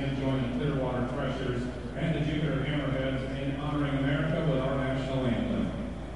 again join the Clearwater Threshers and the Jupiter Hammerheads in honoring America with our national anthem.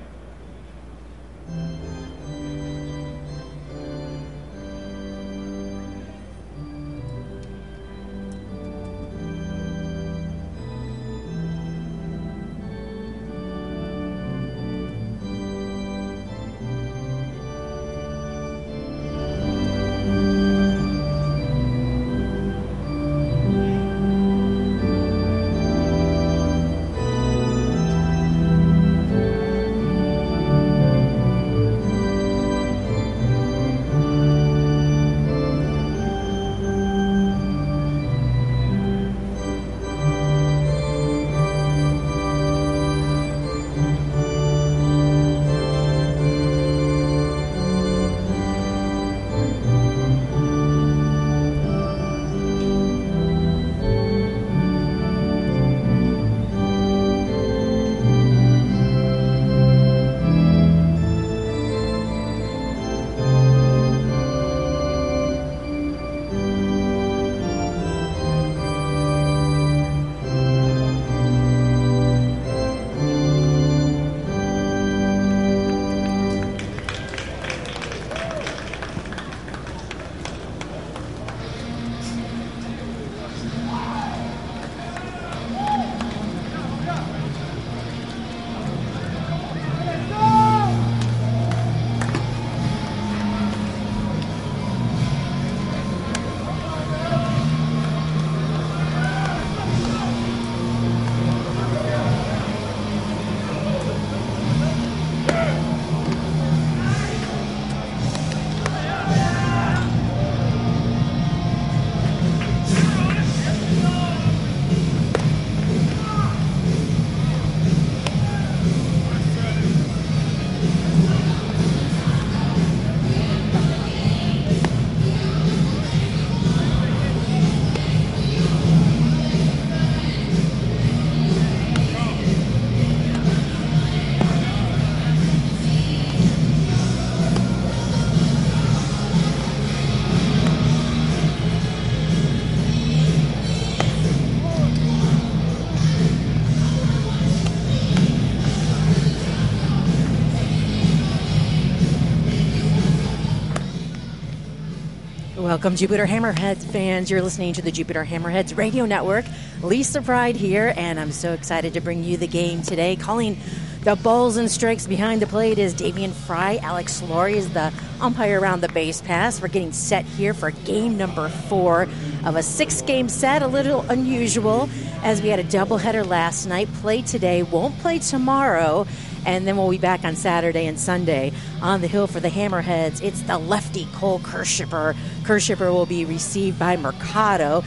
Welcome, Jupiter Hammerheads fans. You're listening to the Jupiter Hammerheads Radio Network. Lisa Pride here, and I'm so excited to bring you the game today. Calling the balls and strikes behind the plate is Damian Fry. Alex Laurie is the umpire around the base pass. We're getting set here for game number 4 of a 6-game set. A little unusual, as we had a doubleheader last night. Play today, won't play tomorrow. And then we'll be back on Saturday and Sunday. On the hill for the Hammerheads, it's the lefty Cole Kershipper. Kershipper will be received by Mercado.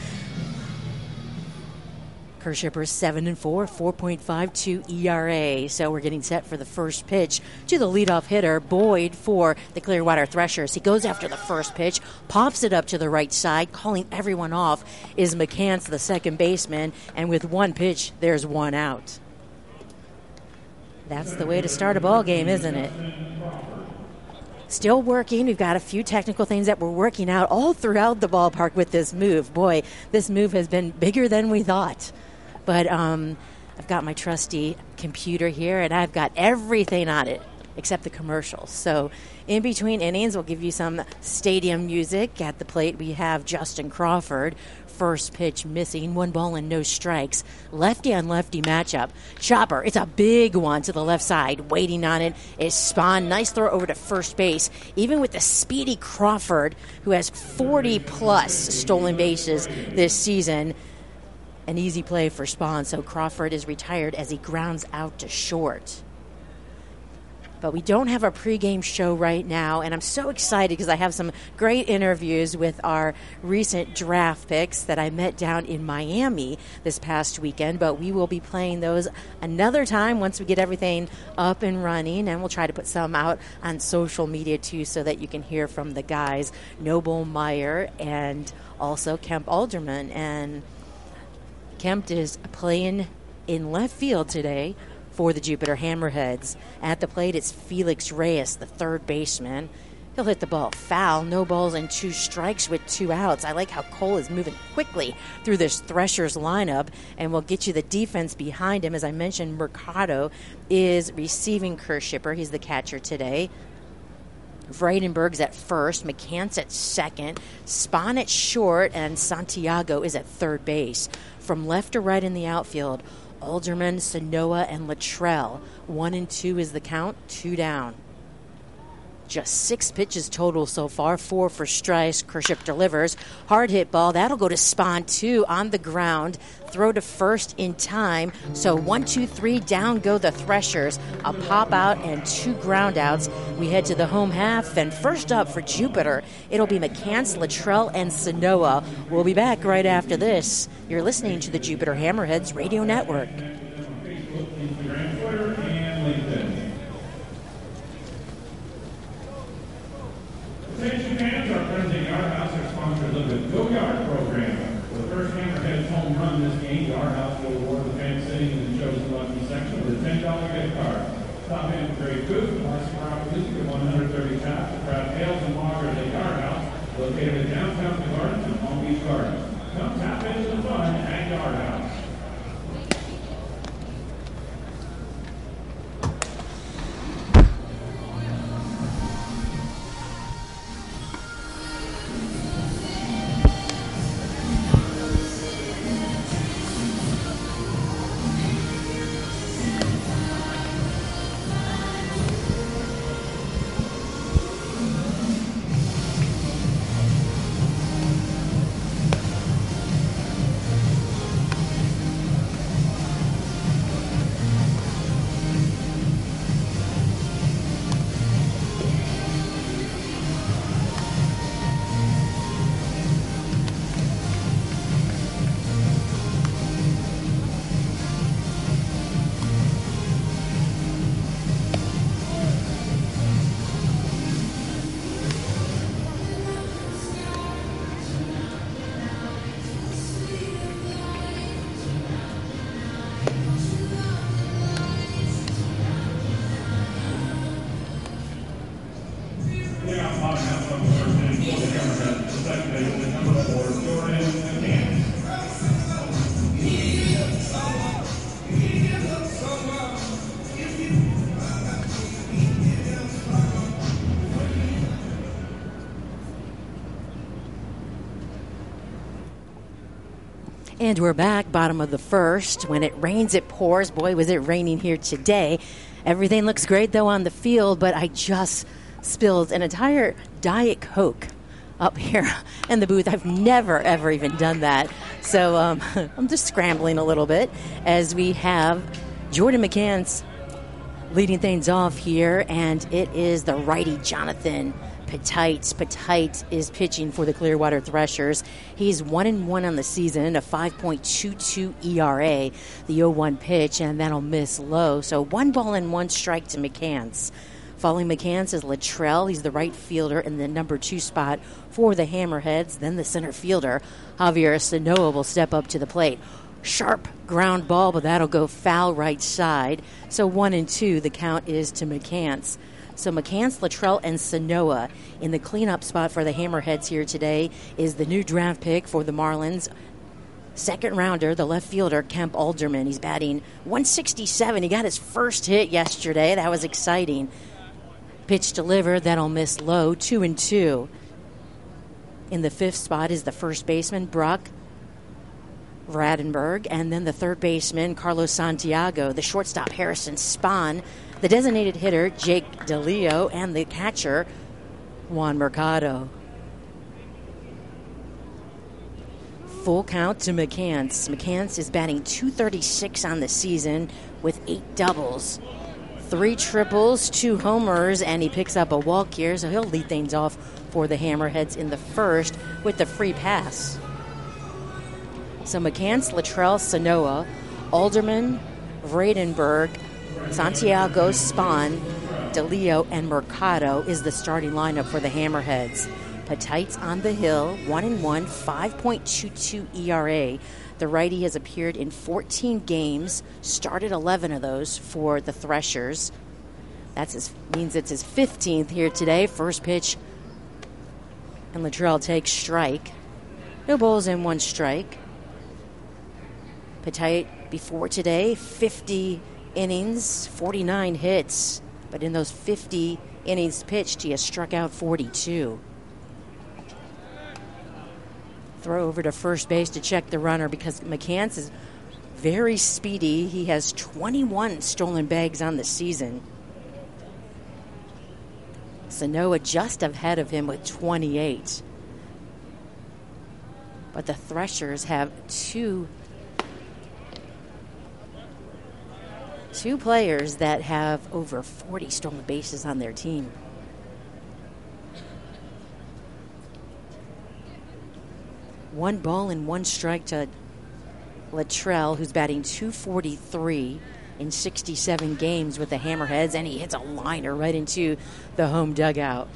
Kershipper 7-4, 4.52 ERA. So we're getting set for the first pitch to the leadoff hitter, Boyd, for the Clearwater Threshers. He goes after the first pitch, pops it up to the right side. Calling everyone off is McCants, the second baseman. And with one pitch, there's one out. That's the way to start a ball game, isn't it? Still working. We've got a few technical things that we're working out all throughout the ballpark with this move. Boy, this move has been bigger than we thought. But I've got my trusty computer here, and I've got everything on it except the commercials. So in between innings, we'll give you some stadium music. At the plate, we have Justin Crawford. First pitch missing, 1 ball and no strikes. Lefty on lefty matchup. Chopper, it's a big one to the left side. Waiting on it is Spahn. Nice throw over to first base. Even with the speedy Crawford, who has 40-plus stolen bases this season. An easy play for Spahn, so Crawford is retired as he grounds out to short. But we don't have a pregame show right now, and I'm so excited because I have some great interviews with our recent draft picks that I met down in Miami this past weekend. But we will be playing those another time once we get everything up and running, and we'll try to put some out on social media too so that you can hear from the guys, Noble Meyer and also Kemp Alderman. And Kemp is playing in left field today for the Jupiter Hammerheads. At the plate, it's Felix Reyes, the third baseman. He'll hit the ball foul. No balls and 2 strikes with 2 outs. I like how Cole is moving quickly through this Threshers lineup, and we'll get you the defense behind him. As I mentioned, Mercado is receiving Kershipper. He's the catcher today. Vredenberg's at first, McCants at second, Spahn at short, and Santiago is at third base. From left to right in the outfield, Alderman, Sanoa, and Luttrell. 1 and 2 is the count, 2 down. Just 6 pitches total so far, 4 for Strice. Kership delivers. Hard hit ball. That'll go to Spahn, 2 on the ground. Throw to first in time. So 1, 2, 3, down go the Threshers. A pop out and 2 ground outs. We head to the home half, and first up for Jupiter, it'll be McCants, Luttrell, and Sanoa. We'll be back right after this. You're listening to the Jupiter Hammerheads Radio Network. Instagram, Twitter, and LinkedIn. Attention fans, our friends at Yard House have sponsored the Go Yard program. For the first Hammerheads home run this game, Yard House will award the fans sitting in the chosen lucky section with a $10 gift card. Stop in for great food, classic rock music at 130 taps, craft ales and lagers at Yard House, located at downtown The Gardens and Palm Beach Gardens. Come tap into the fun at Yard House. And we're back, bottom of the first. When it rains, it pours. Boy, was it raining here today. Everything looks great, though, on the field, but I just spilled an entire Diet Coke up here in the booth. I've never, ever even done that. So I'm just scrambling a little bit as we have Jordan McCants leading things off here, and it is the righty Jonathan Petite. Petite is pitching for the Clearwater Threshers. He's 1-1 on the season, a 5.22 ERA. The 0-1 pitch, and that'll miss low. So 1 ball and 1 strike to McCants. Following McCants is Luttrell. He's the right fielder in the number 2 spot for the Hammerheads. Then the center fielder, Javier Sanoa, will step up to the plate. Sharp ground ball, but that'll go foul right side. So 1-2, the count is to McCants. So McCants, Luttrell, and Sanoa. In the cleanup spot for the Hammerheads here today is the new draft pick for the Marlins. Second rounder, the left fielder, Kemp Alderman. He's batting 167. He got his first hit yesterday. That was exciting. Pitch delivered. That'll miss low. 2-2. In the 5th spot is the first baseman, Brock Vredenberg. And then the third baseman, Carlos Santiago. The shortstop, Harrison Spahn. The designated hitter, Jake DeLeo. And the catcher, Juan Mercado. Full count to McCants. McCants is batting .236 on the season with 8 doubles, 3 triples, 2 homers, and he picks up a walk here, so he'll lead things off for the Hammerheads in the first with the free pass. So McCants, Luttrell, Sanoa, Alderman, Vredenberg, Santiago, Spahn, DeLeo, and Mercado is the starting lineup for the Hammerheads. Petite's on the hill, 1-1, 5.22 ERA. The righty has appeared in 14 games, started 11 of those for the Threshers. Means it's his 15th here today. First pitch, and Luttrell takes strike. No balls and one strike. Petite before today, 50 innings, 49 hits. But in those 50 innings pitched, he has struck out 42. Throw over to first base to check the runner because McCants is very speedy. He has 21 stolen bags on the season. Sanoa just ahead of him with 28. But the Threshers have two players that have over 40 stolen bases on their team. One ball and one strike to Luttrell, who's batting .243 in 67 games with the Hammerheads, and he hits a liner right into the home dugout.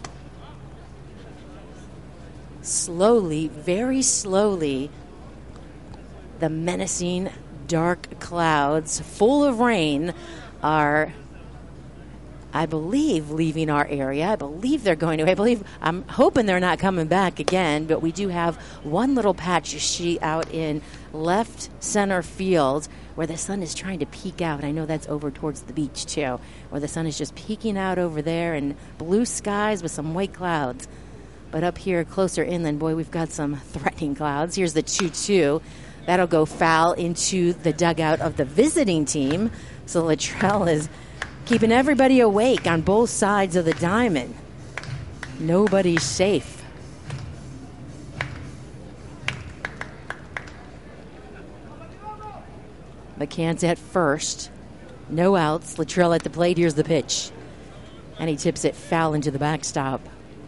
Slowly, very slowly, the menacing dark clouds full of rain are, I believe, leaving our area. I believe they're going to. I'm hoping they're not coming back again, but we do have one little patch you see out in left center field where the sun is trying to peek out. I know that's over towards the beach too, where the sun is just peeking out over there and blue skies with some white clouds. But up here closer inland, boy, we've got some threatening clouds. Here's the 2-2. That'll go foul into the dugout of the visiting team. So Luttrell is keeping everybody awake on both sides of the diamond. Nobody's safe. McCants at first. No outs. Luttrell at the plate. Here's the pitch. And he tips it foul into the backstop.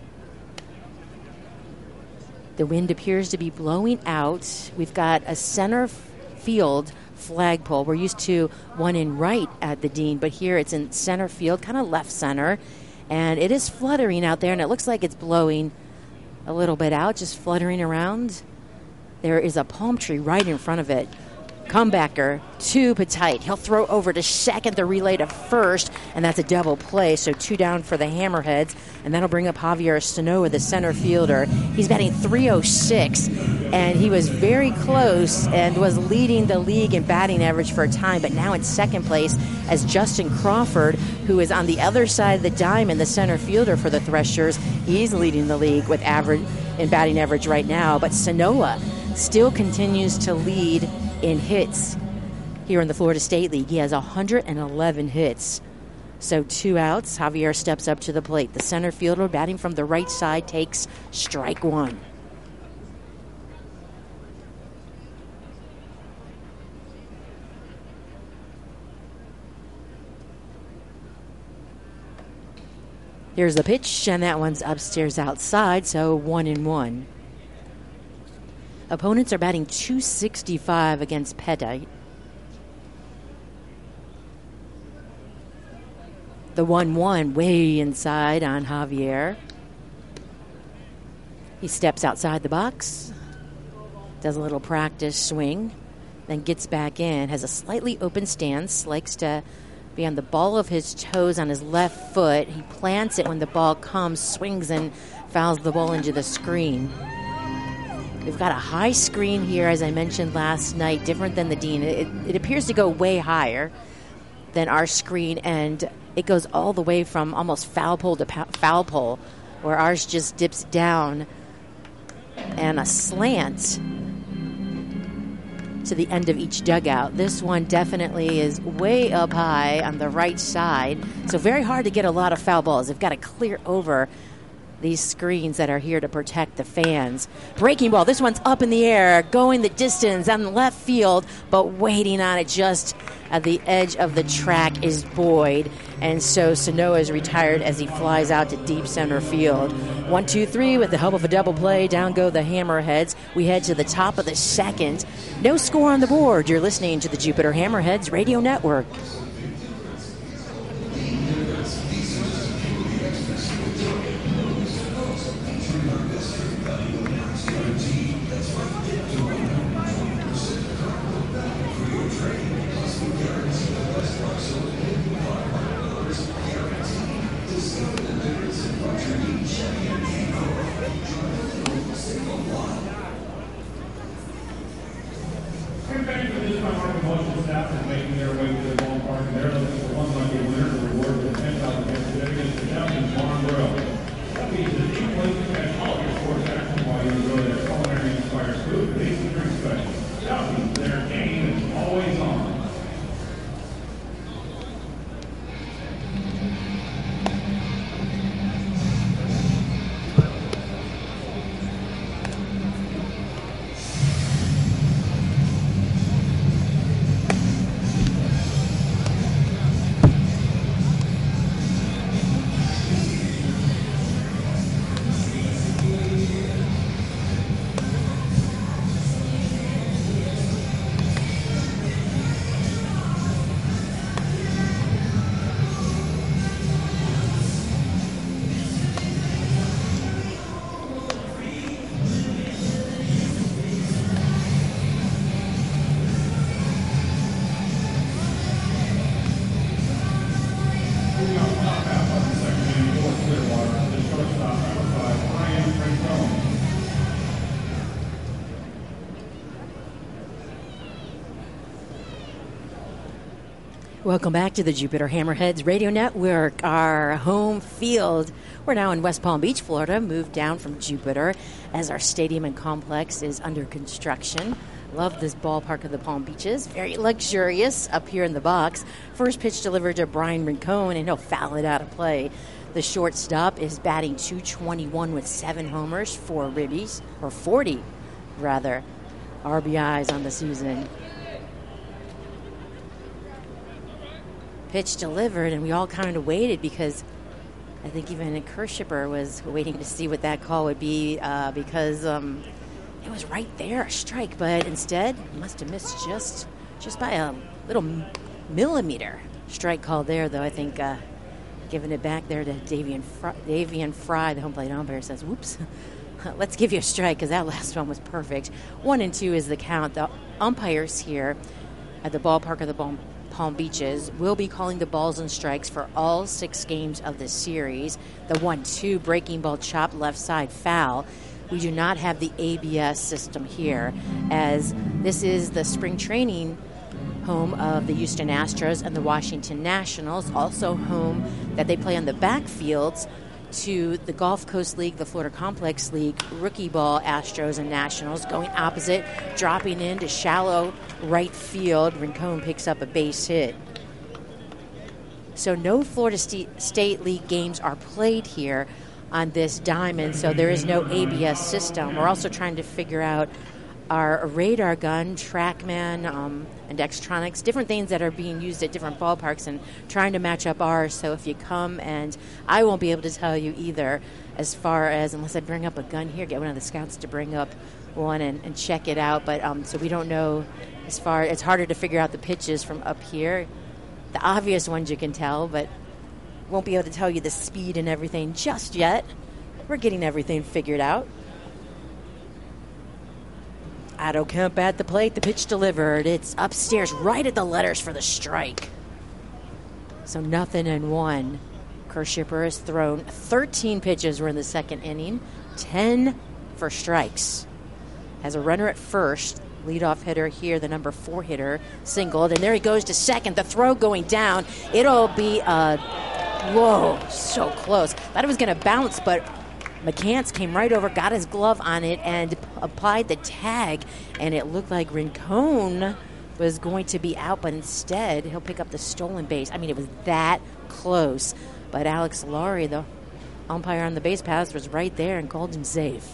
The wind appears to be blowing out. We've got a center field flagpole. We're used to one in right at the Dean, but here it's in center field, kind of left center. And it is fluttering out there, and it looks like it's blowing a little bit out, just fluttering around. There is a palm tree right in front of it. Comebacker to Petite. He'll throw over to second, the relay to first, and that's a double play. So 2 down for the Hammerheads, and that'll bring up Javier Sanoa, the center fielder. He's batting .306, and he was very close and was leading the league in batting average for a time, but now in second place as Justin Crawford, who is on the other side of the diamond, the center fielder for the Threshers. He's leading the league with average in batting average right now, but Sanoa still continues to lead in hits here in the Florida State League. He has 111 hits. So 2 outs. Javier steps up to the plate. The center fielder batting from the right side takes strike one. Here's the pitch, and that one's upstairs outside, so 1-1. Opponents are batting .265 against Petite. The 1-1 way inside on Javier. He steps outside the box, does a little practice swing, then gets back in, has a slightly open stance, likes to be on the ball of his toes on his left foot. He plants it when the ball comes, swings and fouls the ball into the screen. We've got a high screen here, as I mentioned last night, different than the Dean. It appears to go way higher than our screen, and it goes all the way from almost foul pole to foul pole, where ours just dips down and a slant to the end of each dugout. This one definitely is way up high on the right side, so very hard to get a lot of foul balls. They've got to clear over these screens that are here to protect the fans. Breaking ball. This one's up in the air, going the distance on the left field, but waiting on it just at the edge of the track is Boyd. And so Sanoa is retired as he flies out to deep center field. 1-2-3 with the help of a double play. Down go the Hammerheads. We head to the top of the second. No score on the board. You're listening to the Jupiter Hammerheads Radio Network. time, our promotion staff is making their way to the ballpark, and they're looking for one lucky winner to reward with a $10 gift certificate to Duffy's Barn Grill. Duffy's is the place to catch all your sports action while you enjoy their culinary-inspired food, tasty drink special. Duffy's, their game is always on. Welcome back to the Jupiter Hammerheads Radio Network, our home field. We're now in West Palm Beach, Florida, moved down from Jupiter as our stadium and complex is under construction. Love this ballpark of the Palm Beaches. Very luxurious up here in the box. First pitch delivered to Brian Rincon, and he'll foul it out of play. The shortstop is batting .221 with 7 homers, 4 ribbies, or 40, rather, RBIs on the season. Pitch delivered, and we all kind of waited because I think even Kershipper was waiting to see what that call would be because it was right there, a strike, but instead must have missed just by a little millimeter. Strike call there, though. I think giving it back there to Davian Fry, the home plate umpire, says, whoops, let's give you a strike because that last one was perfect. 1-2 is the count. The umpires here at the ballpark of the Palm Beaches will be calling the balls and strikes for all 6 games of this series. The 1-2 breaking ball chopped left side foul. We do not have the ABS system here, as this is the spring training home of the Houston Astros and the Washington Nationals, also home that they play on the backfields to the Gulf Coast League, the Florida Complex League, rookie ball Astros and Nationals, going opposite, dropping into shallow right field. Rincon picks up a base hit. So no Florida State League games are played here on this diamond, so there is no ABS system. We're also trying to figure out our radar gun, TrackMan, and Dextronics, different things that are being used at different ballparks, and trying to match up ours. So if you come, and I won't be able to tell you either, as far as, unless I bring up a gun here, get one of the scouts to bring up one and check it out. But so we don't know as far, it's harder to figure out the pitches from up here. The obvious ones you can tell, but won't be able to tell you the speed and everything just yet. We're getting everything figured out. Otto Kemp at the plate. The pitch delivered. It's upstairs right at the letters for the strike. So 0-1. Kershipper has thrown 13 pitches. We're in the second inning. 10 for strikes. Has a runner at first. Leadoff hitter here, the number 4 hitter, singled. And there he goes to second. The throw going down. It'll be whoa, so close. Thought it was going to bounce, but McCants came right over, got his glove on it, and applied the tag, and it looked like Rincon was going to be out, but instead he'll pick up the stolen base. I mean, it was that close, but Alex Laurie, the umpire on the base pass, was right there and called him safe.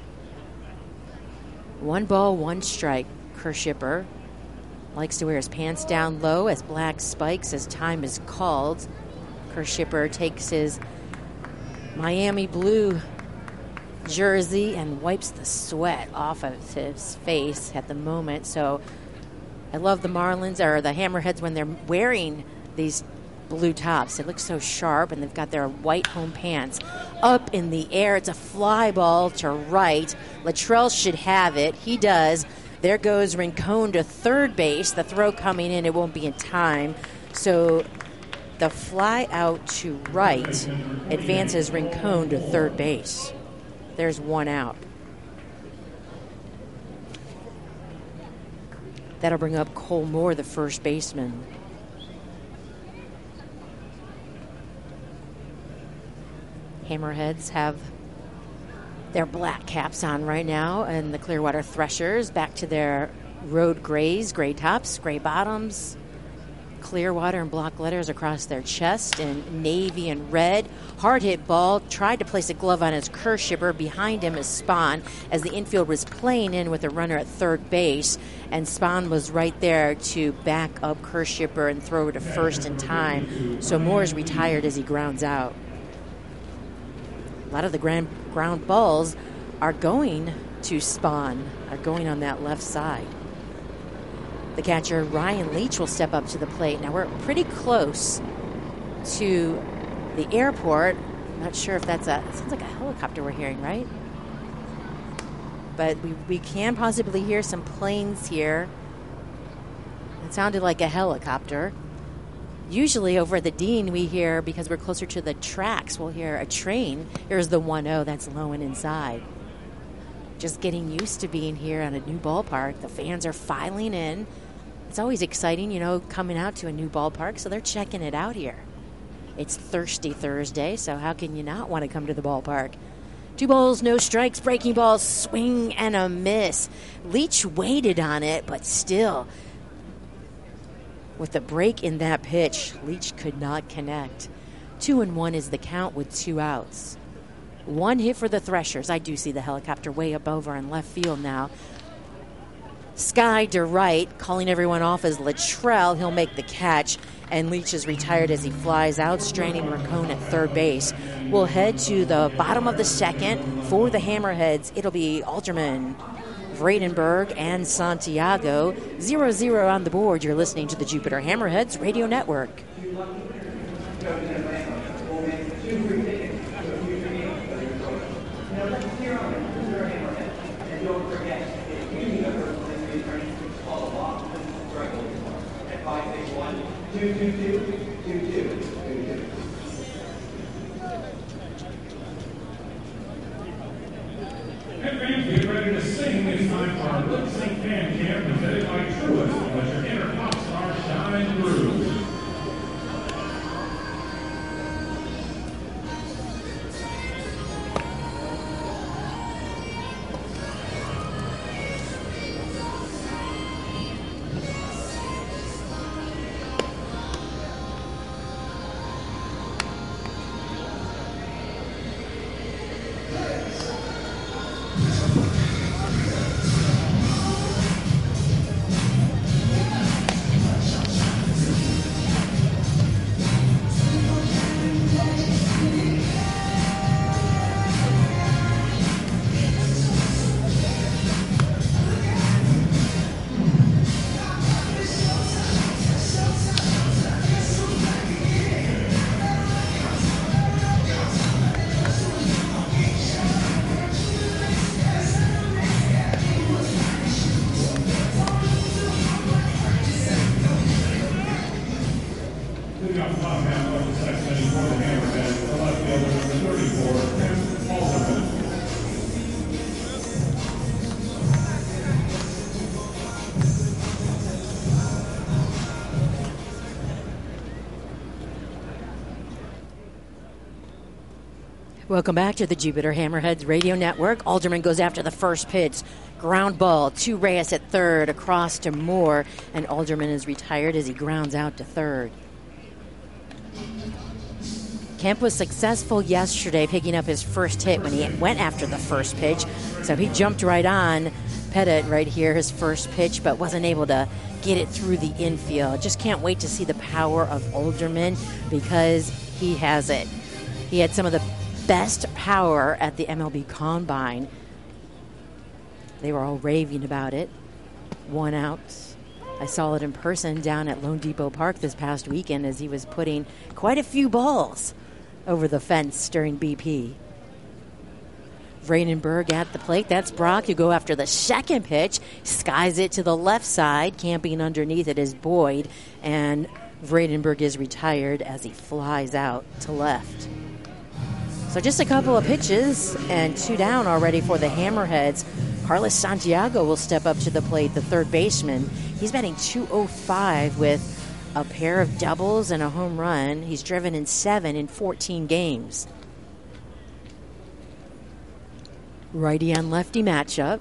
1 ball, 1 strike. Kershipper likes to wear his pants down low as black spikes as time is called. Kershipper takes his Miami blue jersey and wipes the sweat off of his face at the moment. So I love the Marlins, or the Hammerheads, when they're wearing these blue tops. It looks so sharp, and they've got their white home pants up in the air. It's a fly ball to right. Luttrell should have it. He does. There goes Rincon to third base. The throw coming in, it won't be in time. So the fly out to right advances Rincon to third base. There's 1 out. That'll bring up Cole Moore, the first baseman. Hammerheads have their black caps on right now, and the Clearwater Threshers back to their road grays, gray tops, gray bottoms, Clearwater and block letters across their chest, and navy and red. Hard hit ball, tried to place a glove on his Kershipper. Behind him is Spahn as the infield was playing in with a runner at third base, and Spahn was right there to back up Kershipper and throw it to first in time. So Moore's retired as he grounds out. A lot of the ground balls are going to Spahn, are going on that left side. The catcher, Ryan Leach, will step up to the plate. Now, we're pretty close to the airport. Not sure if it sounds like a helicopter we're hearing, right? But we can possibly hear some planes here. It sounded like a helicopter. Usually over at the Dean, we hear, because we're closer to the tracks, we'll hear a train. Here's the 1-0 that's low and inside. Just getting used to being here on a new ballpark. The fans are filing in. It's always exciting, coming out to a new ballpark, so they're checking it out here. It's Thirsty Thursday, so how can you not want to come to the ballpark? 2 balls, no strikes, breaking ball, swing and a miss. Leach waited on it, but still, with the break in that pitch, Leach could not connect. 2-1 is the count with 2 outs. 1 hit for the Threshers. I do see the helicopter way up over in left field now. Sky to right, calling everyone off as Luttrell. He'll make the catch, and Leach is retired as he flies out, stranding Racone at third base. We'll head to the bottom of the second for the Hammerheads. It'll be Alderman, Vredenberg, and Santiago. 0-0 on the board. You're listening to the Jupiter Hammerheads Radio Network. And fans, get ready to sing. It's time for our Lip Sync Fan Camp presented by Truist. Let your inner pop star shine through. Welcome back to the Jupiter Hammerheads Radio Network. Alderman goes after the first pitch. Ground ball to Reyes at third, across to Moore, and Alderman is retired as he grounds out to third. Kemp was successful yesterday picking up his first hit when he went after the first pitch. So he jumped right on Pettit right here, his first pitch, but wasn't able to get it through the infield. Just can't wait to see the power of Alderman because he has it. He had some of the best power at the MLB Combine. They were all raving about it. 1 out. I saw it in person down at Lone Depot Park this past weekend as he was putting quite a few balls over the fence during BP. Vredenberg at the plate. That's Brock. You go after the second pitch. Skies it to the left side. Camping underneath it is Boyd. And Vredenberg is retired as he flies out to left. So just a couple of pitches and 2 down already for the Hammerheads. Carlos Santiago will step up to the plate, the third baseman. He's batting .205 with a pair of doubles and a home run. He's driven in 7 in 14 games. Righty on lefty matchup.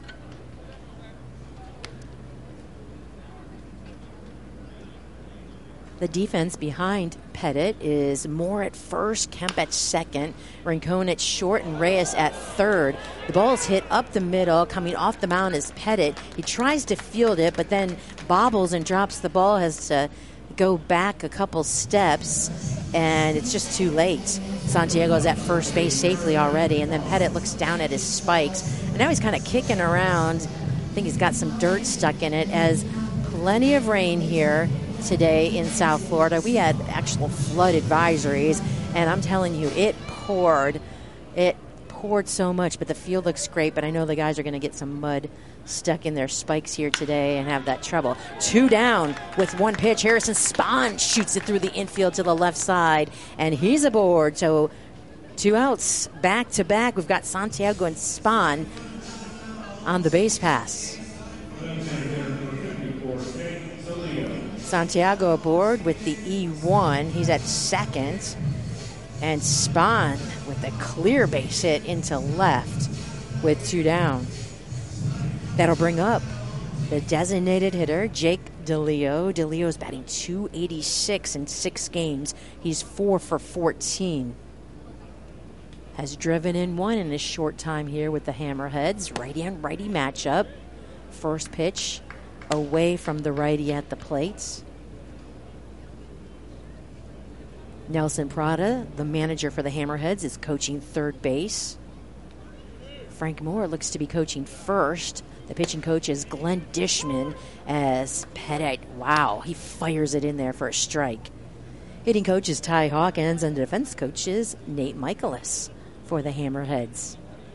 The defense behind Pettit is Moore at first, Kemp at second, Rincon at short, and Reyes at third. The ball is hit up the middle. Coming off the mound is Pettit. He tries to field it, but then bobbles and drops the ball, has to go back a couple steps, and it's just too late. Santiago's at first base safely already, and then Pettit looks down at his spikes. And now he's kind of kicking around. I think he's got some dirt stuck in it, as plenty of rain here today in South Florida. We had actual flood advisories, and I'm telling you, it poured. It poured so much, but the field looks great. But I know the guys are going to get some mud stuck in their spikes here today and have that trouble. 2 down with 1 pitch. Harrison Spahn shoots it through the infield to the left side, and he's aboard. So 2 outs back to back. We've got Santiago and Spahn on the base pass. Santiago aboard with the E1. He's at second. And Spahn with a clear base hit into left with 2 down. That'll bring up the designated hitter, Jake DeLeo. DeLeo's batting .286 in 6 games. He's 4 for 14. Has driven in 1 in his short time here with the Hammerheads. Righty on righty matchup. First pitch away from the righty at the plate. Nelson Prada, the manager for the Hammerheads, is coaching third base. Frank Moore looks to be coaching first. The pitching coach is Glenn Dishman, as Pettit, wow, he fires it in there for a strike. Hitting coach is Ty Hawkins, and the defense coach is Nate Michaelis for the Hammerheads.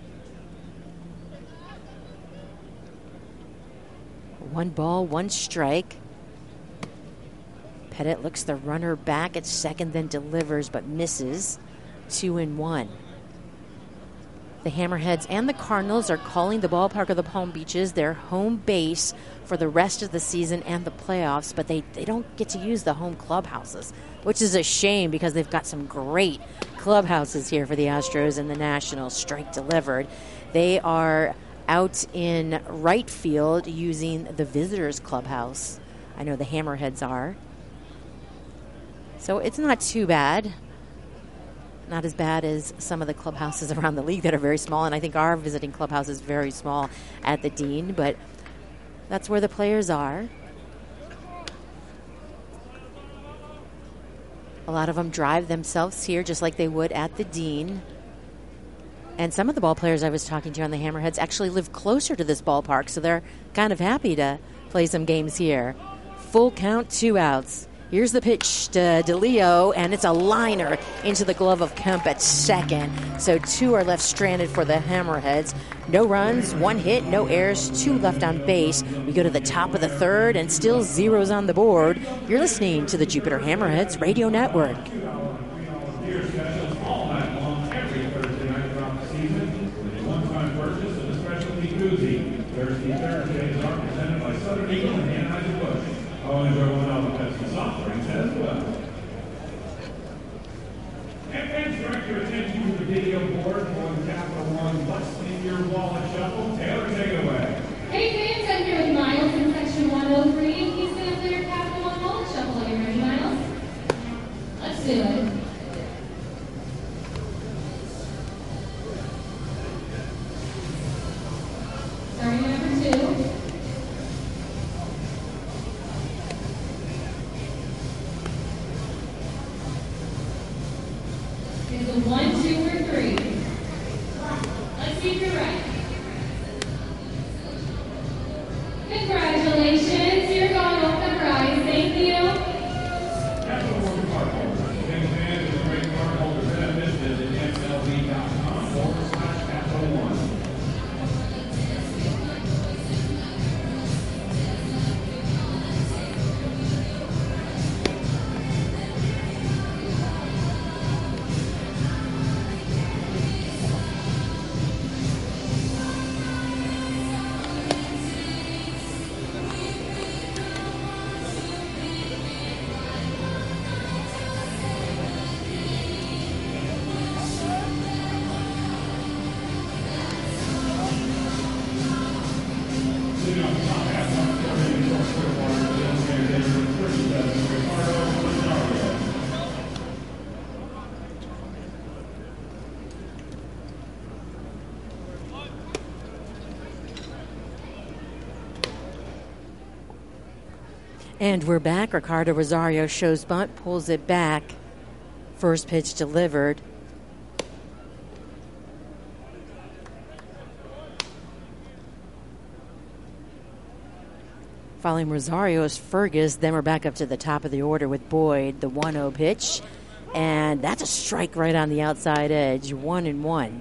1 ball, 1 strike. Pettit looks the runner back at second, then delivers, but misses. 2-1. The Hammerheads and the Cardinals are calling the ballpark of the Palm Beaches their home base for the rest of the season and the playoffs, but they don't get to use the home clubhouses, which is a shame because they've got some great clubhouses here for the Astros and the Nationals. Strike delivered. They are out in right field using the visitors clubhouse. I know the Hammerheads are. So it's not too bad. Not as bad as some of the clubhouses around the league that are very small, and I think our visiting clubhouse is very small at the Dean, but that's where the players are. A lot of them drive themselves here just like they would at the Dean. And some of the ball players I was talking to on the Hammerheads actually live closer to this ballpark, so they're kind of happy to play some games here. Full count, 2 outs. Here's the pitch to DeLeo, and it's a liner into the glove of Kemp at second. So 2 are left stranded for the Hammerheads. No runs, 1 hit, no errors, 2 left on base. We go to the top of the third, and still 0s on the board. You're listening to the Jupiter Hammerheads Radio Network. Thursdays are presented by Southern Eagle and Anheuser-Busch. Oh, and enjoy one of the best of soft drinks as well. And fans, direct your attention to the video board for the Capital One What's in Your Wallet Shuffle. Taylor, take it away. Hey fans, I'm here with Miles in section 103. Please stand up for your Capital One Wallet Shuffle. Are you ready, Miles? Let's do it. Starting number 2. Is the 1, 2, or 3? Let's see if you're right. Congratulations, you're going off the prize. Thank you. Capital One Park, And we're back. Ricardo Rosario shows bunt, pulls it back. First pitch delivered. Following Rosario is Fergus. Then we're back up to the top of the order with Boyd. The 1-0 pitch. And that's a strike right on the outside edge. 1-1.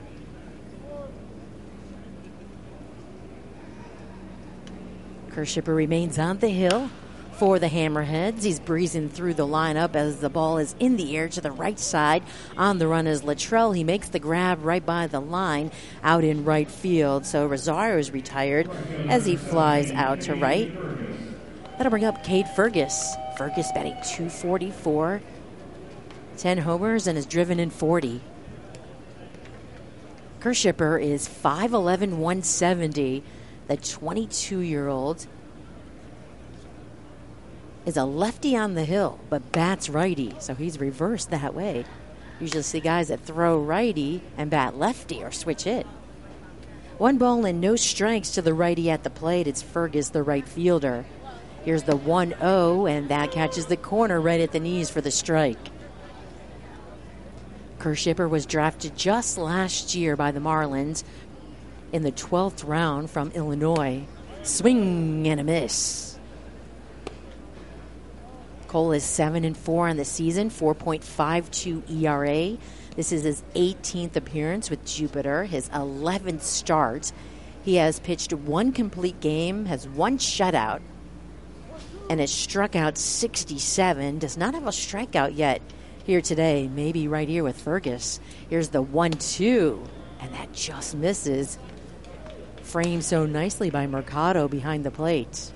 Kershipper remains on the hill for the Hammerheads. He's breezing through the lineup as the ball is in the air to the right side. On the run is Luttrell. He makes the grab right by the line out in right field. So Rosario is retired as he flies out to right. That'll bring up Cade Fergus. Fergus batting .244, 10 homers, and has driven in 40. Kershipper is 5'11", 170. The 22-year-old is a lefty on the hill, but bats righty, so he's reversed that way. Usually see guys that throw righty and bat lefty or switch hit. 1 ball and no strikes to the righty at the plate. It's Fergus, the right fielder. Here's the 1-0, and that catches the corner right at the knees for the strike. Kershipper was drafted just last year by the Marlins in the 12th round from Illinois. Swing and a miss. Cole is 7-4 on the season, 4.52 ERA. This is his 18th appearance with Jupiter, his 11th start. He has pitched 1 complete game, has 1 shutout, and has struck out 67. Does not have a strikeout yet here today. Maybe right here with Fergus. Here's the 1-2, and that just misses. Framed so nicely by Mercado behind the plate.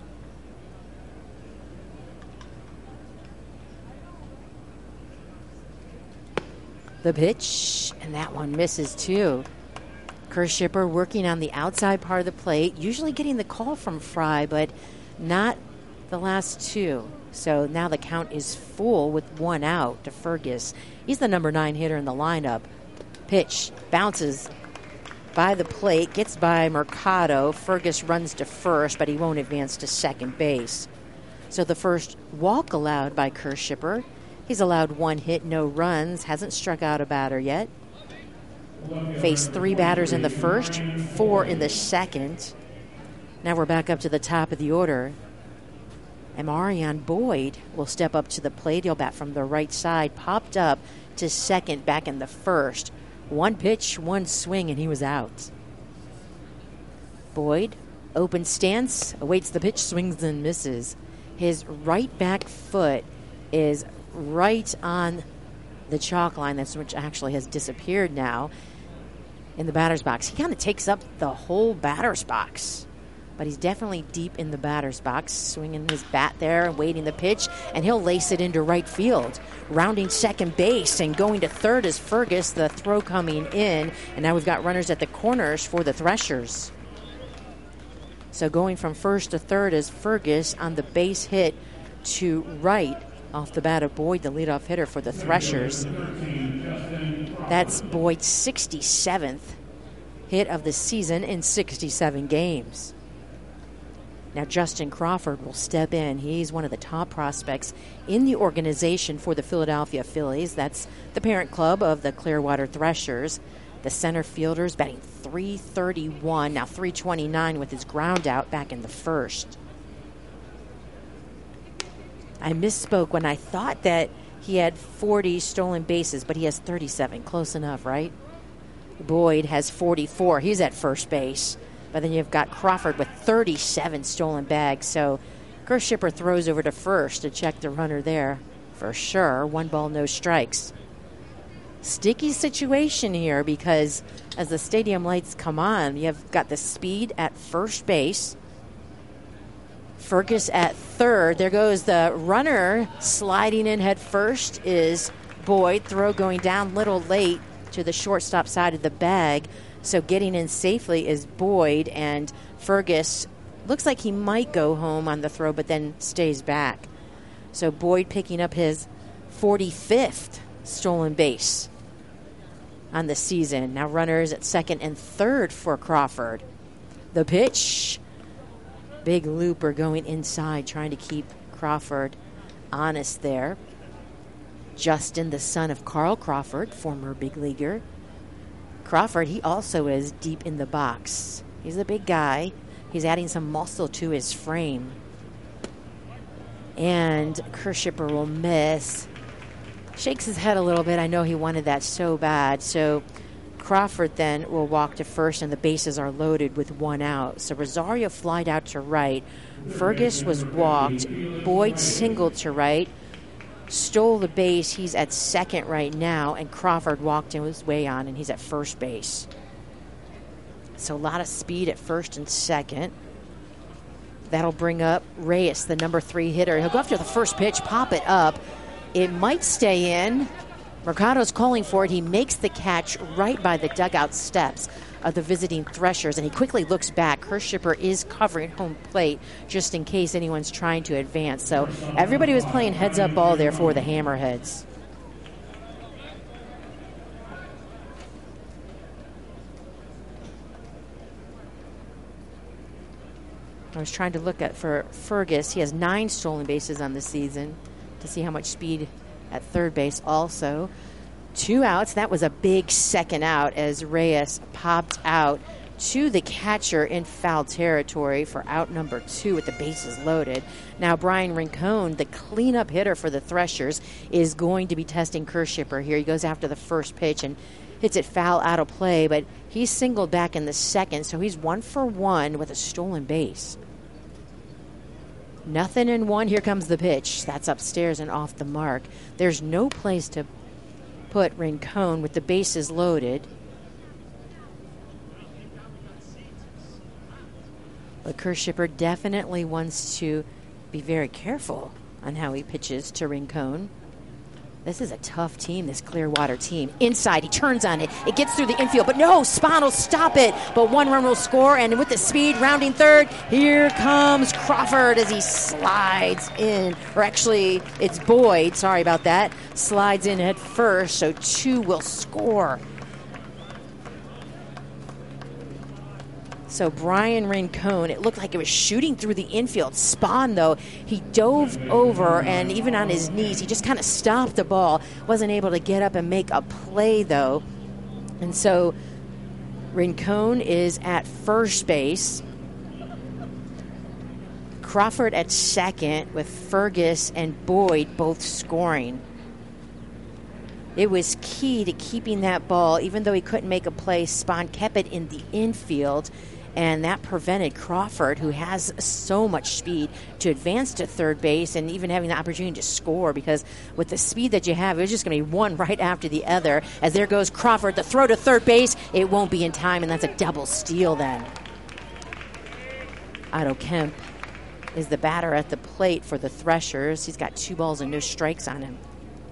The pitch, and that one misses too. Kershipper working on the outside part of the plate, usually getting the call from Fry, but not the last 2. So now the count is full with 1 out to Fergus. He's the number 9 hitter in the lineup. Pitch, bounces by the plate, gets by Mercado. Fergus runs to first, but he won't advance to second base. So the first walk allowed by Kershipper. He's allowed 1 hit, no runs, hasn't struck out a batter yet. Faced 3 batters in the first, 4 in the second. Now we're back up to the top of the order. And Marion Boyd will step up to the plate. He'll bat from the right side, popped up to second back in the first. 1 pitch, 1 swing, and he was out. Boyd, open stance, awaits the pitch, swings and misses. His right back foot is right on the chalk line, which actually has disappeared now in the batter's box. He kind of takes up the whole batter's box, but he's definitely deep in the batter's box, swinging his bat there and waiting the pitch, and he'll lace it into right field. Rounding second base and going to third is Fergus, the throw coming in, and now we've got runners at the corners for the Threshers. So going from first to third is Fergus on the base hit to right off the bat of Boyd, the leadoff hitter for the Threshers. That's Boyd's 67th hit of the season in 67 games. Now Justin Crawford will step in. He's one of the top prospects in the organization for the Philadelphia Phillies. That's the parent club of the Clearwater Threshers. The center fielder's batting .331, now .329 with his ground out back in the first. I misspoke when I thought that he had 40 stolen bases, but he has 37. Close enough, right? Boyd has 44. He's at first base. But then you've got Crawford with 37 stolen bags. So Kershipper throws over to first to check the runner there for sure. 1 ball, no strikes. Sticky situation here because as the stadium lights come on, you've got the speed at first base. Fergus at third. There goes the runner sliding in head first is Boyd. Throw going down little late to the shortstop side of the bag. So getting in safely is Boyd, and Fergus looks like he might go home on the throw but then stays back. So Boyd picking up his 45th stolen base on the season. Now runners at second and third for Crawford. The pitch. Big looper going inside, trying to keep Crawford honest there. Justin, the son of Carl Crawford, former big leaguer. Crawford, he also is deep in the box. He's a big guy. He's adding some muscle to his frame. And Kershipper will miss. Shakes his head a little bit. I know he wanted that so bad. So Crawford then will walk to first, and the bases are loaded with 1 out. So Rosario flied out to right. Fergus was walked. Boyd singled to right. Stole the base. He's at second right now, and Crawford walked his way on, and he's at first base. So a lot of speed at first and second. That'll bring up Reyes, the number 3 hitter. He'll go after the first pitch, pop it up. It might stay in. Mercado's calling for it. He makes the catch right by the dugout steps of the visiting Threshers, and he quickly looks back. Kershipper is covering home plate just in case anyone's trying to advance. So everybody was playing heads-up ball there for the Hammerheads. I was trying to look at for Fergus. He has 9 stolen bases on the season to see how much speed at third base also. 2 outs. That was a big second out as Reyes popped out to the catcher in foul territory for out number 2 with the bases loaded. Now Brian Rincon, the cleanup hitter for the Threshers, is going to be testing Kershipper here. He goes after the first pitch and hits it foul out of play, but he's singled back in the second, so he's 1 for 1 with a stolen base. 0-1. Here comes the pitch. That's upstairs and off the mark. There's no place to put Rincon with the bases loaded. But Kershipper definitely wants to be very careful on how he pitches to Rincon. This is a tough team, this Clearwater team. Inside, he turns on it. It gets through the infield, but no, Spahn will stop it. But 1 run will score, and with the speed, rounding third, here comes Crawford as he slides in. Or actually, it's Boyd, sorry about that, slides in at first, so 2 will score. So Brian Rincon, it looked like it was shooting through the infield. Spahn, though, he dove over, and even on his knees, he just kind of stopped the ball. Wasn't able to get up and make a play, though. And so Rincon is at first base. Crawford at second with Fergus and Boyd both scoring. It was key to keeping that ball. Even though he couldn't make a play, Spahn kept it in the infield. And that prevented Crawford, who has so much speed, to advance to third base and even having the opportunity to score, because with the speed that you have, it was just going to be one right after the other. As there goes Crawford, the throw to third base, it won't be in time, and that's a double steal then. Otto Kemp is the batter at the plate for the Threshers. He's got 2 balls and no strikes on him.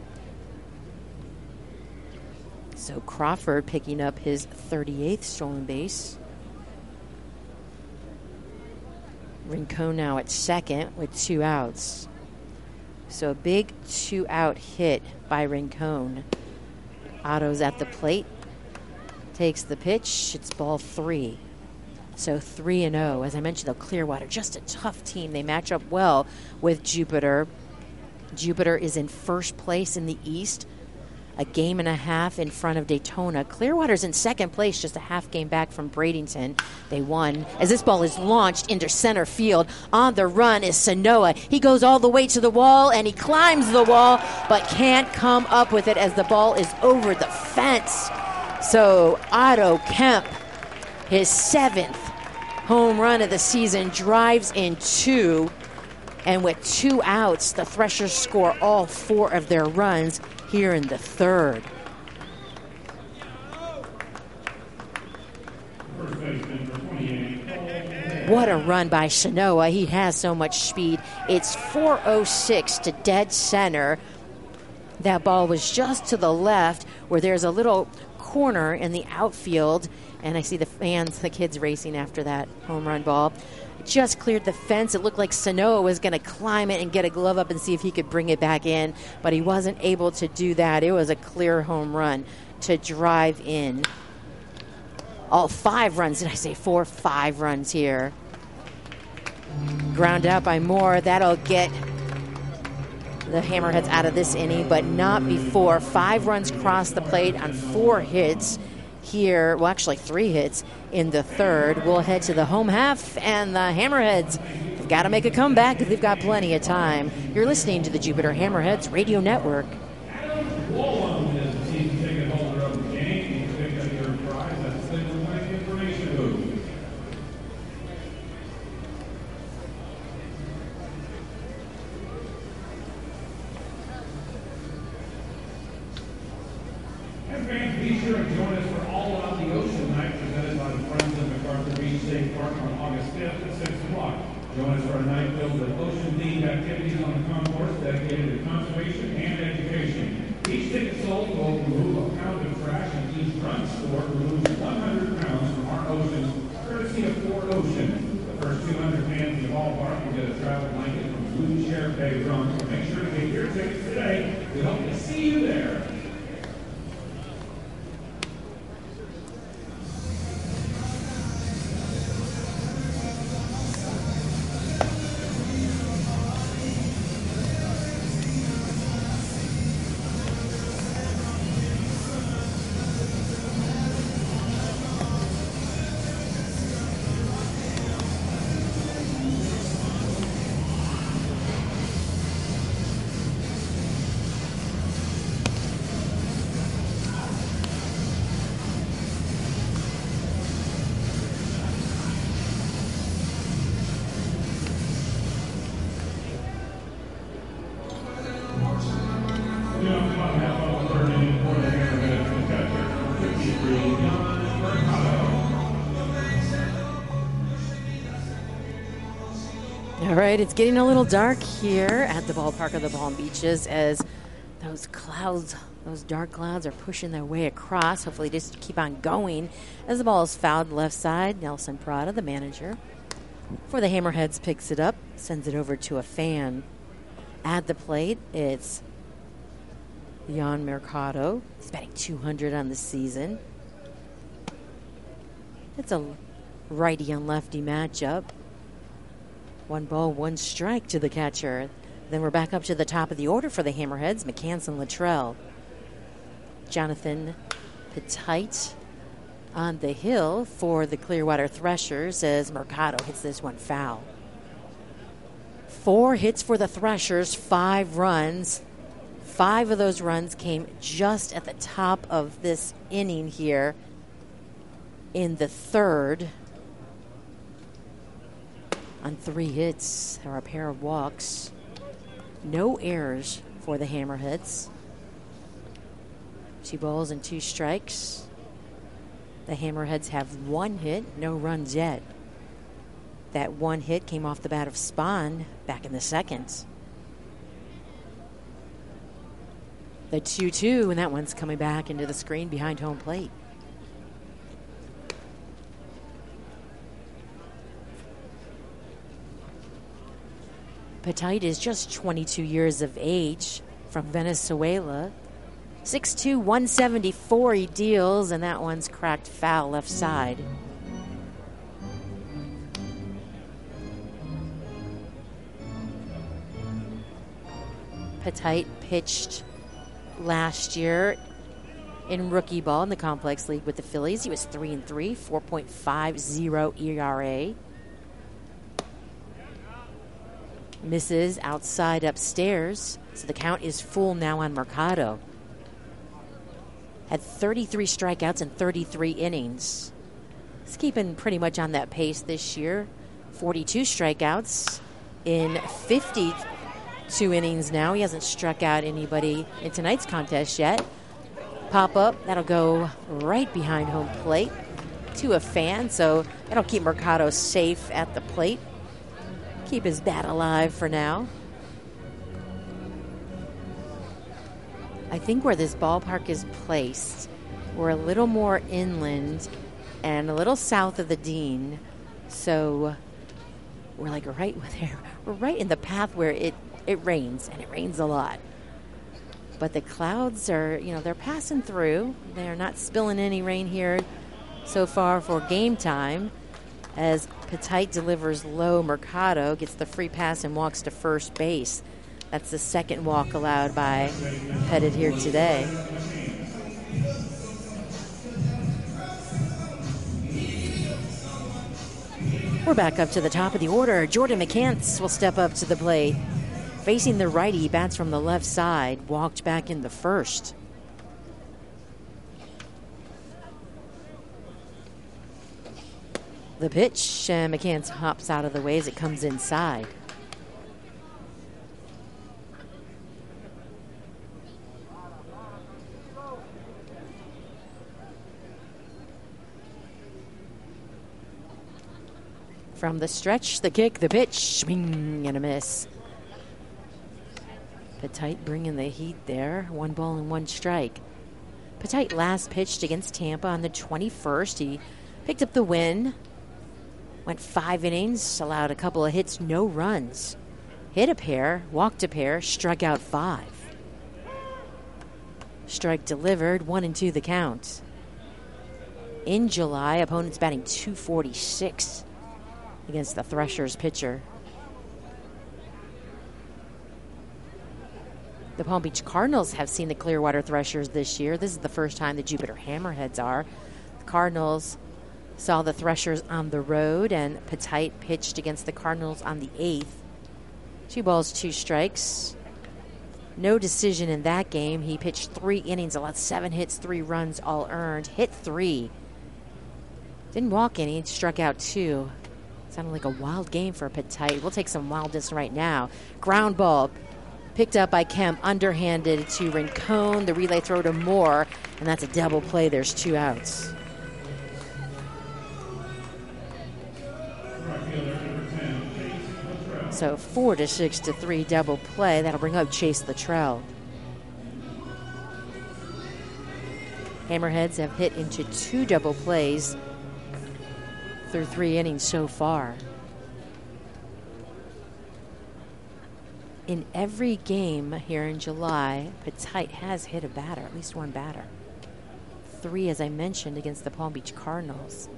So Crawford picking up his 38th stolen base. Rincon now at second with 2 outs. So a big 2-out hit by Rincon. Otto's at the plate. Takes the pitch. It's ball 3. So 3-0. As I mentioned, though, Clearwater, just a tough team. They match up well with Jupiter. Jupiter is in first place in the East, a game and a half in front of Daytona. Clearwater's in second place, just a half game back from Bradenton. They won. As this ball is launched into center field, on the run is Sanoa. He goes all the way to the wall, and he climbs the wall, but can't come up with it as the ball is over the fence. So Otto Kemp, his 7th home run of the season, drives in 2. And with 2 outs, the Threshers score all 4 of their runs here in the third. What a run by Sanoa. He has so much speed. It's 4:06 to dead center. That ball was just to the left where there's a little corner in the outfield. And I see the fans, the kids racing after that home run ball. Just cleared the fence. It looked like Sanoa was going to climb it and get a glove up and see if he could bring it back in, but he wasn't able to do that. It was a clear home run to drive in. All 5 runs. Did I say 4? 5 runs here. Ground out by Moore. That'll get the Hammerheads out of this inning, but not before. 5 runs crossed the plate on 4 hits here. Well, actually 3 hits in the third. We'll head to the home half, and the Hammerheads have got to make a comeback. They've got plenty of time. You're listening to the Jupiter Hammerheads Radio Network. Wolum is the season ticket holder of the game. You pick up your prize. That's the Winning Information Booth. And fans, be sure to join us for All Around the Ocean Night presented by the Friends of MacArthur Beach State Park on August 5th at 6 o'clock. Join us for a night filled with ocean-themed activities on the concourse dedicated to conservation and education. Each ticket sold will remove a pound of trash, and each front store removes 100 pounds from our oceans, courtesy of Ford Ocean. The first 200 fans in the ballpark will get a travel blanket from Blue Chair Bay Drunk. So make sure to get your tickets today. We hope to see you there. All right, it's getting a little dark here at the ballpark of the Palm Beaches as those clouds, those dark clouds are pushing their way across. Hopefully just keep on going as the ball is fouled left side. Nelson Prada, the manager for the Hammerheads, picks it up, sends it over to a fan. At the plate, it's Jan Mercado. He's batting .200 on the season. It's a righty and lefty matchup. 1 ball, 1 strike to the catcher. Then we're back up to the top of the order for the Hammerheads, McCanson Luttrell. Jonathan Petite on the hill for the Clearwater Threshers as Mercado hits this one foul. 4 hits for the Threshers, 5 runs. 5 of those runs came just at the top of this inning here in the third. On 3 hits, there are a pair of walks. No errors for the Hammerheads. 2 balls and 2 strikes. The Hammerheads have 1 hit, no runs yet. That 1 hit came off the bat of Spahn back in the second. The 2-2, and that one's coming back into the screen behind home plate. Petite is just 22 years of age from Venezuela. 6'2", 174 he deals, and that one's cracked foul left side. Petite pitched last year in rookie ball in the Complex League with the Phillies. He was 3-3, 4.50 ERA. Misses outside upstairs, so the count is full now on Mercado. Had 33 strikeouts in 33 innings. He's keeping pretty much on that pace this year. 42 strikeouts in 52 innings now. He hasn't struck out anybody in tonight's contest yet. Pop up, that'll go right behind home plate to a fan, so that'll keep Mercado safe at the plate. Keep his bat alive for now. I think where this ballpark is placed, we're a little more inland and a little south of the Dean. So we're like right there. We're right in the path where it rains, and it rains a lot. But the clouds are, they're passing through. They're not spilling any rain here so far for game time. As Petite delivers low, Mercado gets the free pass and walks to first base. That's the second walk allowed by Pettit here today. We're back up to the top of the order. Jordan McCants will step up to the plate. Facing the righty, bats from the left side, walked back in the first. The pitch, and McCants hops out of the way as it comes inside. From the stretch, the kick, the pitch, swing and a miss. Pettit bringing the heat there. 1 ball and 1 strike. Pettit last pitched against Tampa on the 21st. He picked up the win. Went 5 innings, allowed a couple of hits, no runs. Hit a pair, walked a pair, struck out 5. Strike delivered, 1-2 the count. In July, opponents batting .246 against the Threshers pitcher. The Palm Beach Cardinals have seen the Clearwater Threshers this year. This is the first time the Jupiter Hammerheads are. The Cardinals saw the Threshers on the road, and Pettit pitched against the Cardinals on the 8th. 2 balls, 2 strikes. No decision in that game. He pitched 3 innings, allowed 7 hits, 3 runs, all earned. Hit 3. Didn't walk any, struck out 2. Sounded like a wild game for Pettit. We'll take some wildness right now. Ground ball picked up by Kemp, underhanded to Rincon. The relay throw to Moore, and that's a double play. There's 2 outs. So 4 to 6 to 3 double play. That'll bring up Chase Luttrell. Hammerheads have hit into 2 double plays through 3 innings so far. In every game here in July, Pettit has hit a batter, at least 1 batter. 3, as I mentioned, against the Palm Beach Cardinals.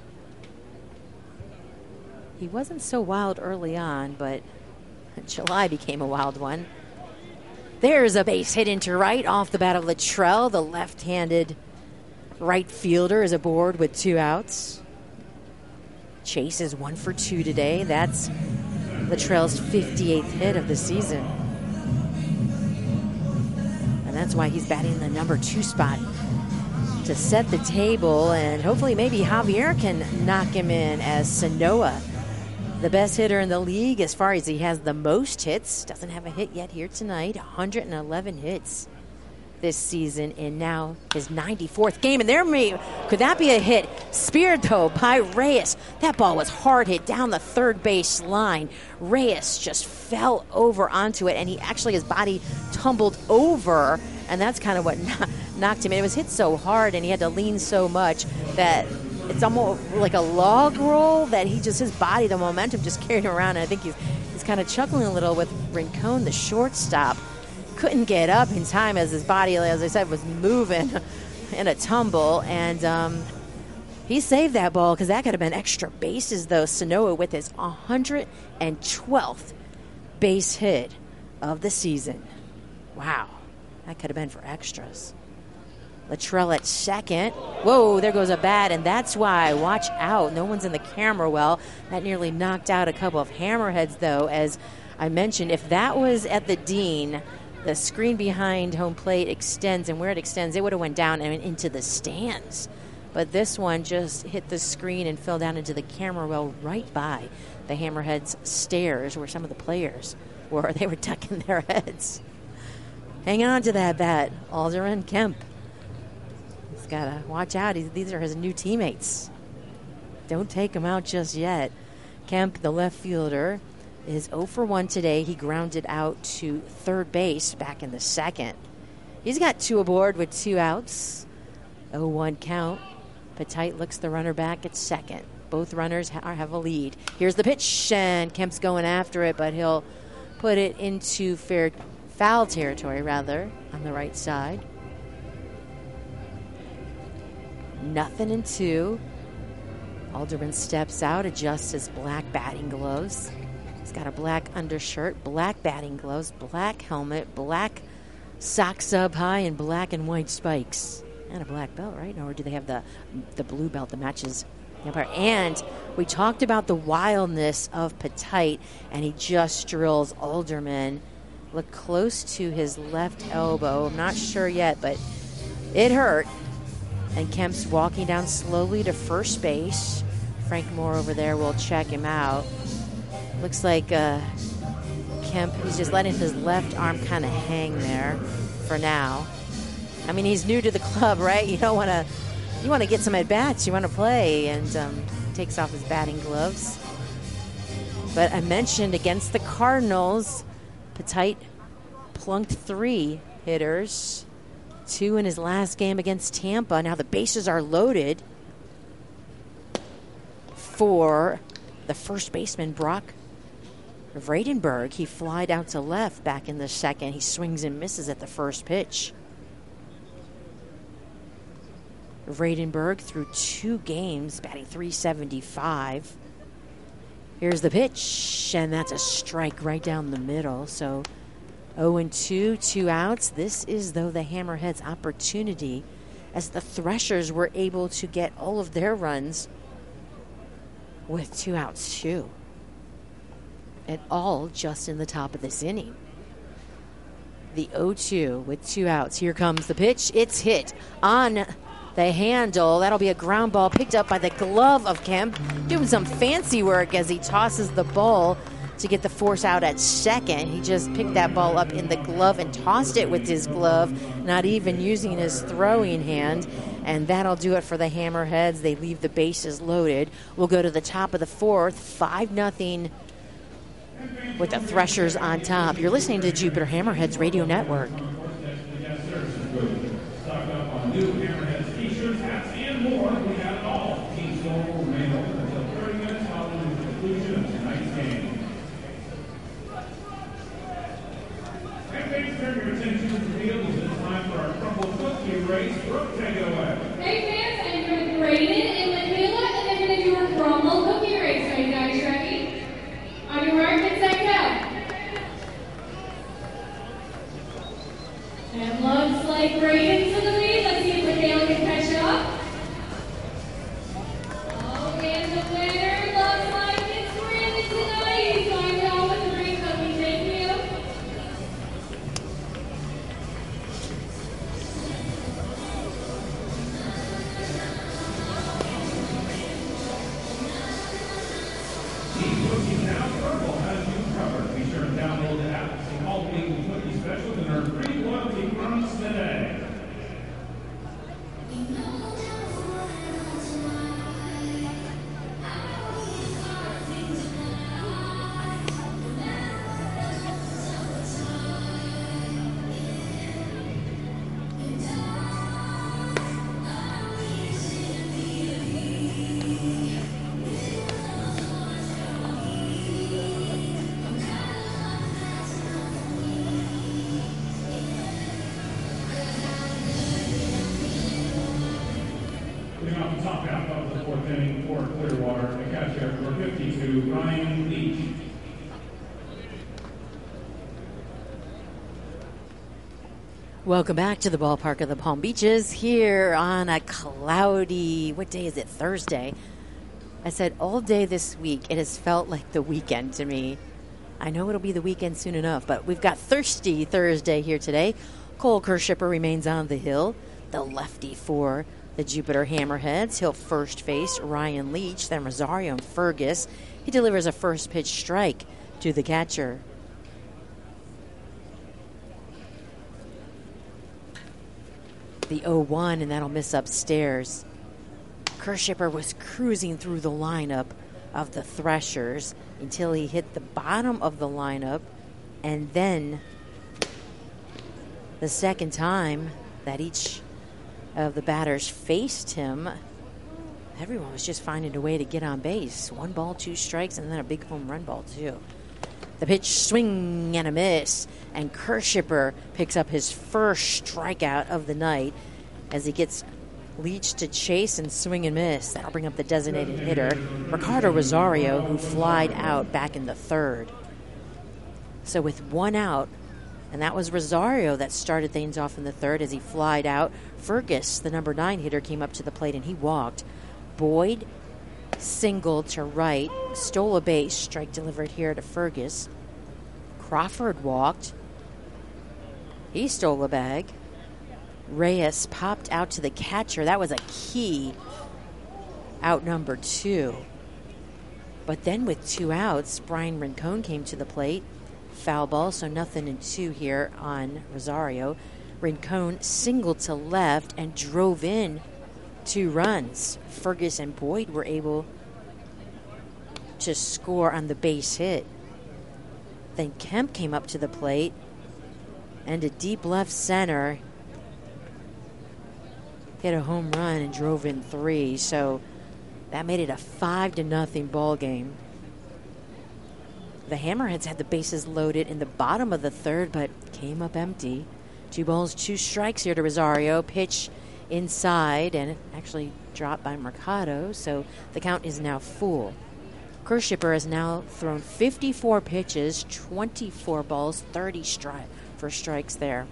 He wasn't so wild early on, but July became a wild one. There's a base hit into right off the bat of Luttrell. The left-handed right fielder is aboard with 2 outs. Chase is 1 for 2 today. That's Luttrell's 58th hit of the season. And that's why he's batting the number 2 spot to set the table. And hopefully maybe Javier can knock him in as Sanoa, the best hitter in the league as far as he has the most hits. Doesn't have a hit yet here tonight. 111 hits this season, and now his 94th game. And could that be a hit? Speared, though, by Reyes. That ball was hard hit down the third base line. Reyes just fell over onto it, and his body tumbled over, and that's kind of what knocked him in. It was hit so hard, and he had to lean so much that it's almost like a log roll that his body, the momentum just carried him around. And I think he's kind of chuckling a little with Rincon, the shortstop. Couldn't get up in time as his body, as I said, was moving in a tumble. And he saved that ball because that could have been extra bases, though. Sanoa with his 112th base hit of the season. Wow. That could have been for extras. Luttrell at second. Whoa, there goes a bat, and that's why. Watch out. No one's in the camera well. That nearly knocked out a couple of Hammerheads, though. As I mentioned, if that was at the Dean, the screen behind home plate extends, and where it extends, it would have went down and into the stands. But this one just hit the screen and fell down into the camera well right by the Hammerheads stairs where some of the players were. They were ducking their heads. Hang on to that bat, Alderman Kemp. He's got to watch out. These are his new teammates. Don't take him out just yet. Kemp, the left fielder, is 0 for 1 today. He grounded out to third base back in the second. He's got 2 aboard with 2 outs. 0-1 count. Pettit looks the runner back at second. Both runners have a lead. Here's the pitch, and Kemp's going after it, but he'll put it into foul territory, on the right side. 0-2. Alderman steps out, adjusts his black batting gloves. He's got a black undershirt, black batting gloves, black helmet, black socks up high, and black and white spikes. And a black belt, right? Or do they have the blue belt that matches the umpire? And we talked about the wildness of Petite, and he just drills Alderman. Look close to his left elbow. I'm not sure yet, but it hurt. And Kemp's walking down slowly to first base. Frank Moore over there will check him out. Looks like Kemp, he's just letting his left arm kind of hang there for now. I mean, he's new to the club, right? You want to get some at-bats. You want to play, and takes off his batting gloves. But I mentioned against the Cardinals, Petite plunked 3 hitters, 2 in his last game against Tampa. Now the bases are loaded for the first baseman, Brock Vredenberg. He flied out to left back in the second. He swings and misses at the first pitch. Vredenberg through 2 games, batting .375. Here's the pitch, and that's a strike right down the middle. So 0-2, 2 outs. This is, though, the Hammerheads' opportunity, as the Threshers were able to get all of their runs with 2 outs, too. And all just in the top of this inning. The 0-2 with 2 outs. Here comes the pitch. It's hit on the handle. That'll be a ground ball picked up by the glove of Kemp, doing some fancy work as he tosses the ball to get the force out at second. He just picked that ball up in the glove and tossed it with his glove, not even using his throwing hand. And that'll do it for the Hammerheads. They leave the bases loaded. We'll go to the top of the 4th, 5-0 with the Threshers on top. You're listening to Jupiter Hammerheads Radio Network. Stock up on new Hammerheads t-shirts, hats, and more. We have it all. Team store will remain open until 30 minutes following the conclusion of tonight's game. And thanks for your attention to the field. It's time for our crumble cookie race. Brooke, take it away. Hey fans, I'm here with Brayden and Michaela, and they're going to do a crumble cookie race. Are you guys ready? On your mark, get set, go. And looks like Brayden's in the lead. Let's see if Michaela can catch up. Oh, and the winner looks like it's Brandon tonight. He's going down with the green cookie. Thank you. Team Cookies Now Purple has you covered. Be sure to download the app. See all Team Cookie specials and earn free loyalty crumbs today. Leading off the top half of the 4th inning for Clearwater, the catcher number 52, Ryan Leach. Welcome back to the ballpark of the Palm Beaches here on a cloudy, what day is it? Thursday. I said all day this week it has felt like the weekend to me. I know it'll be the weekend soon enough, but we've got Thirsty Thursday here today. Cole Kershipper remains on the hill, the lefty for the Jupiter Hammerheads. He'll first face Ryan Leach, then Rosario and Fergus. He delivers a first pitch strike to the catcher. The 0-1, and that'll miss upstairs. Kershipper was cruising through the lineup of the Threshers until he hit the bottom of the lineup, and then the second time that each of the batters faced him, everyone was just finding a way to get on base. 1 ball, 2 strikes, and then a big home run ball, too. The pitch, swing and a miss, and Kershipper picks up his first strikeout of the night as he gets Leach to chase and swing and miss. That'll bring up the designated hitter, Ricardo Rosario, who flied out back in the 3rd. So with one out, and that was Rosario that started things off in the third as he flied out. Fergus, the number 9 hitter, came up to the plate and he walked. Boyd singled to right, stole a base, strike delivered here to Fergus. Crawford walked. He stole a bag. Reyes popped out to the catcher. That was a key out number 2. But then with 2 outs, Brian Rincon came to the plate. Foul ball, so nothing in 2 here on Rosario. Rincon singled to left and drove in 2 runs. Fergus and Boyd were able to score on the base hit. Then Kemp came up to the plate and a deep left center hit a home run and drove in 3. So that made it a 5-0 ball game. The Hammerheads had the bases loaded in the bottom of the third, but came up empty. 2 balls, 2 strikes here to Rosario. Pitch inside, and it actually dropped by Mercado, so the count is now full. Kershipper has now thrown 54 pitches, 24 balls, 30 strikes there.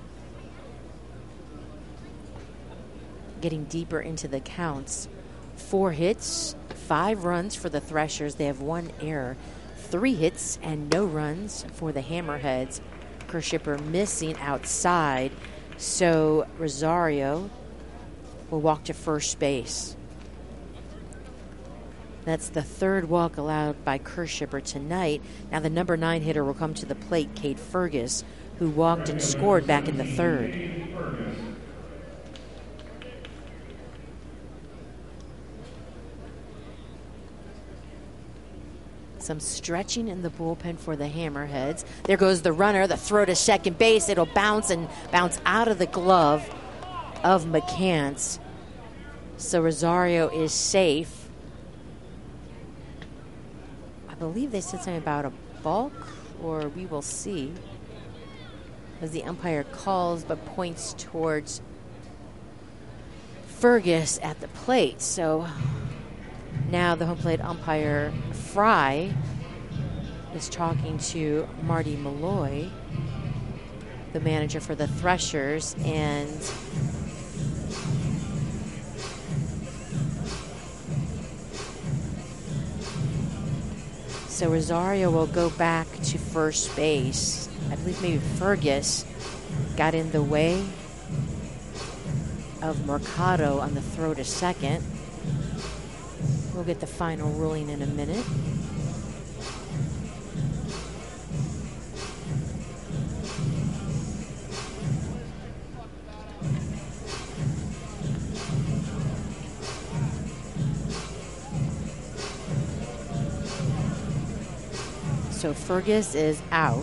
Getting deeper into the counts. 4 hits, 5 runs for the Threshers. They have 1 error. 3 hits and no runs for the Hammerheads. Kershipper missing outside, so Rosario will walk to first base. That's the 3rd walk allowed by Kershipper tonight. Now the number 9 hitter will come to the plate, Cade Fergus, who walked and scored back in the 3rd. Some stretching in the bullpen for the Hammerheads. There goes the runner, the throw to second base. It'll bounce out of the glove of McCants. So Rosario is safe. I believe they said something about a balk, or we will see, as the umpire calls but points towards Fergus at the plate. So now the home plate umpire, Fry, is talking to Marty Malloy, the manager for the Threshers, and so Rosario will go back to first base. I believe maybe Fergus got in the way of Mercado on the throw to second. We'll get the final ruling in a minute. So Fergus is out.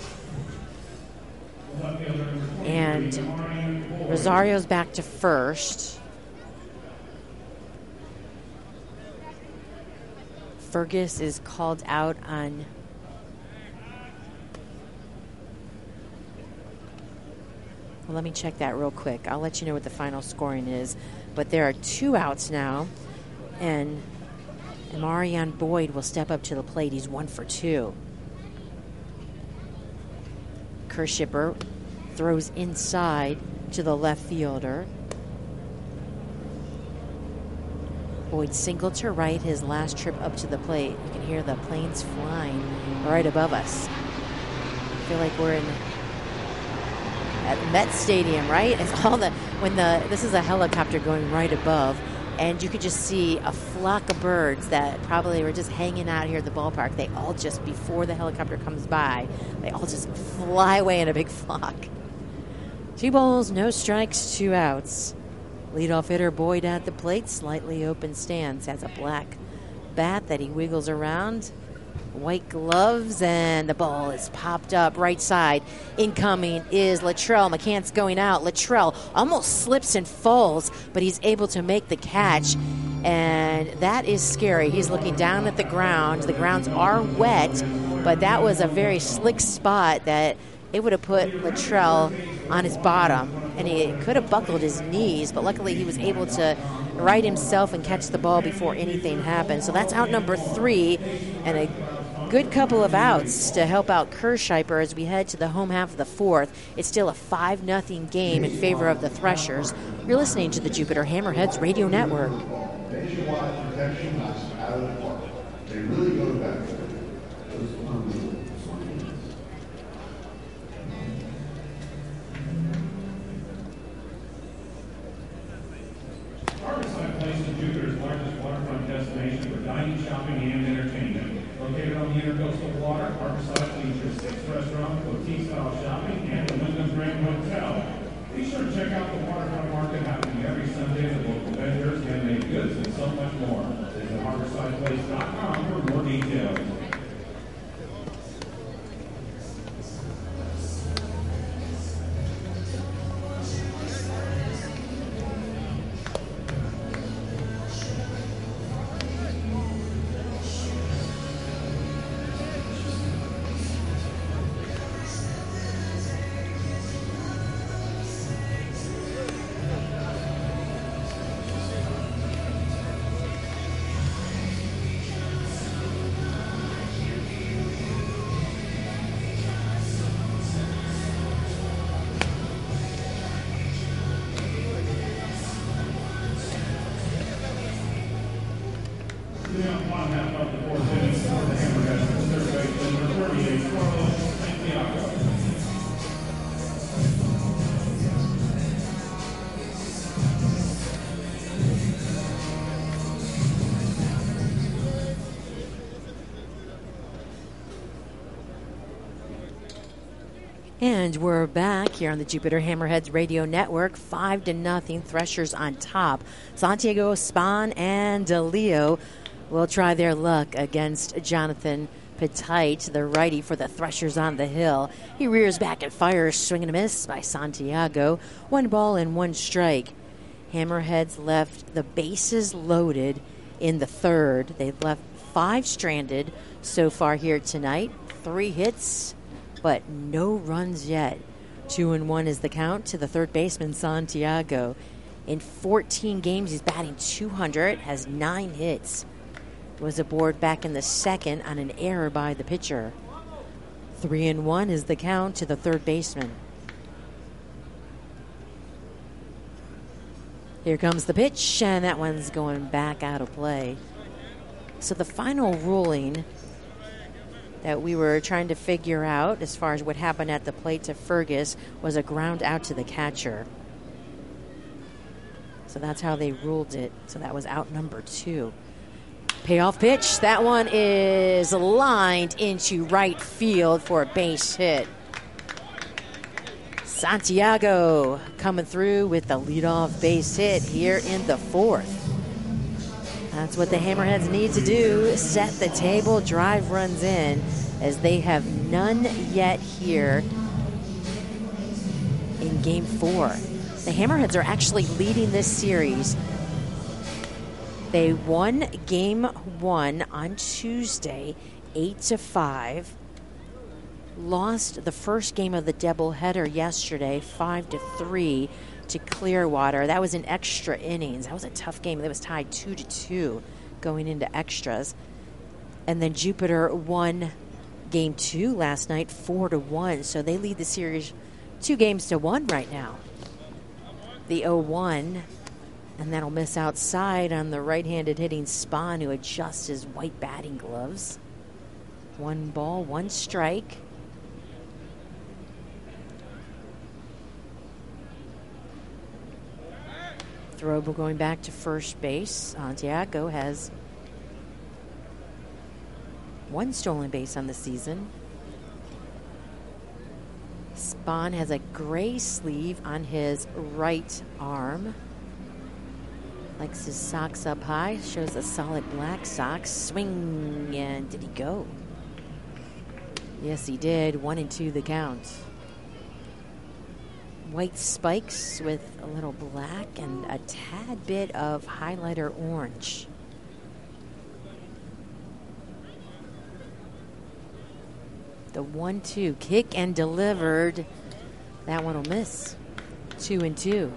And Rosario's back to first. Fergus is called out on well, let me check that real quick. I'll let you know what the final scoring is. But there are 2 outs now, and Marion Boyd will step up to the plate. He's 1 for 2. Kershipper throws inside to the left fielder. Boyd singled to right his last trip up to the plate. You can hear the planes flying right above us. I feel like we're at Met Stadium, right? It's all this is a helicopter going right above, and you could just see a flock of birds that probably were just hanging out here at the ballpark. They all just, before the helicopter comes by, they all just fly away in a big flock. 2 balls, no strikes, 2 outs. Leadoff hitter Boyd at the plate, slightly open stance, has a black bat that he wiggles around. White gloves, and the ball is popped up right side. Incoming is Luttrell. McCants going out. Luttrell almost slips and falls, but he's able to make the catch, and that is scary. He's looking down at the ground. The grounds are wet, but that was a very slick spot that it would have put Luttrell on his bottom, and he could have buckled his knees, but luckily he was able to right himself and catch the ball before anything happened. So that's out number 3, and a good couple of outs to help out Kersheiper as we head to the home half of the fourth. It's still a 5-0 game in favor of the Threshers. You're listening to the Jupiter Hammerheads Radio Network. Nationwide protection is out of the park. They really go to bat. Harborside Place is Jupiter's largest waterfront destination for dining, shopping, and entertainment. Located on the intercoastal water, Harborside features 6 restaurants, boutique-style shopping, and the Wyndham Grand Hotel. Be sure to check out the waterfront market happening every Sunday with local vendors, handmade goods, and so much more. Visit harborsideplace.com for more details. And we're back here on the Jupiter Hammerheads Radio Network. 5-0 Threshers on top. Santiago Spahn and DeLeo will try their luck against Jonathan Petite, the righty for the Threshers on the hill. He rears back and fires, swing and a miss by Santiago. 1 ball and 1 strike. Hammerheads left the bases loaded in the third. They've left 5 stranded so far here tonight. 3 hits, but no runs yet. 2-1 is the count to the third baseman, Santiago. In 14 games, he's batting .200, has 9 hits. Was aboard back in the second on an error by the pitcher. 3-1 is the count to the third baseman. Here comes the pitch, and that one's going back out of play. So the final ruling that we were trying to figure out as far as what happened at the plate to Fergus was a ground out to the catcher. So that's how they ruled it. So that was out number 2. Payoff pitch. That one is lined into right field for a base hit. Santiago coming through with the leadoff base hit here in the fourth. That's what the Hammerheads need to do, set the table, drive runs in, as they have none yet here in Game 4. The Hammerheads are actually leading this series. They won Game 1 on Tuesday, 8-5. Lost the first game of the doubleheader yesterday, 5-3 to Clearwater. That was in extra innings. That was a tough game. That was tied 2-2 going into extras. And then Jupiter won Game 2 last night, 4-1. So they lead the series 2-1 right now. The 0-1, and that'll miss outside on the right-handed hitting Spahn, who adjusts his white batting gloves. 1 ball, 1 strike. Throw going back to first base. Santiago has 1 stolen base on the season. Spahn has a gray sleeve on his right arm. Likes his socks up high. Shows a solid black socks. Swing, and did he go? Yes, he did. 1-2 the count. White spikes with a little black and a tad bit of highlighter orange. The 1-2 kick and delivered. That one will miss. 2-2.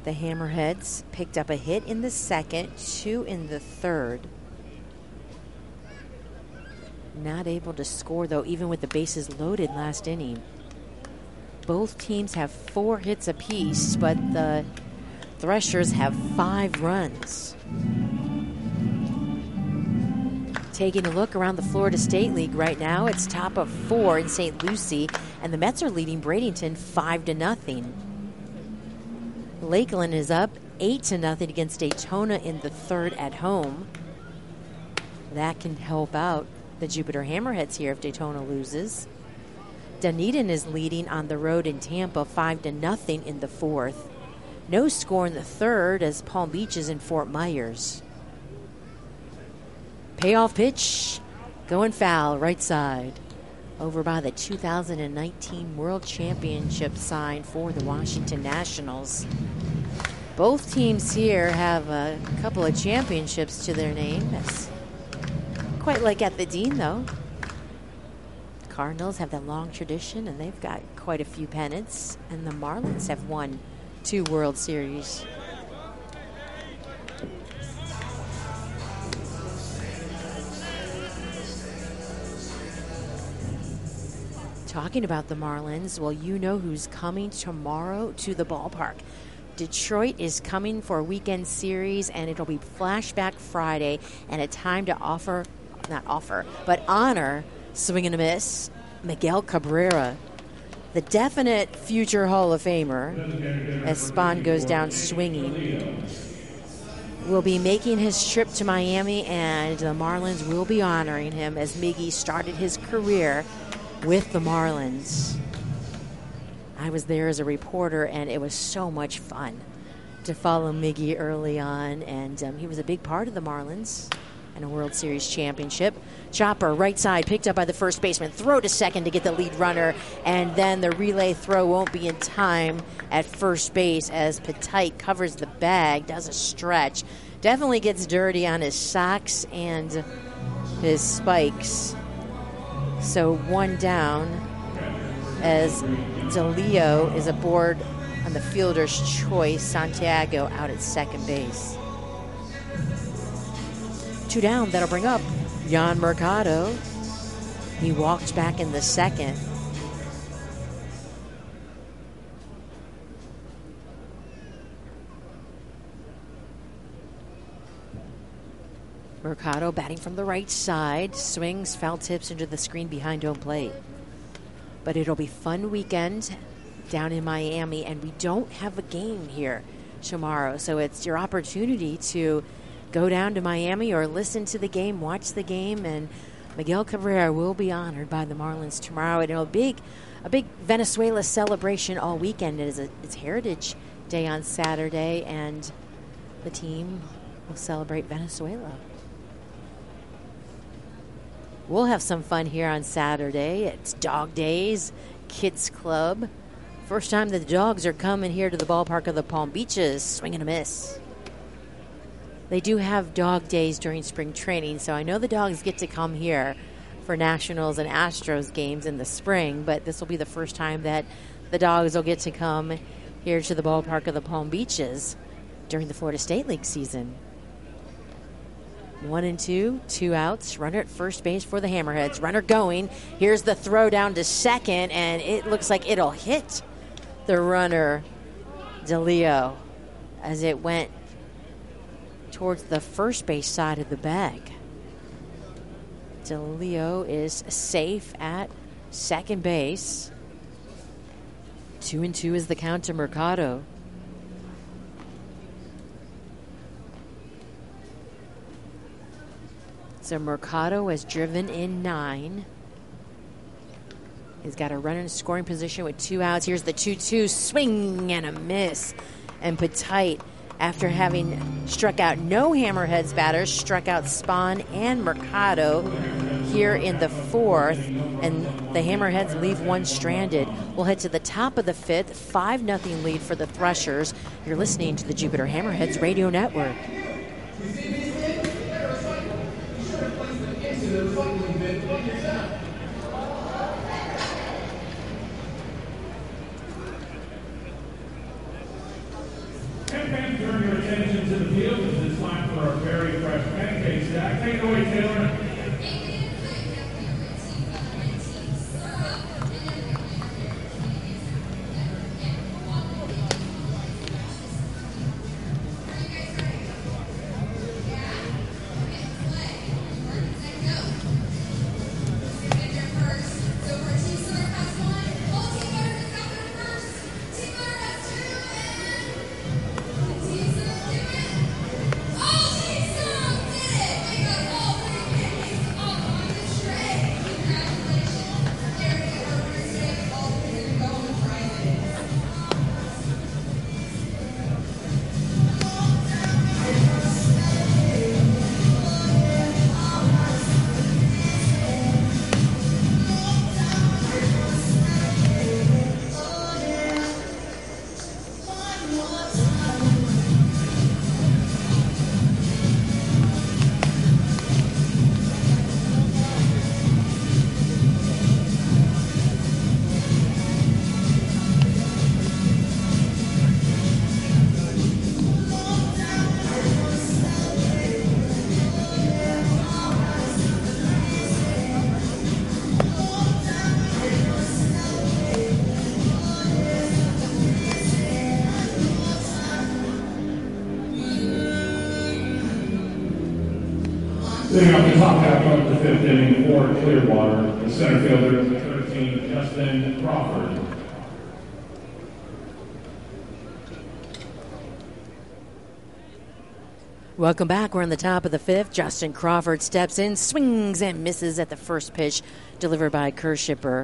The Hammerheads picked up a hit in the second, 2 in the third. Not able to score, though, even with the bases loaded last inning. Both teams have 4 hits apiece, but the Threshers have 5 runs. Taking a look around the Florida State League right now, it's top of 4 in St. Lucie, and the Mets are leading Bradenton 5-0. Lakeland is up 8-0 against Daytona in the third at home. That can help out the Jupiter Hammerheads here if Daytona loses. Dunedin is leading on the road in Tampa 5-0 in the fourth. No score in the third as Palm Beach is in Fort Myers. Payoff pitch, going foul, right side. Over by the 2019 World Championship sign for the Washington Nationals. Both teams here have a couple of championships to their name. That's quite like at the Dean, though. Cardinals have that long tradition, and they've got quite a few pennants. And the Marlins have won 2 World Series. Talking about the Marlins, well, you know who's coming tomorrow to the ballpark. Detroit is coming for a weekend series, and it'll be Flashback Friday, and a time to honor swing and a miss, Miguel Cabrera, the definite future Hall of Famer, as Spahn goes down swinging. Will be making his trip to Miami, and the Marlins will be honoring him as Miggy started his career with the Marlins. I was there as a reporter, and it was so much fun to follow Miggy early on, and he was a big part of the Marlins and a World Series championship. Chopper, right side, picked up by the first baseman. Throw to second to get the lead runner, and then the relay throw won't be in time at first base as Petite covers the bag, does a stretch. Definitely gets dirty on his socks and his spikes. So 1 down as DeLeo is aboard on the fielder's choice. Santiago out at second base. 2 down, that'll bring up Jan Mercado. He walked back in the second. Mercado batting from the right side, swings, foul tips into the screen behind home plate. But it'll be fun weekend down in Miami, and we don't have a game here tomorrow, so it's your opportunity to go down to Miami or listen to the game, watch the game, and Miguel Cabrera will be honored by the Marlins tomorrow. And it'll be a big Venezuela celebration all weekend. It's Heritage Day on Saturday, and the team will celebrate Venezuela. We'll have some fun here on Saturday. It's Dog Days, Kids Club. First time the dogs are coming here to the ballpark of the Palm Beaches. Swing and a miss. They do have dog days during spring training, so I know the dogs get to come here for Nationals and Astros games in the spring, but this will be the first time that the dogs will get to come here to the ballpark of the Palm Beaches during the Florida State League season. 1-2, 2 outs. Runner at first base for the Hammerheads. Runner going. Here's the throw down to second, and it looks like it'll hit the runner, DeLeo, as it went towards the first base side of the bag. DeLeo is safe at second base. 2-2 is the count to Mercado. So Mercado has driven in 9. He's got a runner in scoring position with 2 outs. Here's the 2-2, swing and a miss. And Petite, after having struck out no Hammerheads batters, struck out Spahn and Mercado here in the fourth. And the Hammerheads leave one stranded. We'll head to the top of the fifth. 5-0 lead for the Threshers. You're listening to the Jupiter Hammerheads Radio Network. into the field as it's time for our very fresh pancake stack. Take it away, Taylor. Sitting up the top half of the fifth inning for Clearwater, the center fielder, 13, Justin Crawford. Welcome back. We're in the top of the fifth. Justin Crawford steps in, swings and misses at the first pitch delivered by Kershipper.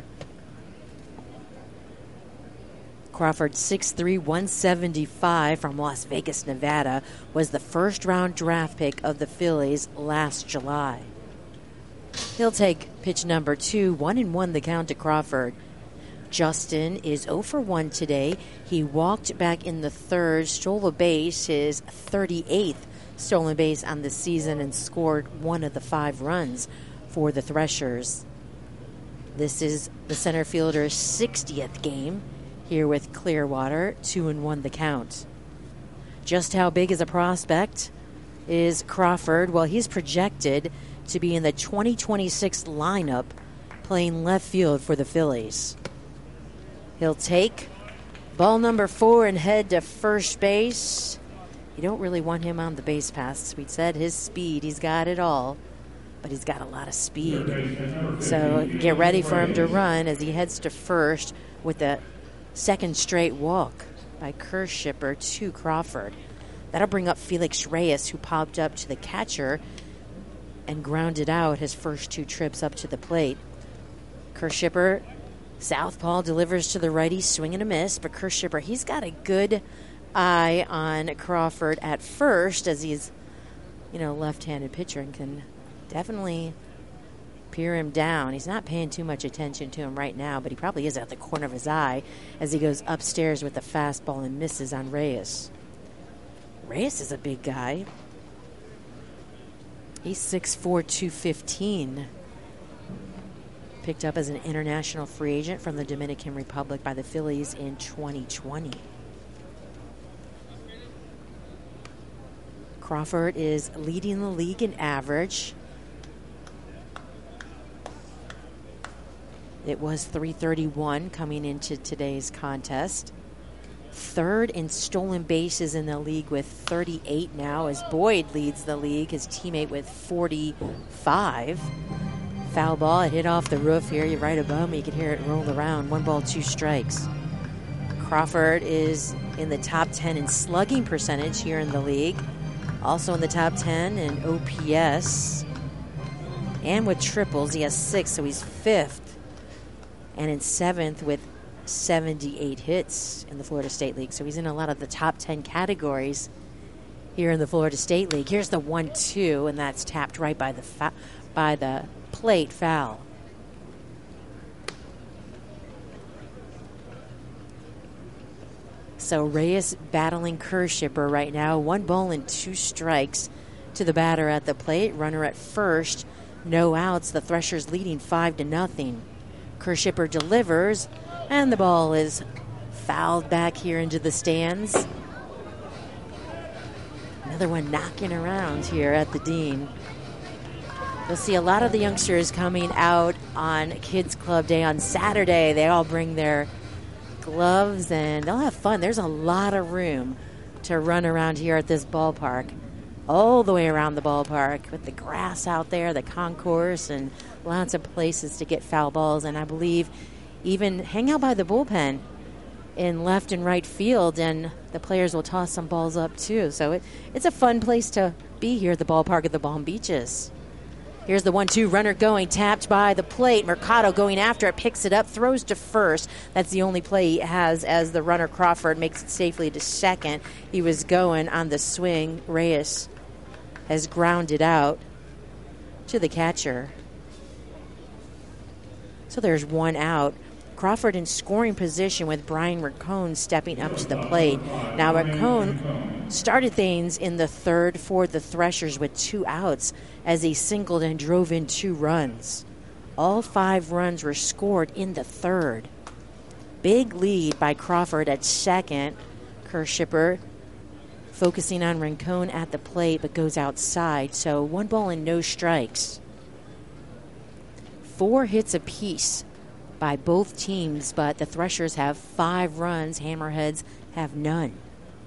Crawford, 6'3", 175 from Las Vegas, Nevada, was the first-round draft pick of the Phillies last July. He'll take pitch number 2, 1-1 the count to Crawford. Justin is 0 for 1 today. He walked back in the third, stole a base, his 38th stolen base on the season, and scored 1 of the 5 runs for the Threshers. This is the center fielder's 60th game here with Clearwater, 2-1 the count. Just how big is a prospect is Crawford? Well, he's projected to be in the 2026 lineup playing left field for the Phillies. He'll take ball number 4 and head to first base. You don't really want him on the base paths. We said his speed, he's got it all, but he's got a lot of speed. So get ready for him to run as he heads to first with the second straight walk by Kershipper to Crawford. That'll bring up Felix Reyes, who popped up to the catcher and grounded out his first 2 trips up to the plate. Kershipper, southpaw, delivers to the righty, swing and a miss, but Kershipper, he's got a good eye on Crawford at first, as he's, left-handed pitcher and can definitely peer him down. He's not paying too much attention to him right now, but he probably is at the corner of his eye as he goes upstairs with the fastball and misses on Reyes. Reyes is a big guy. He's 6'4", 215. Picked up as an international free agent from the Dominican Republic by the Phillies in 2020. Crawford is leading the league in average. It was .331 coming into today's contest. Third in stolen bases in the league with 38 now, as Boyd leads the league, his teammate with 45. Foul ball, it hit off the roof here. You're right above me. You can hear it roll around. 1 ball, 2 strikes. Crawford is in the top 10 in slugging percentage here in the league. Also in the top 10 in OPS. And with triples, he has 6, so he's 5th. And in 7th with 78 hits in the Florida State League. So he's in a lot of the top 10 categories here in the Florida State League. Here's the 1-2, and that's tapped right by the plate foul. So Reyes battling Kershipper right now. 1 ball and 2 strikes to the batter at the plate. Runner at first, no outs. The Threshers leading 5-0. Kershipper delivers, and the ball is fouled back here into the stands. Another one knocking around here at the Dean. You'll see a lot of the youngsters coming out on Kids Club Day on Saturday. They all bring their gloves and they'll have fun. There's a lot of room to run around here at this ballpark. All the way around the ballpark with the grass out there, the concourse, and lots of places to get foul balls. And I believe even hang out by the bullpen in left and right field, and the players will toss some balls up too. So it's a fun place to be here at the ballpark at the Palm Beaches. Here's the 1-2 runner going, tapped by the plate. Mercado going after it, picks it up, throws to first. That's the only play he has as the runner Crawford makes it safely to second. He was going on the swing. Reyes has grounded out to the catcher. So there's one out. Crawford in scoring position with Brian Rincon stepping up to the plate. Now Rincon started things in the third for the Threshers with 2 outs as he singled and drove in 2 runs. All 5 runs were scored in the third. Big lead by Crawford at second. Kershipper focusing on Rincon at the plate but goes outside. So 1 ball and no strikes. 4 hits apiece by both teams, but the Threshers have 5 runs. Hammerheads have none.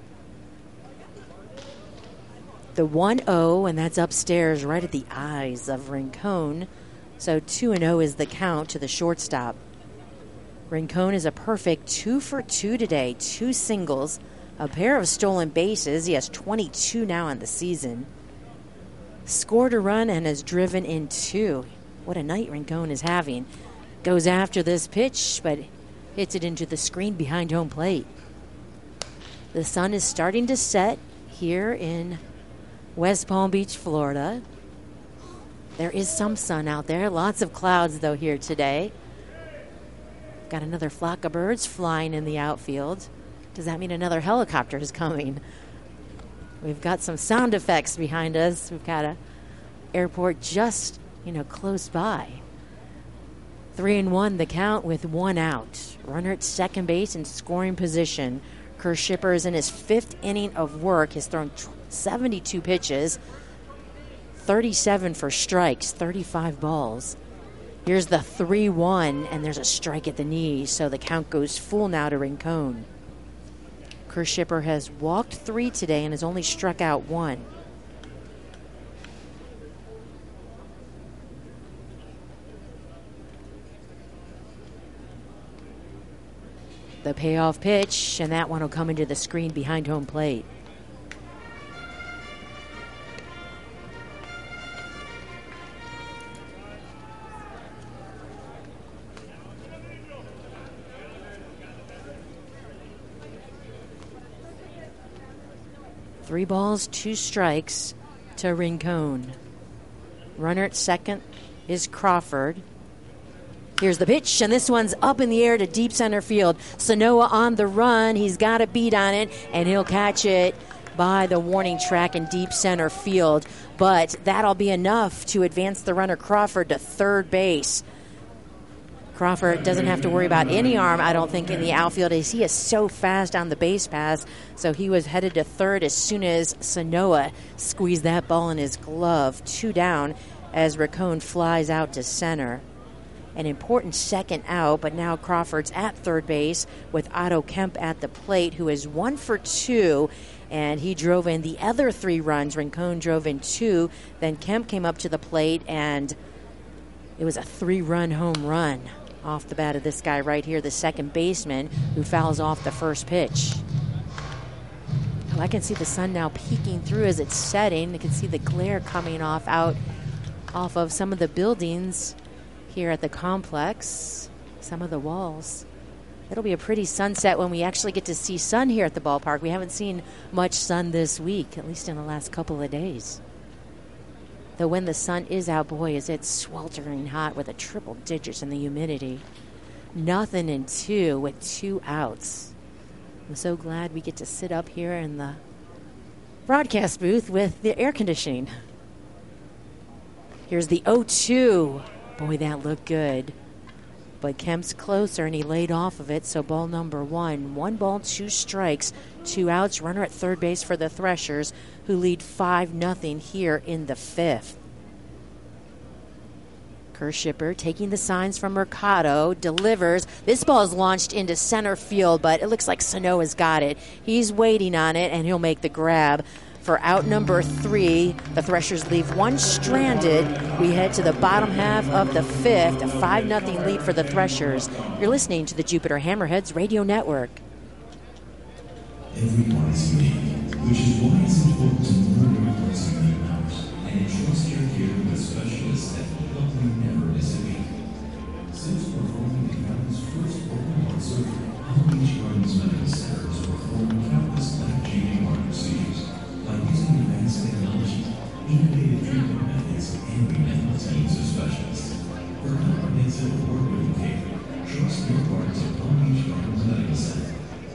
The 1-0, and that's upstairs right at the eyes of Rincon. So 2-0 is the count to the shortstop. Rincon is a perfect 2 for 2 today. 2 singles, a pair of stolen bases. He has 22 now on the season. Scored a run and has driven in 2. What a night Rincon is having. Goes after this pitch, but hits it into the screen behind home plate. The sun is starting to set here in West Palm Beach, Florida. There is some sun out there. Lots of clouds, though, here today. Got another flock of birds flying in the outfield. Does that mean another helicopter is coming? We've got some sound effects behind us. We've got an airport just, close by. 3-1 the count with 1 out. Runner at second base in scoring position. Kershipper is in his 5th inning of work. Has thrown 72 pitches, 37 for strikes, 35 balls. Here's the 3-1, and there's a strike at the knee, so the count goes full now to Rincon. Kershipper has walked 3 today and has only struck out 1. The payoff pitch, and that one will come into the screen behind home plate. Three balls, 2 strikes to Rincon. Runner at second is Crawford. Here's the pitch, and this one's up in the air to deep center field. Sanoa on the run. He's got a beat on it, and he'll catch it by the warning track in deep center field. But that'll be enough to advance the runner Crawford to third base. Crawford doesn't have to worry about any arm, I don't think, in the outfield, as he is so fast on the base pass. So he was headed to third as soon as Sanoa squeezed that ball in his glove. 2 down as Rincon flies out to center. An important second out, but now Crawford's at third base with Otto Kemp at the plate, who is 1 for 2, and he drove in the other 3 runs. Rincon drove in 2, then Kemp came up to the plate, and it was a 3-run home run off the bat of this guy right here, the second baseman, who fouls off the first pitch. Oh, I can see the sun now peeking through as it's setting. You can see the glare coming off of some of the buildings here at the complex, some of the walls. It'll be a pretty sunset when we actually get to see sun here at the ballpark. We haven't seen much sun this week, at least in the last couple of days. Though when the sun is out, boy, is it sweltering hot with a triple digits in the humidity. 0-2 with 2 outs. I'm so glad we get to sit up here in the broadcast booth with the air conditioning. Here's the 0-2. Boy, that looked good. But Kemp's closer, and he laid off of it, so ball number 1. 1 ball, 2 strikes, 2 outs. Runner at third base for the Threshers, who lead 5-0 here in the 5th. Kershipper taking the signs from Mercado, delivers. This ball is launched into center field, but it looks like Sano's got it. He's waiting on it, and he'll make the grab. For out number 3, the Threshers leave 1 stranded. We head to the bottom half of the 5th, a 5-0 lead for the Threshers. You're listening to the Jupiter Hammerheads Radio Network. Everyone's unique, which is why it's important to learn your place in the house and trust your care with specialists that will help you never miss a beat. Since performing the county's first open heart surgery, Palm Beach Gardens Medical Center has performed countless life-changing heart procedures by using advanced technology, innovative treatment methods, and relentless teams of specialists. For comprehensive award-winning care, trust your heart to Palm Beach Gardens Medical Center.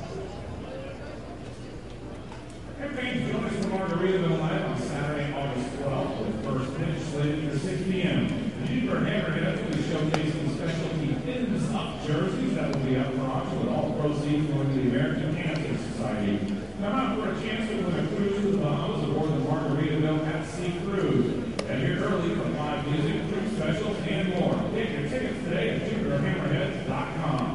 Campaigns join us from Margaritaville Live on Saturday, August 12th, with first pitch slated for 6 p.m. The Jupiter Hammerheads will be showcasing specialty in-the-stock jerseys that will be up for auction with all proceeds going to the American Cancer Society. Come out for a chance to win a cruise to the Bahamas aboard the Margaritaville at Sea Cruise. And here early for live music, food specials, and more. Get your tickets today at JupiterHammerheads.com.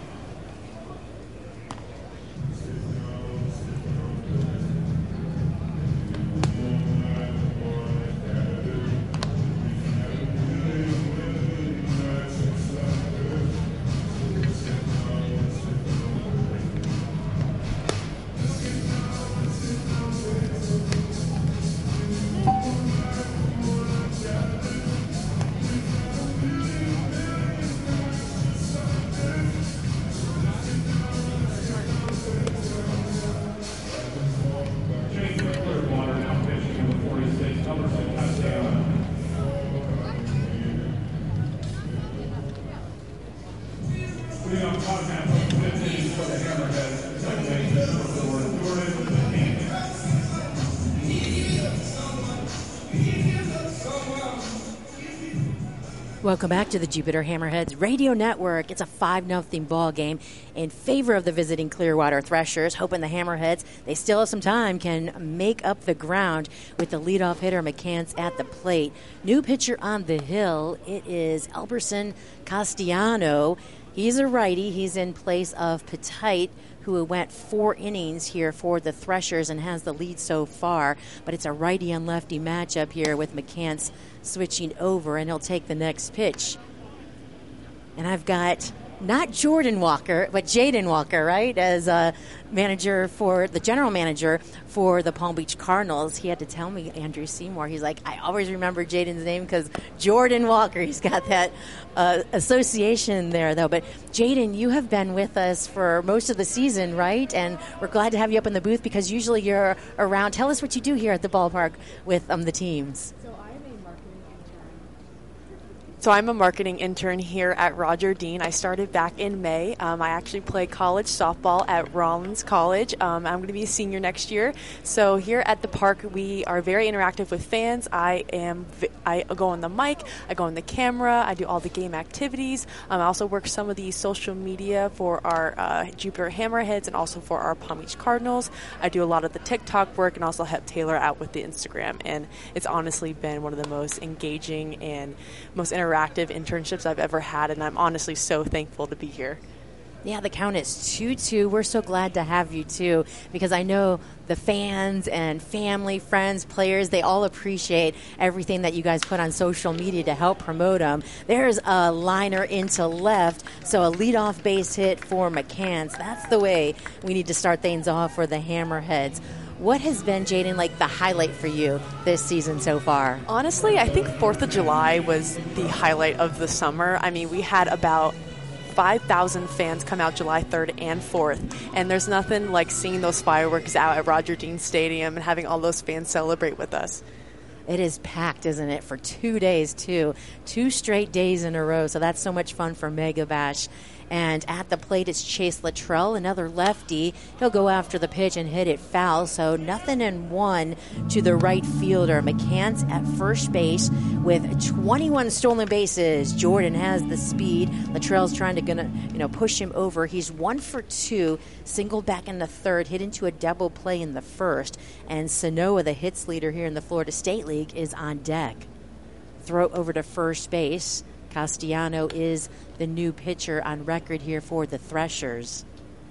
Welcome back to the Jupiter Hammerheads Radio Network. It's a 5-0 ball game in favor of the visiting Clearwater Threshers, hoping the Hammerheads, they still have some time, can make up the ground with the leadoff hitter McCants at the plate. New pitcher on the hill, it is Elberson Castellano. He's a righty. He's in place of Petite, who went 4 innings here for the Threshers and has the lead so far. But it's a righty on lefty matchup here with McCants switching over, and he'll take the next pitch. And I've got not Jordan Walker, but Jaden Walker, right, as manager for the general manager for the Palm Beach Cardinals. He had to tell me, Andrew Seymour, he's like, I always remember Jaden's name because Jordan Walker, he's got that association there, though. But Jaden, you have been with us for most of the season, right? And we're glad to have you up in the booth because usually you're around. Tell us what you do here at the ballpark with the teams. So I'm a marketing intern here at Roger Dean. I started back in May. I actually play college softball at Rollins College. I'm going to be a senior next year. So here at the park, we are very interactive with fans. I go on the mic, I go on the camera, I do all the game activities. I also work some of the social media for our Jupiter Hammerheads and also for our Palm Beach Cardinals. I do a lot of the TikTok work and also help Taylor out with the Instagram. And it's honestly been one of the most engaging and most interactive internships I've ever had, and I'm honestly so thankful to be here. Yeah, the count is 2-2. We're so glad to have you, too, because I know the fans and family, friends, players, they all appreciate everything that you guys put on social media to help promote them. There's a liner into left, so a leadoff base hit for McCants. That's the way we need to start things off for the Hammerheads. What has been, Jaden, like the highlight for you this season so far? Honestly, I think 4th of July was the highlight of the summer. I mean, we had about 5,000 fans come out July 3rd and 4th, and there's nothing like seeing those fireworks out at Roger Dean Stadium and having all those fans celebrate with us. It is packed, isn't it, for 2 days, too. 2 straight days in a row, so that's so much fun for Mega Bash. And at the plate, it's Chase Luttrell, another lefty. He'll go after the pitch and hit it foul. So 0-1 to the right fielder. McCants at first base with 21 stolen bases. Jordan has the speed. Luttrell's trying to push him over. He's 1 for 2, singled back in the third, hit into a double play in the first. And Sanoa, the hits leader here in the Florida State League, is on deck. Throw over to first base. Castellano is the new pitcher on record here for the Threshers.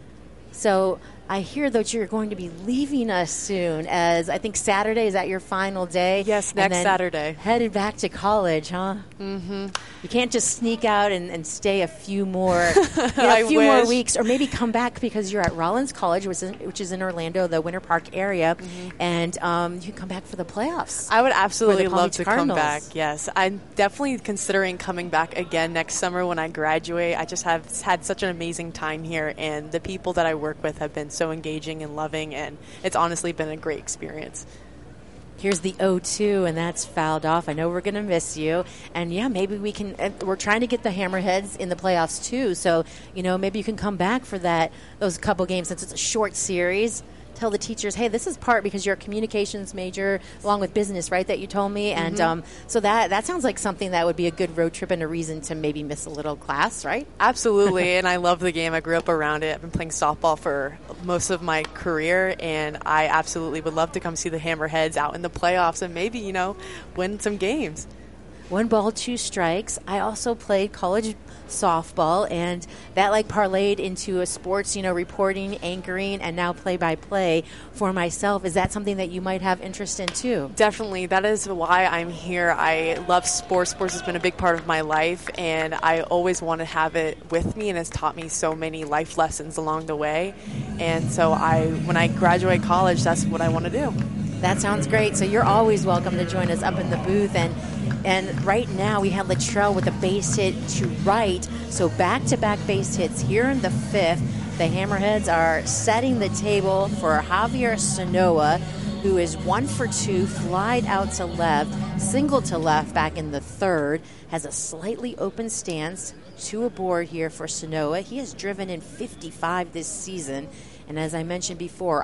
So I hear that you're going to be leaving us soon, as I think Saturday, is that your final day? Yes, next Saturday. Headed back to college, huh? Mm-hmm. You can't just sneak out and stay a few more, more weeks, or maybe come back because you're at Rollins College, which is in Orlando, the Winter Park area, and you can come back for the playoffs. I would absolutely love to come back. Yes, I'm definitely considering coming back again next summer when I graduate. I just have had such an amazing time here, and the people that I work with have been so engaging and loving, and it's honestly been a great experience. Here's the 0-2, and that's fouled off. I know we're going to miss you. And, yeah, maybe we can we're trying to get the Hammerheads in the playoffs, too. So, maybe you can come back for those couple games since it's a short series. Tell the teachers, hey, this is part because you're a communications major along with business, right, that you told me. And so that sounds like something that would be a good road trip and a reason to maybe miss a little class, right? Absolutely, and I love the game. I grew up around it. I've been playing softball for most of my career, and I absolutely would love to come see the Hammerheads out in the playoffs and maybe, win some games. 1 ball, 2 strikes. I also played college softball, and that parlayed into a sports, reporting, anchoring, and now play-by-play for myself. Is that something that you might have interest in too? Definitely. That is why I'm here. I love sports. Sports has been a big part of my life, and I always want to have it with me, and it's taught me so many life lessons along the way. And so when I graduate college, that's what I want to do. That sounds great. So you're always welcome to join us up in the booth. And right now we have Luttrell with a base hit to right. So back-to-back base hits here in the 5th. The Hammerheads are setting the table for Javier Sanoa, who is 1 for 2, flied out to left, single to left back in the 3rd, has a slightly open stance, 2 aboard here for Sanoa. He has driven in 55 this season. And as I mentioned before,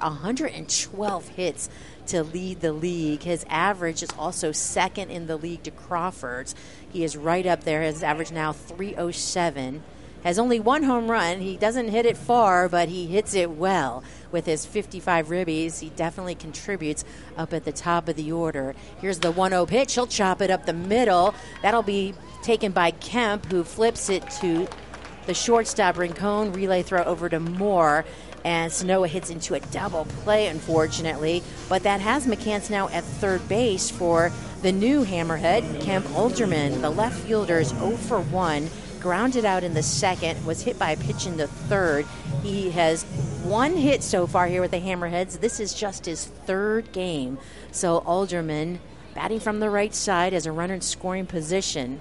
112 hits to lead the league. His average is also second in the league to Crawford's. He is right up there. His average now .307. Has only 1 home run. He doesn't hit it far, but he hits it well. With his 55 ribbies, he definitely contributes up at the top of the order. Here's the 1-0 pitch. He'll chop it up the middle. That'll be taken by Kemp, who flips it to the shortstop Rincon. Relay throw over to Moore. And Sanoa hits into a double play, unfortunately. But that has McCants now at third base for the new Hammerhead, Kemp Alderman. The left fielder is 0 for 1. Grounded out in the second, was hit by a pitch in the third. He has 1 hit so far here with the Hammerheads. This is just his 3rd game. So Alderman batting from the right side as a runner in scoring position.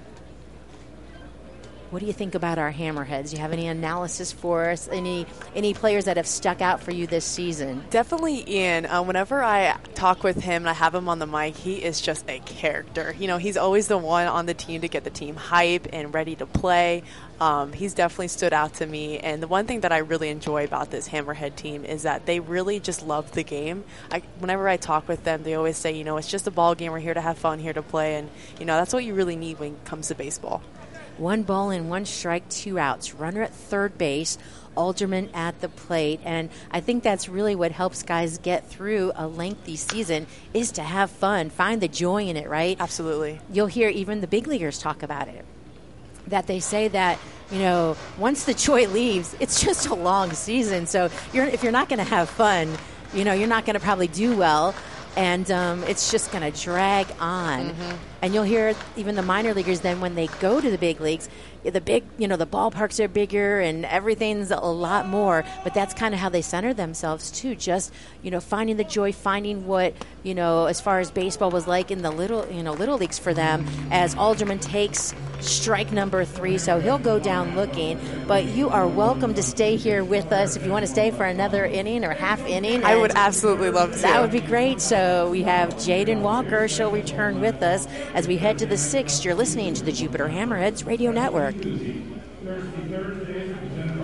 What do you think about our Hammerheads? Do you have any analysis for us? Any players that have stuck out for you this season? Definitely Ian. Whenever I talk with him and I have him on the mic, he is just a character. He's always the one on the team to get the team hype and ready to play. He's definitely stood out to me. And the one thing that I really enjoy about this Hammerhead team is that they really just love the game. Whenever I talk with them, they always say, it's just a ball game. We're here to have fun, here to play. And, that's what you really need when it comes to baseball. 1 ball and 1 strike, 2 outs. Runner at third base, Alderman at the plate. And I think that's really what helps guys get through a lengthy season is to have fun, find the joy in it, right? Absolutely. You'll hear even the big leaguers talk about it, that they say that, once the joy leaves, it's just a long season. So if you're not going to have fun, you're not going to probably do well. And it's just going to drag on. Mm-hmm. And you'll hear even the minor leaguers then when they go to the big leagues, the ballparks are bigger and everything's a lot more. But that's kind of how they center themselves too. Just, finding the joy, finding what, as far as baseball was like in the little leagues for them as Alderman takes strike number 3. So he'll go down looking. But you are welcome to stay here with us if you want to stay for another inning or half inning. I would absolutely love to. That would be great. So we have Jaden Walker. She'll return with us as we head to the 6th. You're listening to the Jupiter Hammerheads Radio Network. Thursday,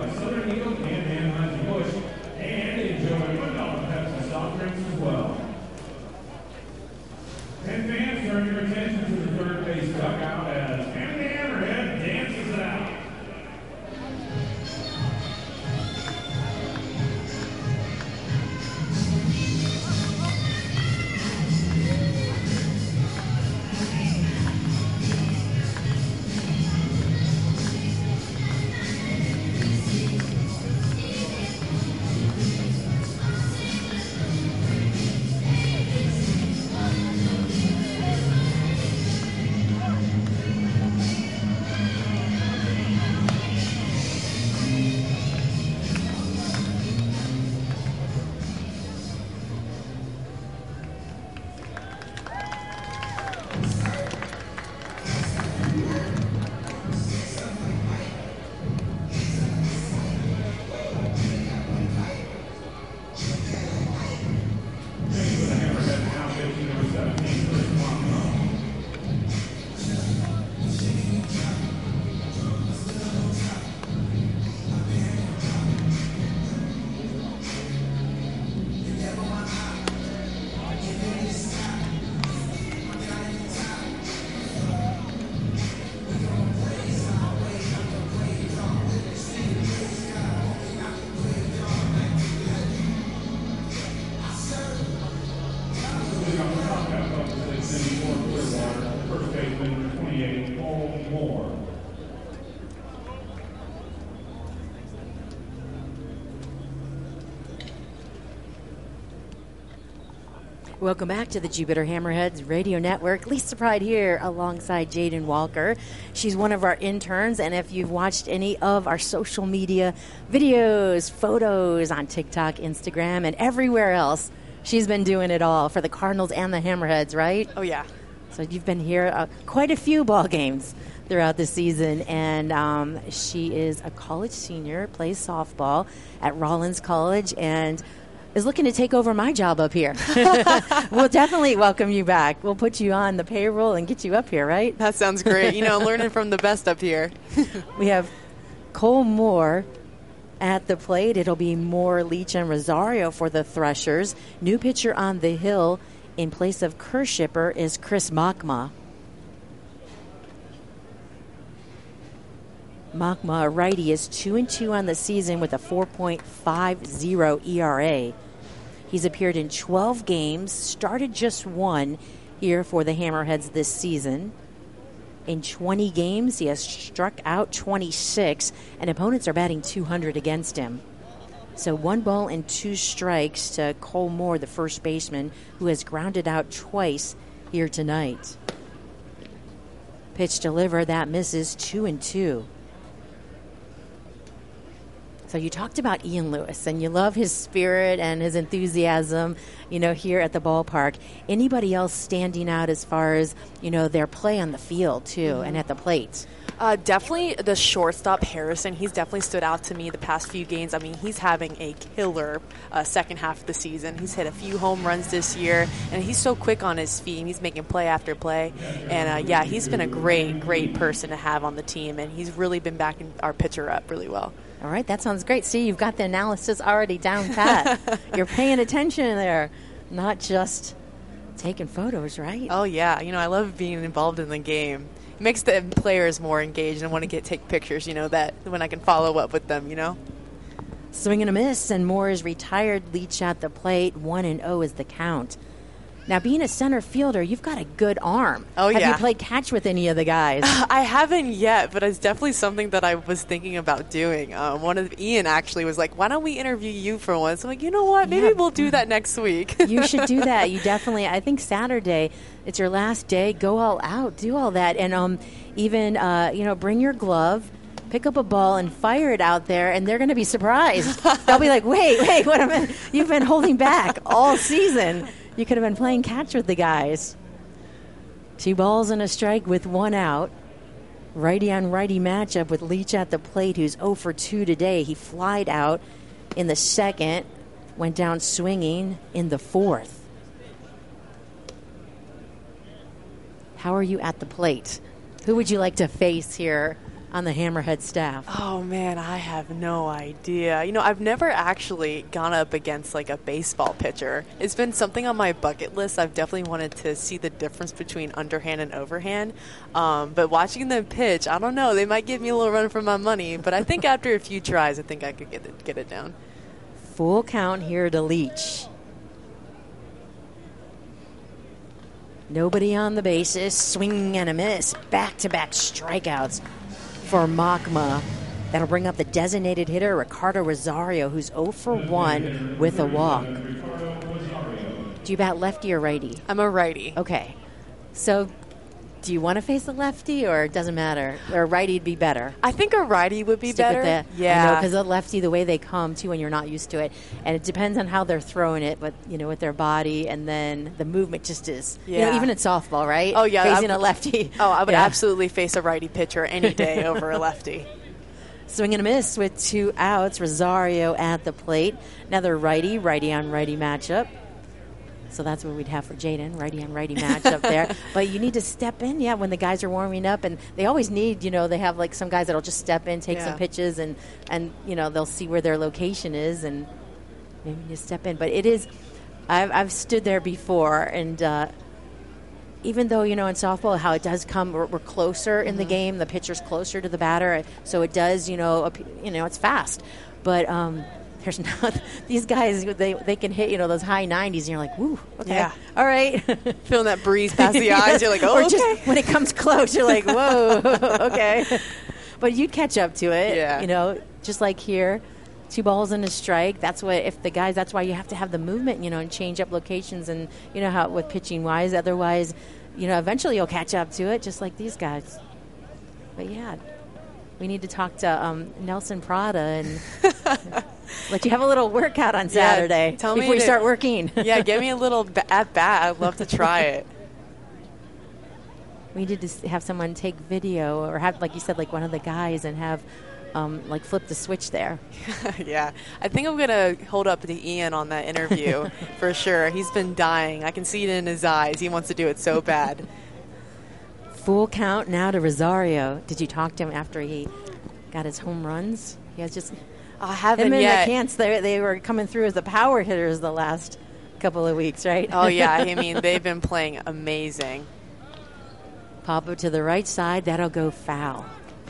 attention to the third base dugout as Andy Hammerhead dances out. First baseman, 28, Paul Moore. Welcome back to the Jupiter Hammerheads Radio Network. Lisa Pride here alongside Jaden Walker. She's one of our interns, and if you've watched any of our social media videos, photos on TikTok, Instagram, and everywhere else, she's been doing it all for the Cardinals and the Hammerheads, right? Oh, yeah. So you've been here quite a few ball games throughout the season, and she is a college senior, plays softball at Rollins College, and is looking to take over my job up here. We'll definitely welcome you back. We'll put you on the payroll and get you up here, right? That sounds great. Learning from the best up here. We have Cole Moore at the plate. It'll be Moore, Leach, and Rosario for the Threshers. New pitcher on the hill in place of Kershipper is Chris Machma. Machma, a righty, is 2-2 on the season with a 4.50 ERA. He's appeared in 12 games, started just one here for the Hammerheads this season. In 20 games, he has struck out 26, and opponents are batting 200 against him. So 1 ball and 2 strikes to Cole Moore, the first baseman, who has grounded out twice here tonight. Pitch delivered, that misses, 2-2. So you talked about Ian Lewis, and you love his spirit and his enthusiasm, here at the ballpark. Anybody else standing out as far as, their play on the field, too, and at the plate? Definitely the shortstop, Harrison. He's definitely stood out to me the past few games. I mean, he's having a killer second half of the season. He's hit a few home runs this year, and he's so quick on his feet, and he's making play after play. And, he's been a great, great person to have on the team, and he's really been backing our pitcher up really well. All right, that sounds great. See, you've got the analysis already down pat. You're paying attention there, not just taking photos, right? Oh, yeah. I love being involved in the game. It makes the players more engaged and want to take pictures, that when I can follow up with them, Swing and a miss, and Moore is retired. Leach at the plate. 1-0 is the count. Now, being a center fielder, you've got a good arm. Oh, yeah. Have you played catch with any of the guys? I haven't yet, but it's definitely something that I was thinking about doing. Ian actually was like, why don't we interview you for once? I'm like, you know what? Maybe we'll do that next week. You should do that. You definitely, I think Saturday, it's your last day. Go all out. Do all that. And even, bring your glove. Pick up a ball and fire it out there, and they're going to be surprised. They'll be like, wait, what am I? You've been holding back all season. You could have been playing catch with the guys. 2 balls and a strike with 1 out. Righty on righty matchup with Leach at the plate, who's 0 for 2 today. He flied out in the second, went down swinging in the fourth. How are you at the plate? Who would you like to face here on the Hammerhead staff? Oh man, I have no idea. I've never actually gone up against like a baseball pitcher. It's been something on my bucket list. I've definitely wanted to see the difference between underhand and overhand. But watching them pitch, I don't know. They might give me a little run for my money. But I think after a few tries, I think I could get it down. Full count here to Leach. Nobody on the bases. Swing and a miss. Back-to-back strikeouts for Makma. That'll bring up the designated hitter, Ricardo Rosario, who's 0 for 1 with a walk. Do you bat lefty or righty? I'm a righty. Okay. So do you want to face a lefty, or it doesn't matter? Or a righty would be better? I think a righty would be Stick better. With yeah. Because a lefty, the way they come, too, when you're not used to it. And it depends on how they're throwing it, but, with their body. And then the movement just is, even in softball, right? Oh, yeah. Facing a lefty. Oh, I would absolutely face a righty pitcher any day over a lefty. Swing and a miss with 2 outs. Rosario at the plate. Another righty on righty matchup. So that's what we'd have for Jaden, righty on righty matchup there. But you need to step in, when the guys are warming up. And they always need, they have like some guys that'll just step in, take some pitches, and they'll see where their location is, and maybe you step in. But it is, I've stood there before, and even though, in softball, how it does come, we're closer in the game, the pitcher's closer to the batter, so it does, it's fast. But there's not, these guys, they can hit, those high 90s, and you're like, woo, okay, yeah. All right. Feeling that breeze past the eyes, you're like, oh, or okay. Just when it comes close, you're like, whoa, okay. But you'd catch up to it, just like here. 2 balls and a strike. That's why you have to have the movement, and change up locations, and how with pitching wise. Otherwise, eventually you'll catch up to it, just like these guys. But we need to talk to Nelson Prada and let you have a little workout on Saturday before you start working. Give me a little at bat. I'd love to try it. We need to have someone take video, or have, like you said, like one of the guys, and have flip the switch there. Yeah. I think I'm going to hold up to Ian on that interview for sure. He's been dying. I can see it in his eyes. He wants to do it so bad. Full count now to Rosario. Did you talk to him after he got his home runs? He has just... I haven't him and yet. The Cants, they were coming through as the power hitters the last couple of weeks, right? Oh, yeah. I mean, they've been playing amazing. Pop it to the right side. That'll go foul.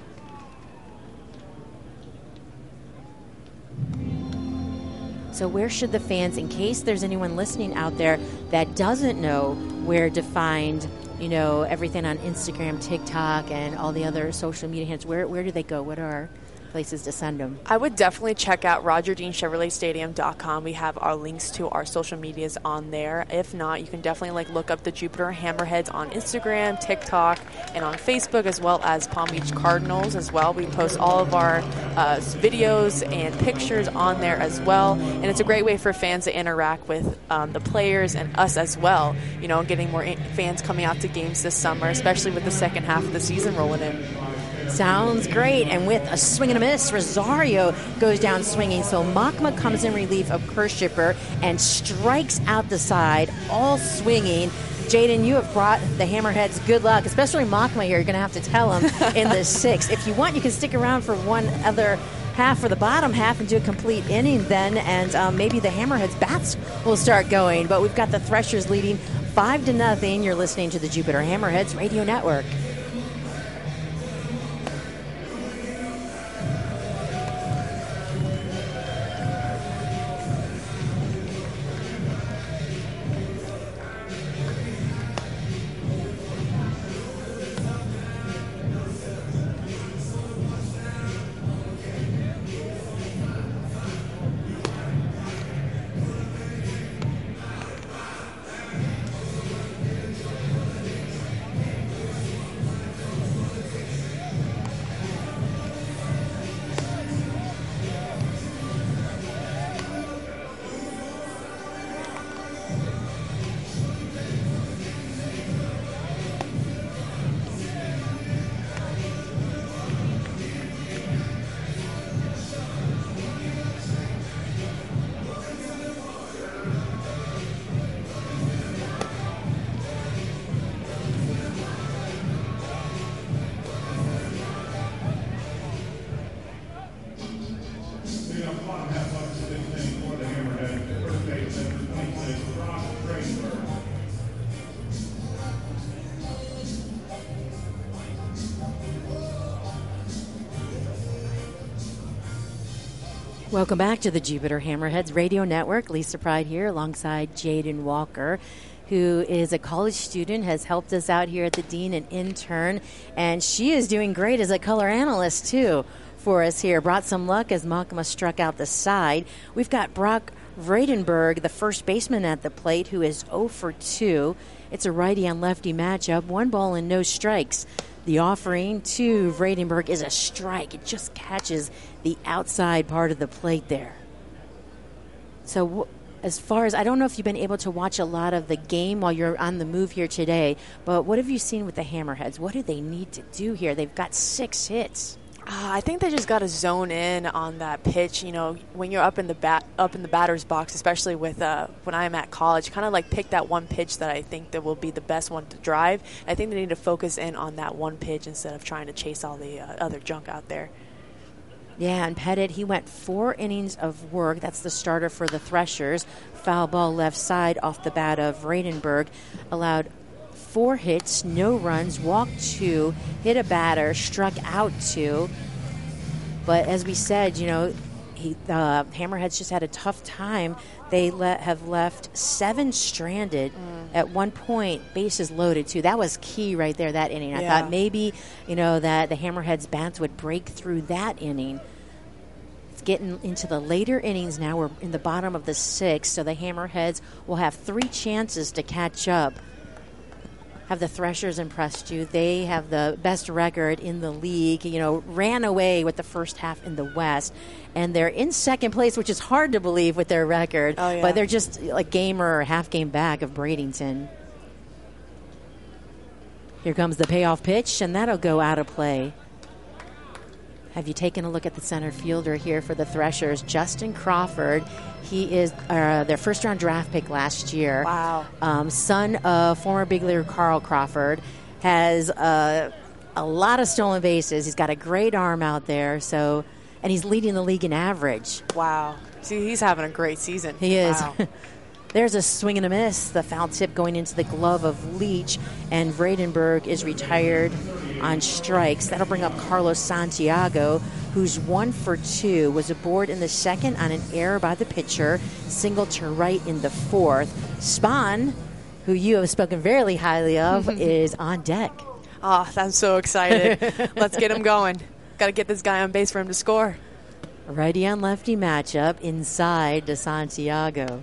So where should the fans, in case there's anyone listening out there that doesn't know where to find, everything on Instagram, TikTok, and all the other social media handles, where do they go? What are places to send them? I would definitely check out RogerDeanChevroletStadium.com. We have our links to our social medias on there. If not, you can definitely look up the Jupiter Hammerheads on Instagram, TikTok, and on Facebook, as well as Palm Beach Cardinals as well. We post all of our videos and pictures on there as well, and it's a great way for fans to interact with the players and us as well. Getting more fans coming out to games this summer, especially with the second half of the season rolling in. Sounds great. And with a swing and a miss, Rosario goes down swinging. So Makma comes in relief of Kershipper and strikes out the side, all swinging. Jaden, you have brought the Hammerheads good luck, especially Makma here. You're going to have to tell him in the 6th. If you want, you can stick around for one other half, for the bottom half, and do a complete inning then, and maybe the Hammerheads bats will start going. But we've got the Threshers leading 5-0. You're listening to the Jupiter Hammerheads Radio Network. Welcome back to the Jupiter Hammerheads Radio Network. Lisa Pride here alongside Jaden Walker, who is a college student, has helped us out here at the Dean, an intern, and she is doing great as a color analyst, too, for us here. Brought some luck as Makma struck out the side. We've got Brock Vredenberg, the first baseman at the plate, who is 0 for 2. It's a righty on lefty matchup, 1 ball and no strikes. The offering to Vredenberg is a strike. It just catches the outside part of the plate there. So as far as, I don't know if you've been able to watch a lot of the game while you're on the move here today, but what have you seen with the Hammerheads? What do they need to do here? They've got 6 hits. I think they just got to zone in on that pitch. You know, when you're up in the batter's box, especially with when I'm at college, kind of like pick that one pitch that I think that will be the best one to drive. I think they need to focus in on that one pitch instead of trying to chase all the other junk out there. Yeah, and Pettit, he went 4 innings of work. That's the starter for the Threshers. Foul ball left side off the bat of Vredenberg. Allowed 4 hits, no runs, walked 2, hit a batter, struck out 2. But as we said, you know, Hammerheads just had a tough time. They have left 7 stranded. At one point, bases loaded, too. That was key right there, that inning. I thought maybe, you know, that the Hammerheads bats would break through that inning. It's getting into the later innings now. We're in the bottom of the 6th, so the Hammerheads will have 3 chances to catch up. Have the Threshers impressed you? They have the best record in the league, you know, ran away with the first half in the West, and they're in second place, which is hard to believe with their record, but they're just a game or a half game back of Bradenton. Here comes the payoff pitch, and that'll go out of play. Have you taken a look at the center fielder here for the Threshers? Justin Crawford. He is their first-round draft pick last year. Wow. Son of former big leaguer Carl Crawford. Has a lot of stolen bases. He's got a great arm out there. So, and he's leading the league in average. Wow. See, he's having a great season. He is. Wow. There's a swing and a miss. The foul tip going into the glove of Leach, and Vredenberg is retired on strikes. That'll bring up Carlos Santiago, who's 1 for 2, was aboard in the second on an error by the pitcher, single to right in the 4th. Spahn, who you have spoken very highly of, is on deck. Oh, I'm so excited. Let's get him going. Got to get this guy on base for him to score. Righty on lefty matchup inside to Santiago.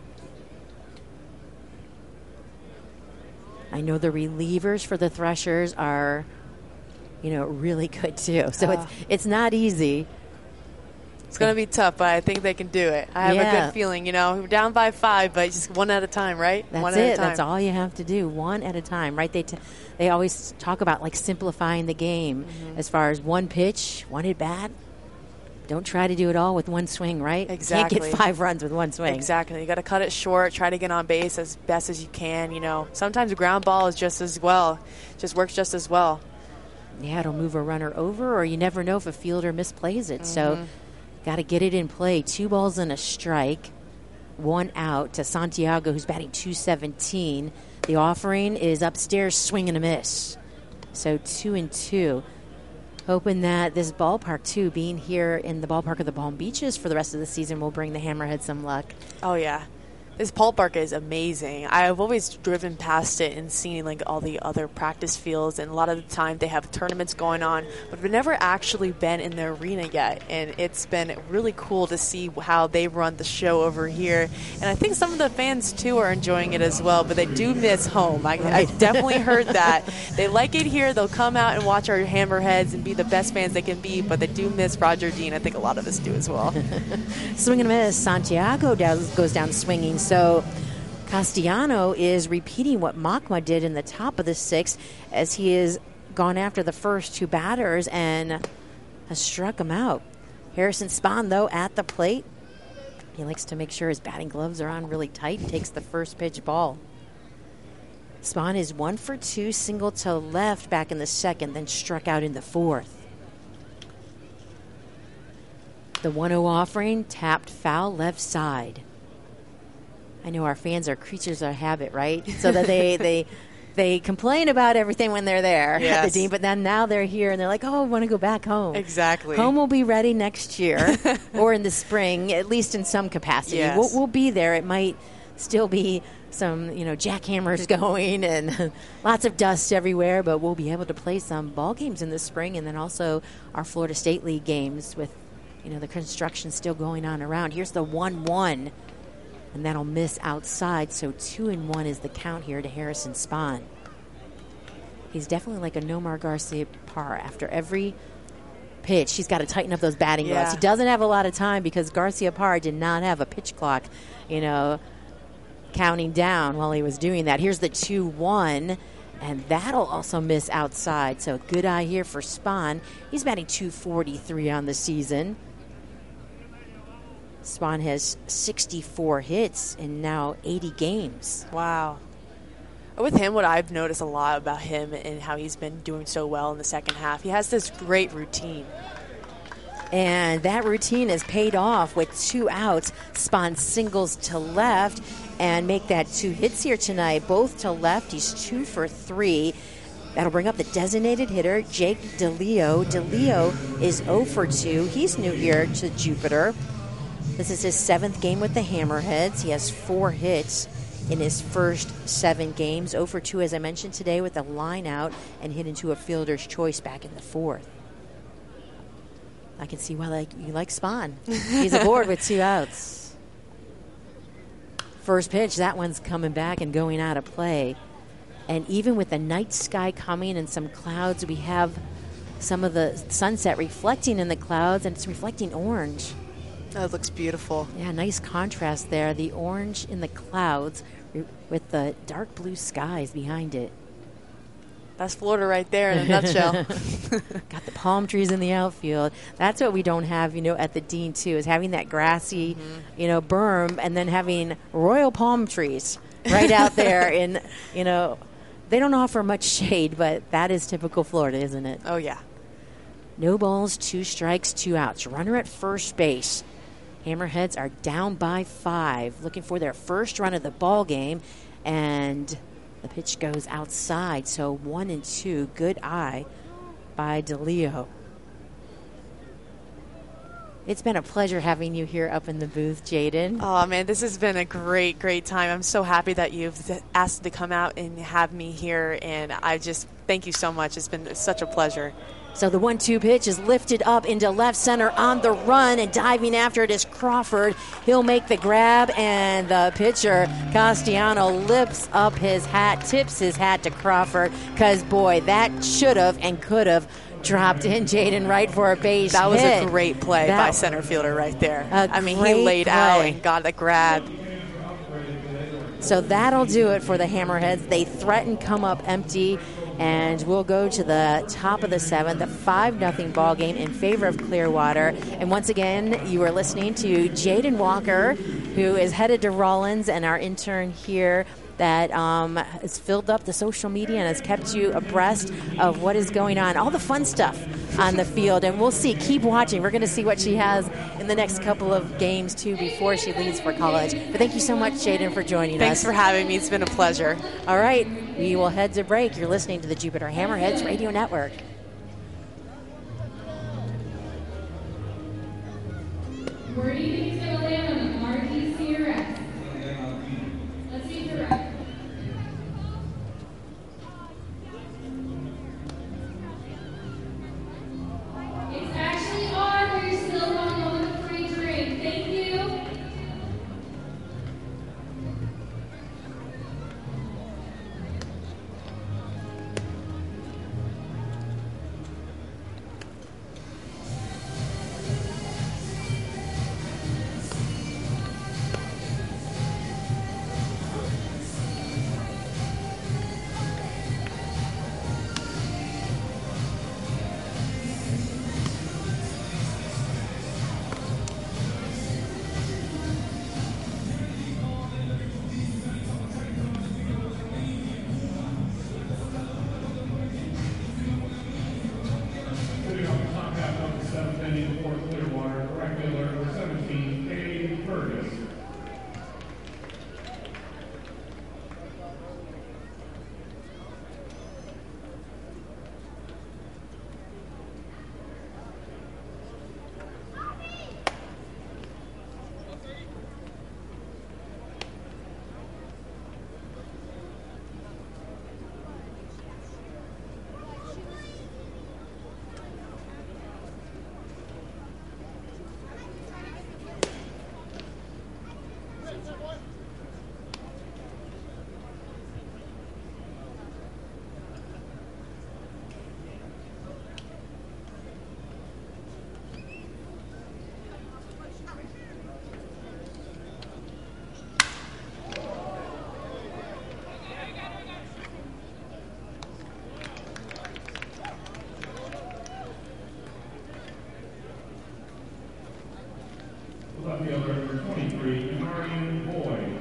I know the relievers for the Threshers are, you know, really good too. So it's not easy. It's going to be tough, but I think they can do it. I have a good feeling, you know. We're down by 5, but just one at a time, right? That's one it. At a time. That's all you have to do, one at a time, right? They always talk about, like, simplifying the game as far as one pitch, one at bat. Don't try to do it all with one swing, right? Exactly. Can't get 5 runs with one swing. Exactly. You got to cut it short, try to get on base as best as you can, you know. Sometimes a ground ball is just works just as well. Yeah, it'll move a runner over, or you never know if a fielder misplays it. So got to get it in play. 2 balls and a strike, 1 out to Santiago, who's batting .217. The offering is upstairs, swing and a miss. So 2-2. Hoping that this ballpark, too, being here in the ballpark of the Palm Beaches for the rest of the season, will bring the Hammerheads some luck. Oh, yeah. This ballpark is amazing. I've always driven past it and seen like all the other practice fields, and a lot of the time they have tournaments going on, but we've never actually been in the arena yet, and it's been really cool to see how they run the show over here. And I think some of the fans too are enjoying it as well, but they do miss home. I definitely heard that. They like it here. They'll come out and watch our Hammerheads and be the best fans they can be, but they do miss Roger Dean. I think a lot of us do as well. Swing and a miss. Santiago goes down swinging. So Castellano is repeating what Makma did in the top of the 6th, as he has gone after the first 2 batters and has struck them out. Harrison Spahn, though, at the plate. He likes to make sure his batting gloves are on really tight. Takes the first pitch ball. Spahn is 1 for 2, single to left back in the 2nd, then struck out in the 4th. The 1-0 offering, tapped foul left side. I know our fans are creatures of habit, right? So that they they complain about everything when they're there at Yes. the Dean, but then now they're here and they're like, oh, I want to go back home. Exactly. Home will be ready next year or in the spring, at least in some capacity. Yes. We'll be there. It might still be some, jackhammers going and lots of dust everywhere, but we'll be able to play some ball games in the spring, and then also our Florida State League games with, the construction still going on around. Here's the 1-1. And that'll miss outside, so 2-1 is the count here to Harrison Spahn. He's definitely like a Nomar Garcia Parr. After every pitch, he's got to tighten up those batting gloves. He doesn't have a lot of time because Garcia Parr did not have a pitch clock, counting down while he was doing that. Here's the 2-1, and that'll also miss outside. So good eye here for Spahn. He's batting .243 on the season. Spahn has 64 hits in now 80 games. Wow. With him, what I've noticed a lot about him and how he's been doing so well in the second half, he has this great routine. And that routine has paid off with 2 outs. Spahn singles to left and make that 2 hits here tonight, both to left. He's 2 for 3. That'll bring up the designated hitter, Jake DeLeo. DeLeo is 0 for 2. He's new here to Jupiter. This is his 7th game with the Hammerheads. He has 4 hits in his first 7 games. 0 for 2, as I mentioned today, with a line out and hit into a fielder's choice back in the 4th. I can see why you like Spahn. He's aboard with 2 outs. First pitch, that one's coming back and going out of play. And even with the night sky coming and some clouds, we have some of the sunset reflecting in the clouds, and it's reflecting orange. That looks beautiful. Yeah, nice contrast there. The orange in the clouds with the dark blue skies behind it. That's Florida right there in a nutshell. Got the palm trees in the outfield. That's what we don't have, at the Dean, too, is having that grassy, berm, and then having royal palm trees right out there. In, they don't offer much shade, but that is typical Florida, isn't it? Oh, yeah. No balls, 2 strikes, 2 outs. Runner at first base. Hammerheads are down by 5, looking for their first run of the ball game, and the pitch goes outside. So 1-2, good eye by DeLeo. It's been a pleasure having you here up in the booth, Jaden. Oh, man, this has been a great, great time. I'm so happy that you've asked to come out and have me here, and I just thank you so much. It's been such a pleasure. So the 1-2 pitch is lifted up into left center on the run, and diving after it is Crawford. He'll make the grab, and the pitcher, Castellano, lifts up his hat, tips his hat to Crawford, because, boy, that should have and could have dropped in, Jaden, right for a base That was hit. a great play by center fielder right there. He laid play out and got the grab. So that'll do it for the Hammerheads. They threaten come up empty, and we'll go to the top of the 7th, a 5-0 ball game in favor of Clearwater. And once again, you are listening to Jaden Walker, who is headed to Rollins, and our intern here that has filled up the social media and has kept you abreast of what is going on, all the fun stuff on the field. And we'll see. Keep watching. We're going to see what she has in the next couple of games, too, before she leaves for college. But thank you so much, Jaden, for joining us. Thanks for having me. It's been a pleasure. All right. We will head to break. You're listening to the Jupiter Hammerheads Radio Network. We're eating to land on RDCRS. Let's see the rest. It's actually R, but you're still going on with a free drink. Thank you. Sitting on the top half of the 7th inning for Clearwater, regular number 17, Cade Fergus. Left fielder number 23, Marion Boyd.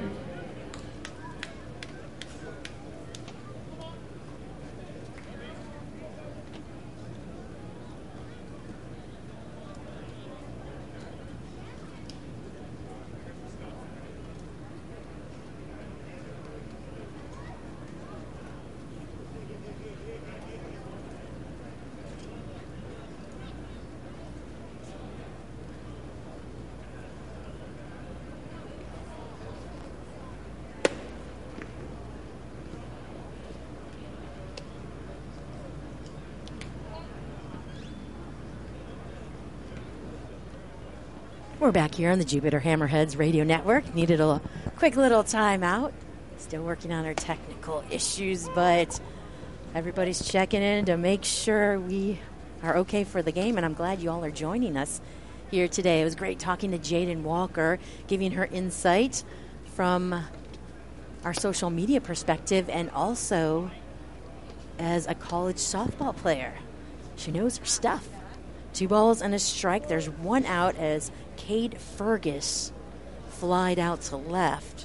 We're back here on the Jupiter Hammerheads Radio Network. Needed a quick little timeout. Still working on our technical issues, but everybody's checking in to make sure we are okay for the game, and I'm glad you all are joining us here today. It was great talking to Jaden Walker, giving her insight from our social media perspective and also as a college softball player. She knows her stuff. 2 balls and a strike. There's 1 out as Cade Fergus flied out to left.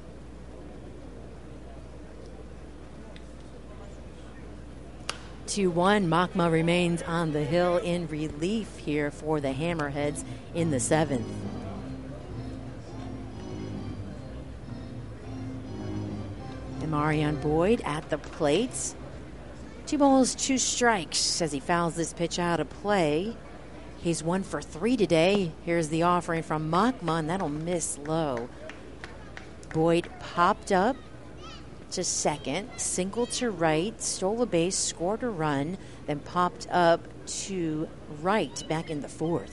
(2-1). Makma remains on the hill in relief here for the Hammerheads in the 7th. And Marion Boyd at the plate. 2 balls, 2 strikes as he fouls this pitch out of play. He's 1 for 3 today. Here's the offering from Makma, and that'll miss low. Boyd popped up to second, singled to right, stole a base, scored a run, then popped up to right back in the 4th.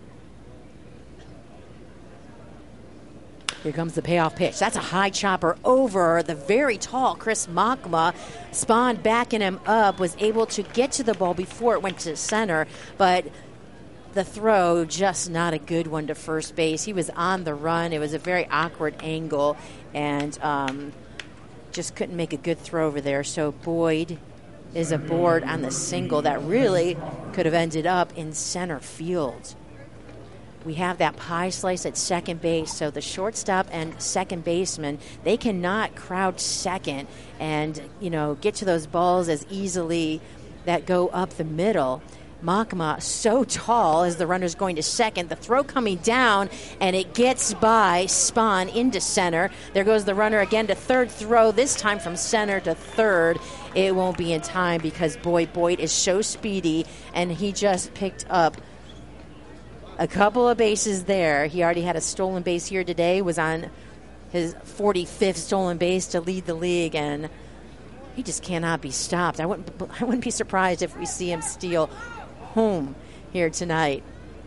Here comes the payoff pitch. That's a high chopper over the very tall Chris Makma. Spawned backing him up, was able to get to the ball before it went to center, but the throw just not a good one to first base. He was on the run. It was a very awkward angle, and just couldn't make a good throw over there. So Boyd is aboard on the single that really could have ended up in center field. We have that pie slice at second base, so the shortstop and second baseman, they cannot crouch second and, get to those balls as easily that go up the middle. Makma so tall as the runner's going to second. The throw coming down, and it gets by Spahn into center. There goes the runner again to third. Throw this time from center to third. It won't be in time because Boyd is so speedy, and he just picked up a couple of bases there. He already had a stolen base here today, was on his 45th stolen base to lead the league, and he just cannot be stopped. I wouldn't be surprised if we see him steal home here tonight.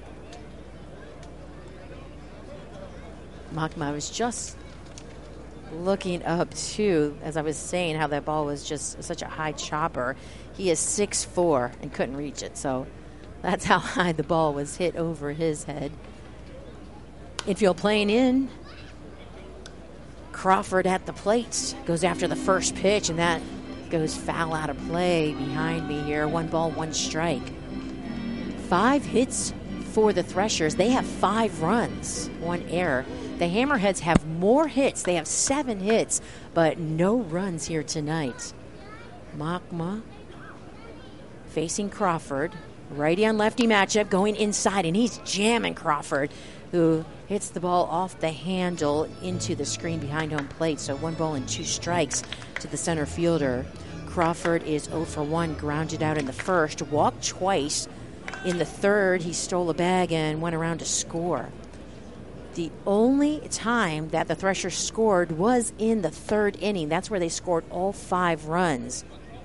Makma was just looking up, too, as I was saying, how that ball was just such a high chopper. He is 6'4" and couldn't reach it, so that's how high the ball was hit over his head. Infield playing in. Crawford at the plate. Goes after the first pitch, and that goes foul out of play behind me here. 1 ball, 1 strike. 5 hits for the Threshers. They have 5 runs, 1 error. The Hammerheads have more hits. They have 7 hits, but no runs here tonight. Makma facing Crawford. Righty on lefty matchup, going inside, and he's jamming Crawford, who hits the ball off the handle into the screen behind home plate. So 1 ball and 2 strikes to the center fielder. Crawford is 0 for 1, grounded out in the first, walked twice. In the third, he stole a bag and went around to score. The only time that the Threshers scored was in the 3rd inning. That's where they scored all 5 runs.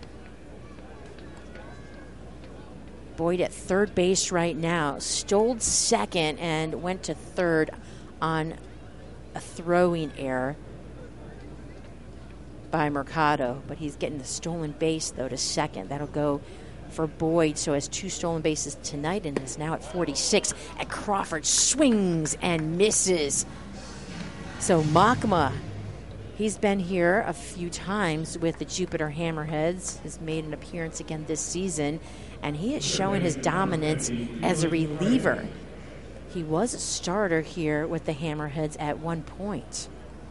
Boyd at third base right now. Stole second and went to third on a throwing error by Mercado. But he's getting the stolen base, though, to second. That'll go for Boyd. So has 2 stolen bases tonight and is now at 46. And Crawford swings and misses. So Makma, he's been here a few times with the Jupiter Hammerheads. Has made an appearance again this season. And he is showing his dominance as a reliever. He was a starter here with the Hammerheads at one point.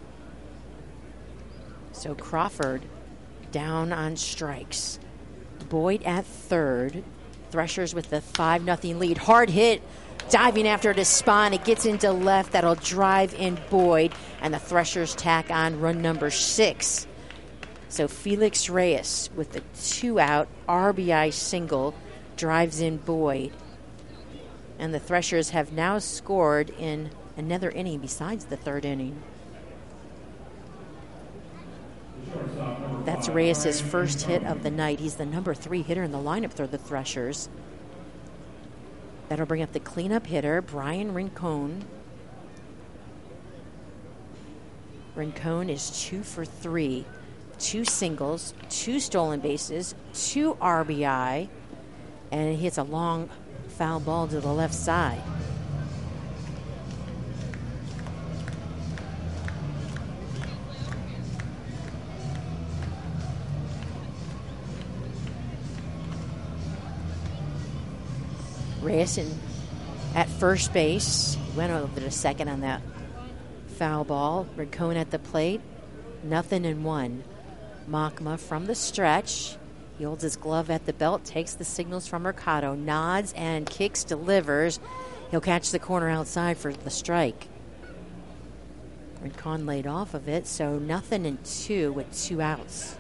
So Crawford down on strikes. Boyd at third. Threshers with the 5-0 lead. Hard hit, diving after it to Spahn. It gets into left. That'll drive in Boyd. And the Threshers tack on run number 6. So Felix Reyes with the 2-out RBI single drives in Boyd. And the Threshers have now scored in another inning besides the third inning. That's Reyes' first hit of the night. He's the number 3 hitter in the lineup for the Threshers. That'll bring up the cleanup hitter, Brian Rincon. Rincon is 2 for 3. 2 singles, 2 stolen bases, 2 RBI, and he hits a long foul ball to the left side. Reyes at first base. Went over to second on that foul ball. Rincon at the plate. 0-1. Machma from the stretch. He holds his glove at the belt, takes the signals from Mercado, nods and kicks, delivers. He'll catch the corner outside for the strike. Rincon laid off of it, so 0-2 with 2 outs.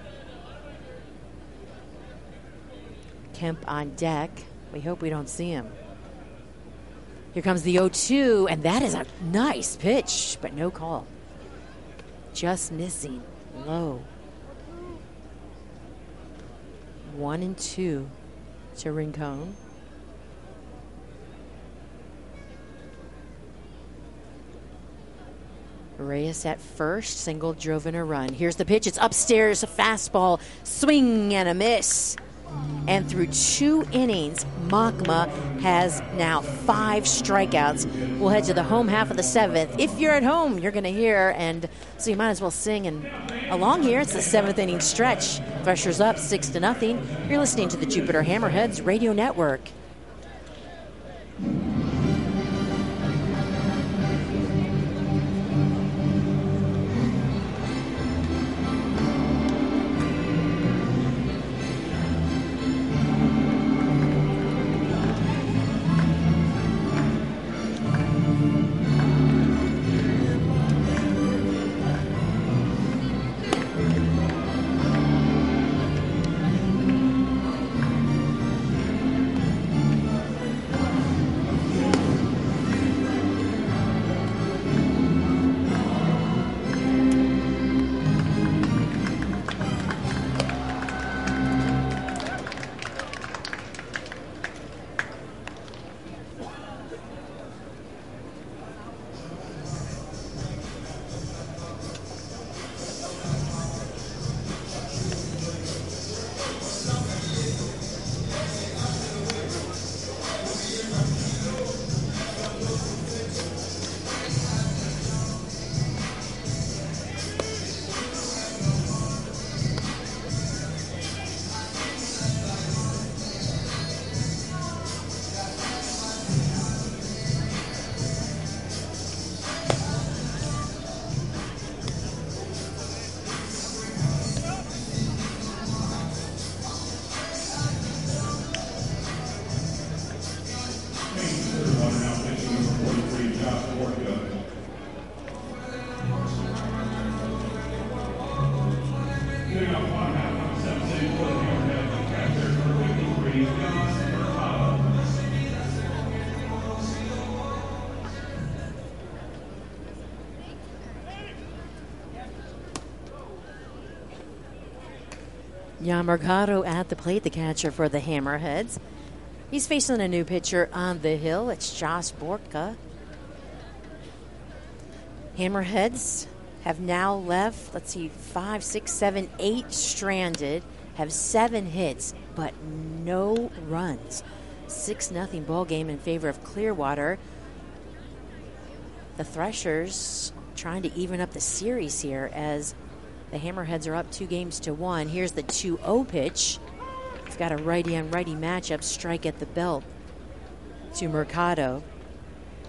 Kemp on deck. We hope we don't see him. Here comes the 0-2, and that is a nice pitch, but no call. Just missing. Low. 1-2 to Rincon. Reyes at first, single drove in a run. Here's the pitch. It's upstairs, a fastball, swing and a miss. And through 2 innings, Machma has now 5 strikeouts. We'll head to the home half of the 7th. If you're at home, you're going to hear, and so you might as well sing and along here. It's the 7th inning stretch. Threshers up 6-0. You're listening to the Jupiter Hammerheads Radio Network. Jan Mercado at the plate, the catcher for the Hammerheads. He's facing a new pitcher on the hill. It's Josh Borka. Hammerheads have now left, 5, 6, 7, 8 stranded, have 7 hits, but no runs. 6-0 ball game in favor of Clearwater. The Threshers trying to even up the series here as the Hammerheads are up 2-1. Here's the 2-0 pitch. It's got a righty on righty matchup, strike at the belt to Mercado.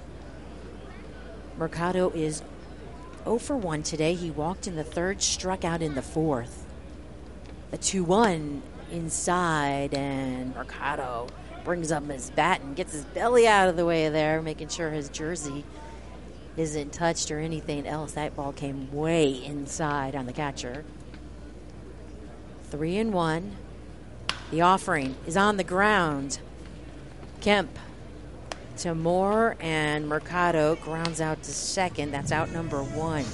Mercado is 0 for 1 today. He walked in the third, struck out in the fourth. The 2-1 inside, and Mercado brings up his bat and gets his belly out of the way there, making sure his jersey isn't touched or anything else. That ball came way inside on the catcher. 3-1. The offering is on the ground. Kemp to Moore, and Mercado grounds out to second. That's out number 1.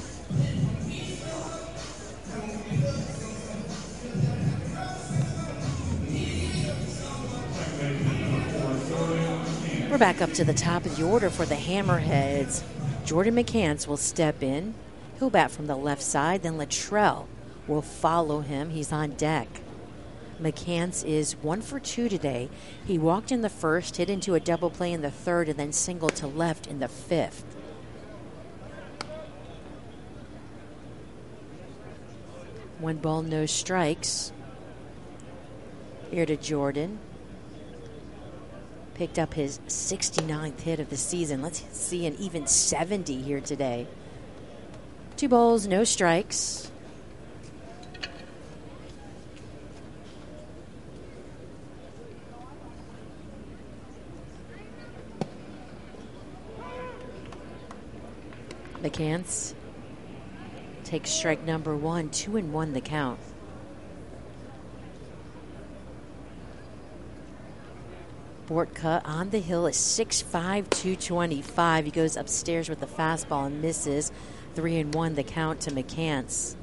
We're back up to the top of the order for the Hammerheads. Jordan McCants will step in. He'll bat from the left side. Then Luttrell will follow him. He's on deck. McCants is 1 for 2 today. He walked in the first, hit into a double play in the third, and then singled to left in the fifth. One ball, no strikes. Here to Jordan. Picked up his 69th hit of the season. Let's see an even 70 here today. 2 balls, no strikes. McCants takes strike number 1, 2-1 the count. Bortka on the hill is 6'5", 225. He goes upstairs with the fastball and misses. 3-1 the count to McCants.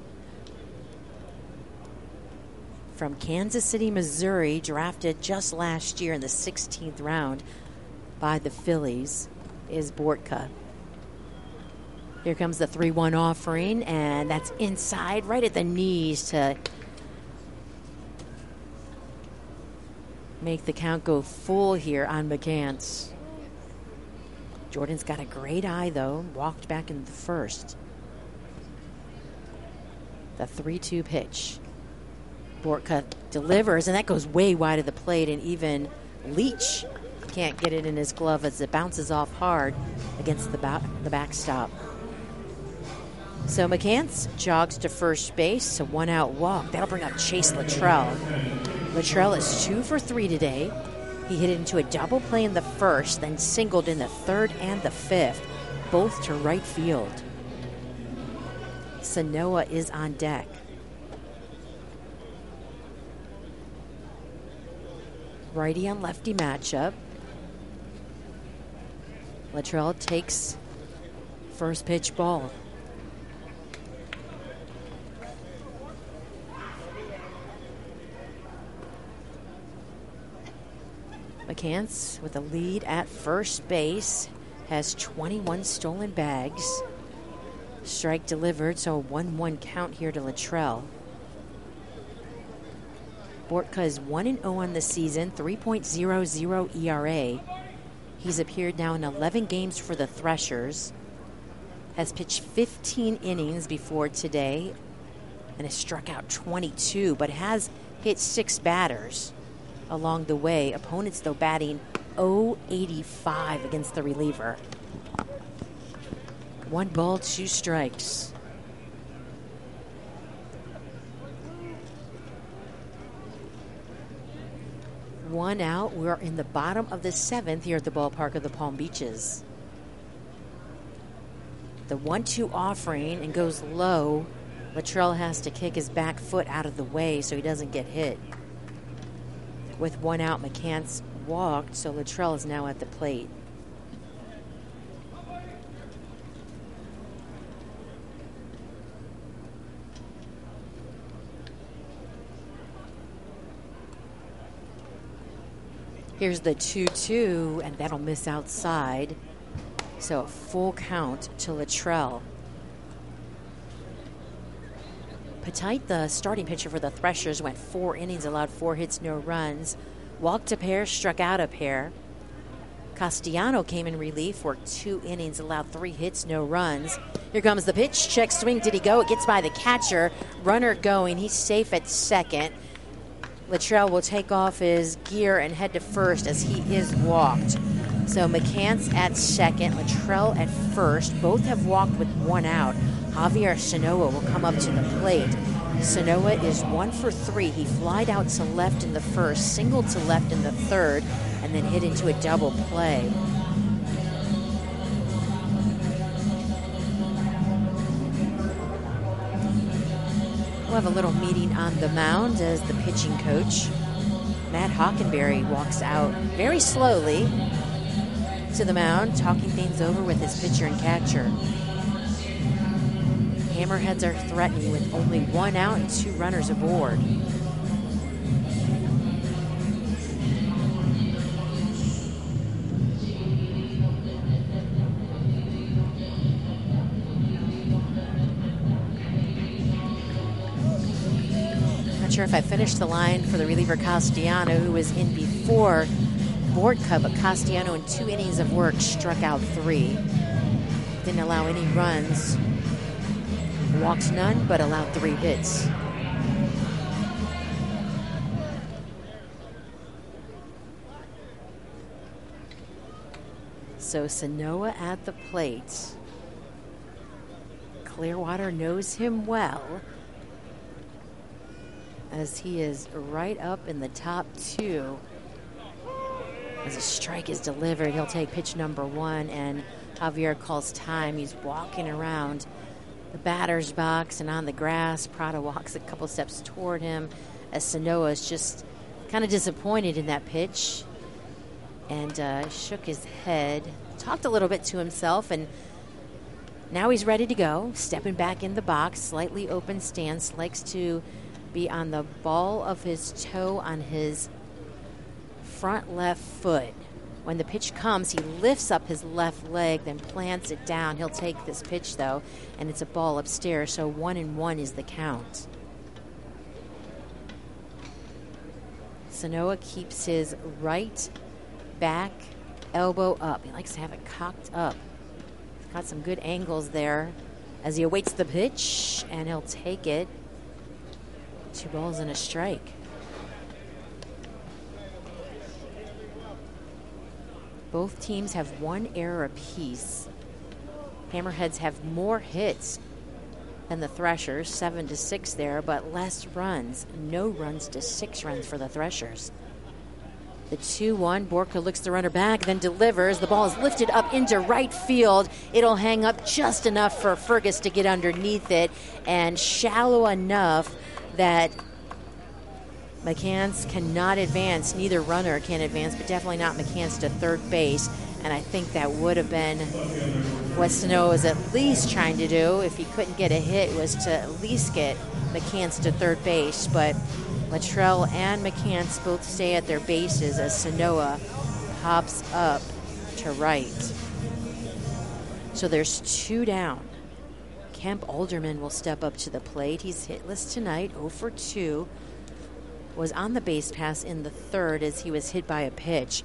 From Kansas City, Missouri, drafted just last year in the 16th round by the Phillies, is Bortka. Here comes the 3-1 offering, and that's inside, right at the knees to make the count go full here on McCants. Jordan's got a great eye, though. Walked back in the first. The 3-2 pitch. Bortka delivers, and that goes way wide of the plate, and even Leach can't get it in his glove as it bounces off hard against the backstop. So McCants jogs to first base, a 1-out walk. That'll bring up Chase Luttrell. Luttrell is 2 for 3 today. He hit into a double play in the first, then singled in the third and the fifth, both to right field. Sanoa is on deck. Righty on lefty matchup. Luttrell takes first pitch ball. McCants with a lead at first base has 21 stolen bags. Strike delivered, so a 1-1 count here to Luttrell. Bortka is 1-0 on the season, 3.00 ERA. He's appeared now in 11 games for the Threshers. Has pitched 15 innings before today and has struck out 22, but has hit 6 batters along the way. Opponents, though, batting .085 against the reliever. 1 ball, 2 strikes. One out. We're in the bottom of the 7th here at the ballpark of the Palm Beaches. The 1-2 offering and goes low. Luttrell has to kick his back foot out of the way so he doesn't get hit. With 1 out, McCants walked, so Luttrell is now at the plate. Here's the 2-2, and that'll miss outside. So a full count to Luttrell. Petite, the starting pitcher for the Threshers, went 4 innings, allowed 4 hits, no runs. Walked a pair, struck out a pair. Castellano came in relief, worked 2 innings, allowed 3 hits, no runs. Here comes the pitch, check swing, did he go? It gets by the catcher. Runner going, he's safe at second. Luttrell will take off his gear and head to first as he is walked. So McCants at second, Latrell at first. Both have walked with one out. Javier Sanoa will come up to the plate. Sanoa is 1 for 3. He flied out to left in the first, singled to left in the third, and then hit into a double play. We'll have a little meeting on the mound as the pitching coach, Matt Hockenberry, walks out very slowly to the mound, talking things over with his pitcher and catcher. Hammerheads are threatening with only 1 out and 2 runners aboard. Not sure if I finished the line for the reliever Castellano, who was in before Boardka, but Castellano in 2 innings of work struck out 3. Didn't allow any runs. Walked none, but allowed 3 hits. So Sanoa at the plate. Clearwater knows him well, as he is right up in the top 2. As a strike is delivered, he'll take pitch number 1, and Javier calls time. He's walking around the batter's box and on the grass. Prada walks a couple steps toward him, as Sanoa is just kind of disappointed in that pitch, and shook his head, talked a little bit to himself, and now he's ready to go. Stepping back in the box, slightly open stance, likes to be on the ball of his toe on his front left foot. When the pitch comes, he lifts up his left leg, then plants it down. He'll take this pitch, though, and it's a ball upstairs, so 1-1 is the count. Sanoa keeps his right back elbow up. He likes to have it cocked up. He's got some good angles there as he awaits the pitch, and he'll take it. 2 balls and a strike. Both teams have 1 error apiece. Hammerheads have more hits than the Threshers, 7-6 there, but less runs. No runs to 6 runs for the Threshers. The 2-1, Boardka looks the runner back, then delivers. The ball is lifted up into right field. It'll hang up just enough for Fergus to get underneath it, and shallow enough that McCants cannot advance. Neither runner can advance, but definitely not McCants to third base. And I think that would have been what Sanoa was at least trying to do. If he couldn't get a hit, was to at least get McCants to third base. But Latrell and McCants both stay at their bases as Sanoa hops up to right. So there's 2 down. Kemp Alderman will step up to the plate. He's hitless tonight, 0 for 2. Was on the base pass in the third as he was hit by a pitch.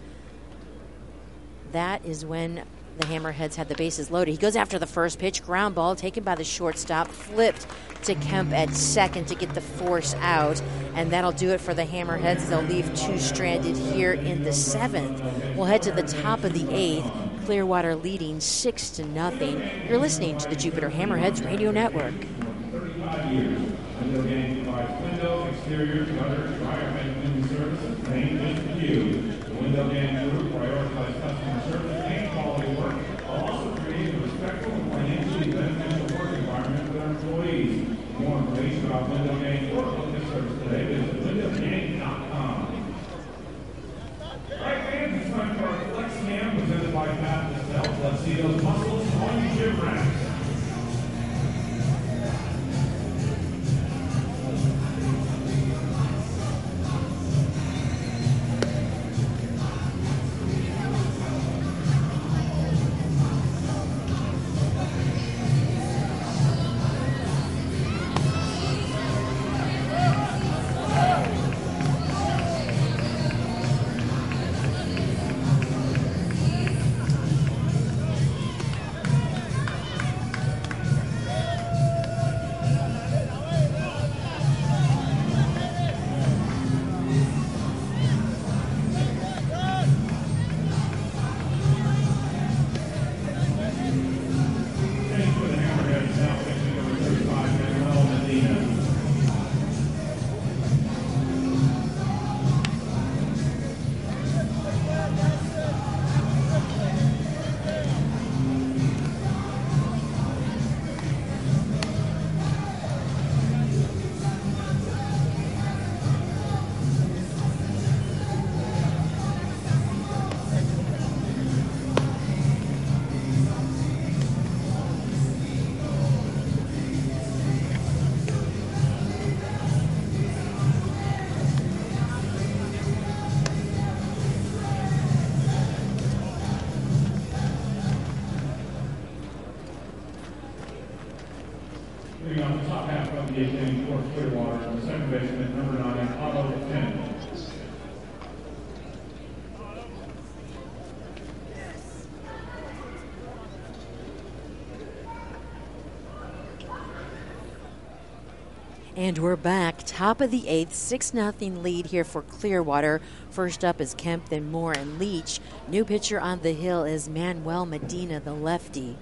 That is when the Hammerheads had the bases loaded. He goes after the first pitch, ground ball taken by the shortstop, flipped to Kemp at second to get the force out, and that'll do it for the Hammerheads. They'll leave 2 stranded here in the 7th. We'll head to the top of the 8th. Clearwater leading 6-0. You're listening to the Jupiter Hammerheads Radio Network. 35 years. Window Gang provides window, exterior, gutter, dryer, and cleaning services. Named just for you. The Window Gang Group prioritizes customer service and quality work, while also creating a respectful and financially beneficial work environment for their employees. For more information about Window Gang or look at service today, visit windowgang.com. All right, fans, it's time for our Flex Cam presented by Pat Estelle. Let's see those muscles on your gym racks. eighth inning for Clearwater, the second baseman, number 9, Otto 10. And we're back. Top of the eighth, 6-0 lead here for Clearwater. First up is Kemp, then Moore and Leach. New pitcher on the hill is Manuel Medina, the lefty.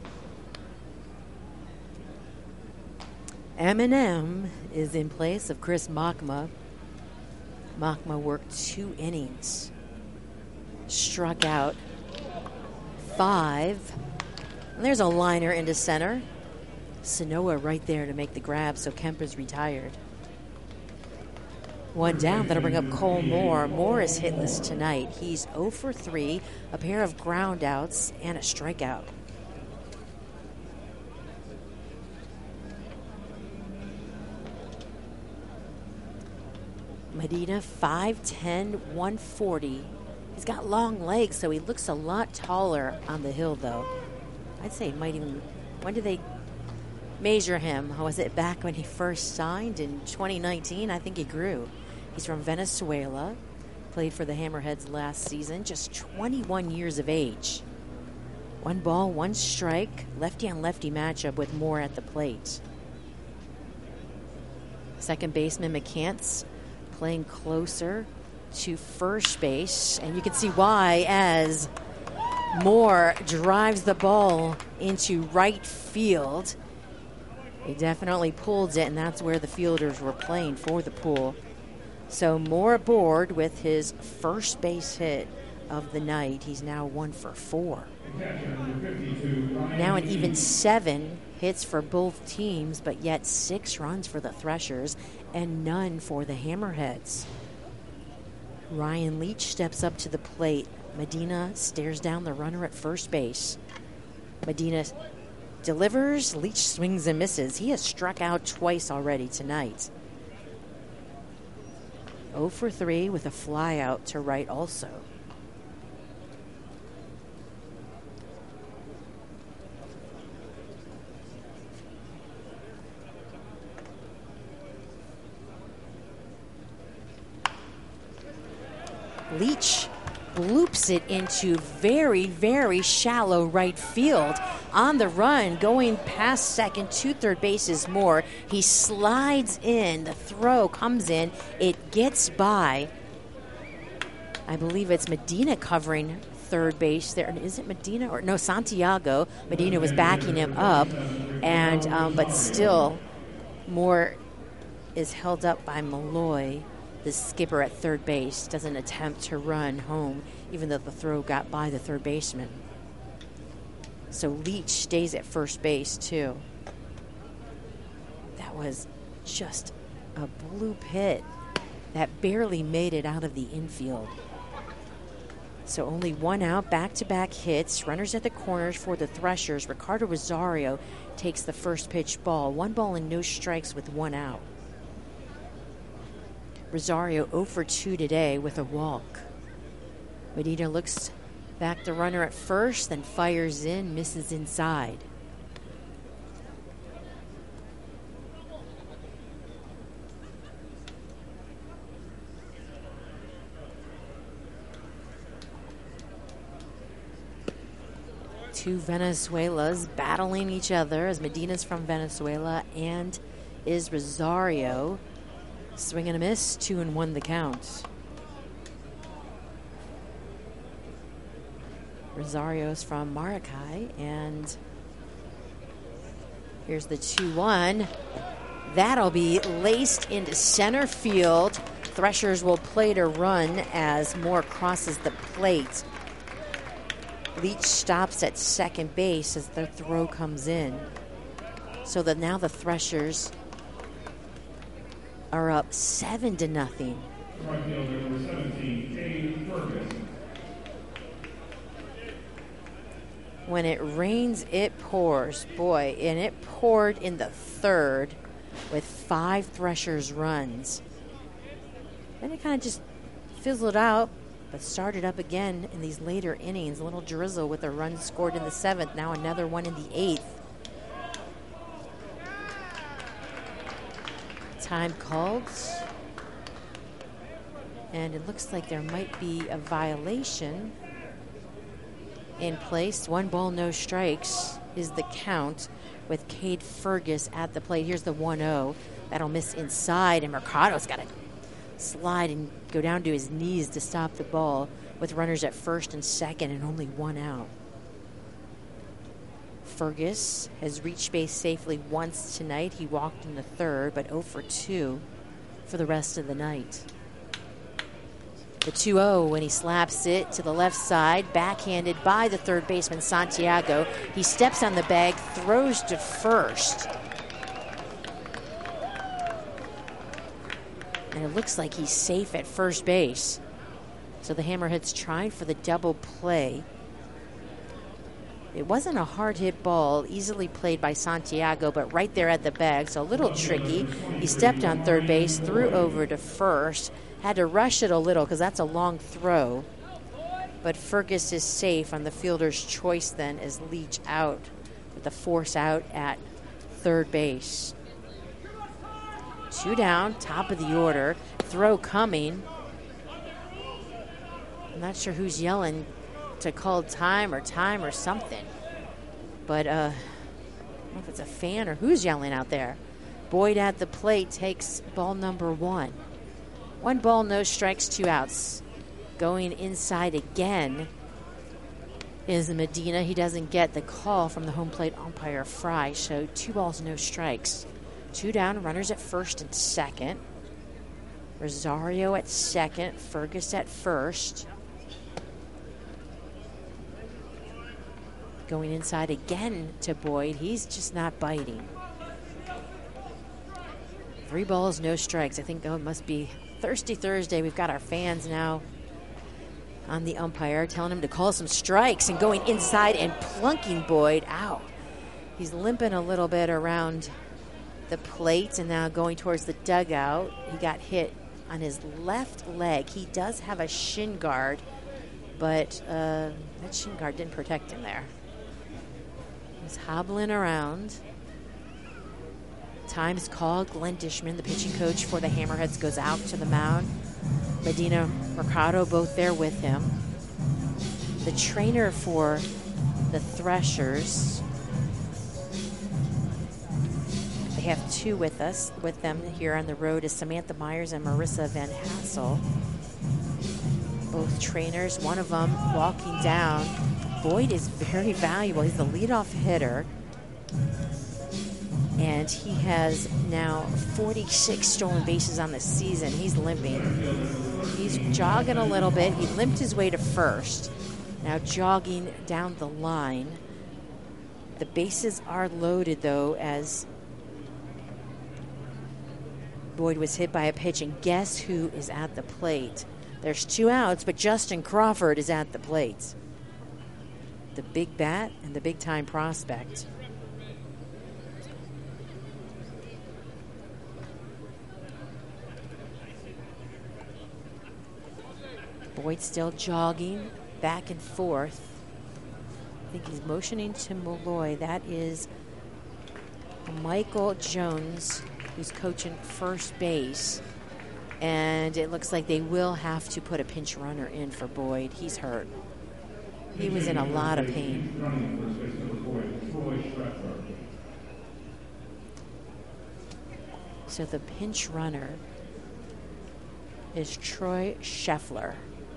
Eminem is in place of Chris Machma. Machma worked 2 innings. Struck out 5. And there's a liner into center. Sanoa right there to make the grab, so Kemp is retired. 1 down, that'll bring up Cole Moore. Moore is hitless tonight. He's 0 for 3, a pair of ground outs, and a strikeout. Medina, 5'10", 140. He's got long legs, so he looks a lot taller on the hill, though. I'd say he might even... When did they measure him? Was it back when he first signed in 2019? I think he grew. He's from Venezuela, played for the Hammerheads last season, just 21 years of age. 1 ball, 1 strike, lefty on lefty matchup with Moore at the plate. Second baseman McCants playing closer to first base, and you can see why as Moore drives the ball into right field. He definitely pulled it, and that's where the fielders were playing for the pool. So Moore aboard with his first base hit of the night. He's now 1 for 4. Now an even 7 hits for both teams, but yet 6 runs for the Threshers and none for the Hammerheads. Ryan Leach steps up to the plate. Medina stares down the runner at first base. Medina delivers. Leach swings and misses. He has struck out twice already tonight. 0 for 3 with a fly out to right also. Leach bloops it into very, very shallow right field. On the run, going past second to third base is Moore. He slides in. The throw comes in. It gets by. I believe it's Medina covering third base there. Is it Medina or no? Santiago. Medina was backing him up, and but still, Moore is held up by Malloy. The skipper at third base doesn't attempt to run home, even though the throw got by the third baseman. So Leach stays at first base, too. That was just a bloop hit that barely made it out of the infield. So only 1 out, back-to-back hits. Runners at the corners for the Threshers. Ricardo Rosario takes the first pitch ball. 1 ball and no strikes with 1 out. Rosario 0 for 2 today with a walk. Medina looks back the runner at first, then fires in, misses inside. Two Venezuelas battling each other as Medina's from Venezuela and is Rosario. Swing and a miss, 2-1 the count. Rosario's from Maracay, and here's the 2-1. That'll be laced into center field. Threshers will play to run as Moore crosses the plate. Leach stops at second base as the throw comes in. So that now the Threshers are up 7-0. Right fielder number 17, Dave Ferguson. When it rains, it pours. Boy, and it poured in the third with 5 Threshers runs. Then it kind of just fizzled out, but started up again in these later innings. A little drizzle with a run scored in the 7th, now another one in the 8th. Time called. And it looks like there might be a violation in place. 1 ball, no strikes is the count with Cade Fergus at the plate. Here's the 1-0. That'll miss inside, and Mercado's got to slide and go down to his knees to stop the ball with runners at first and second and only 1 out. Fergus has reached base safely once tonight. He walked in the third, but 0 for 2 for the rest of the night. The 2-0 when he slaps it to the left side, backhanded by the third baseman, Santiago. He steps on the bag, throws to first. And it looks like he's safe at first base. So the Hammerheads tried for the double play. It wasn't a hard hit ball, easily played by Santiago, but right there at the bag, so a little tricky. He stepped on third base, threw over to first. Had to rush it a little because that's a long throw. But Fergus is safe on the fielder's choice then as Leach out with the force out at third base. 2 down, top of the order. Throw coming. I'm not sure who's yelling to call time or something. But I don't know if it's a fan or who's yelling out there. Boyd at the plate takes ball number 1. 1 ball, no strikes, 2 outs. Going inside again is Medina. He doesn't get the call from the home plate umpire, Fry. So 2 balls, no strikes. 2 down, runners at first and second. Rosario at second, Fergus at first. Going inside again to Boyd. He's just not biting. 3 balls, no strikes. I think it must be Thirsty Thursday. We've got our fans now on the umpire telling him to call some strikes and going inside and plunking Boyd out. He's limping a little bit around the plate and now going towards the dugout. He got hit on his left leg. He does have a shin guard, but that shin guard didn't protect him there. He's hobbling around. Time's called. Glenn Dishman, the pitching coach for the Hammerheads, goes out to the mound. Medina, Mercado, both there with him. The trainer for the Threshers, they have 2 with them here on the road, is Samantha Myers and Marissa Van Hassel. Both trainers, one of them walking down. Boyd is very valuable. He's the leadoff hitter. And he has now 46 stolen bases on the season. He's limping. He's jogging a little bit. He limped his way to first. Now jogging down the line. The bases are loaded, though, as Boyd was hit by a pitch. And guess who is at the plate? There's 2 outs, but Justin Crawford is at the plate. The big bat and the big-time prospect. Boyd still jogging back and forth. I think he's motioning to Malloy. That is Michael Jones, who's coaching first base. And it looks like they will have to put a pinch runner in for Boyd. He's hurt. He was in a lot of pain. So the pinch runner is Troy Scheffler.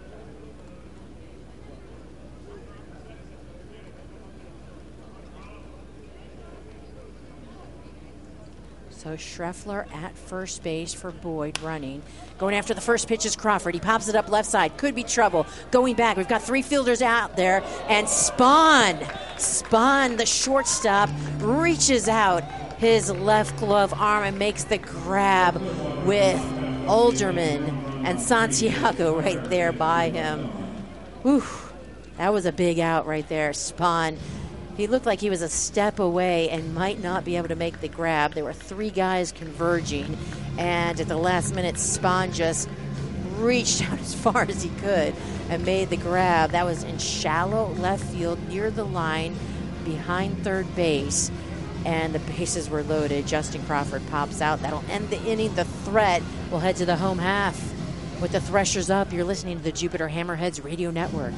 So Schreffler at first base for Boyd running. Going after the first pitch is Crawford. He pops it up left side. Could be trouble. Going back. We've got 3 fielders out there. And Spahn, the shortstop, reaches out his left glove arm and makes the grab with Alderman and Santiago right there by him. Whew, that was a big out right there. Spahn. He looked like he was a step away and might not be able to make the grab. There were 3 guys converging, and at the last minute, Spahn just reached out as far as he could and made the grab. That was in shallow left field near the line behind third base, and the bases were loaded. Justin Crawford pops out. That'll end the inning. The threat will head to the home half. With the Threshers up, you're listening to the Jupiter Hammerheads Radio Network.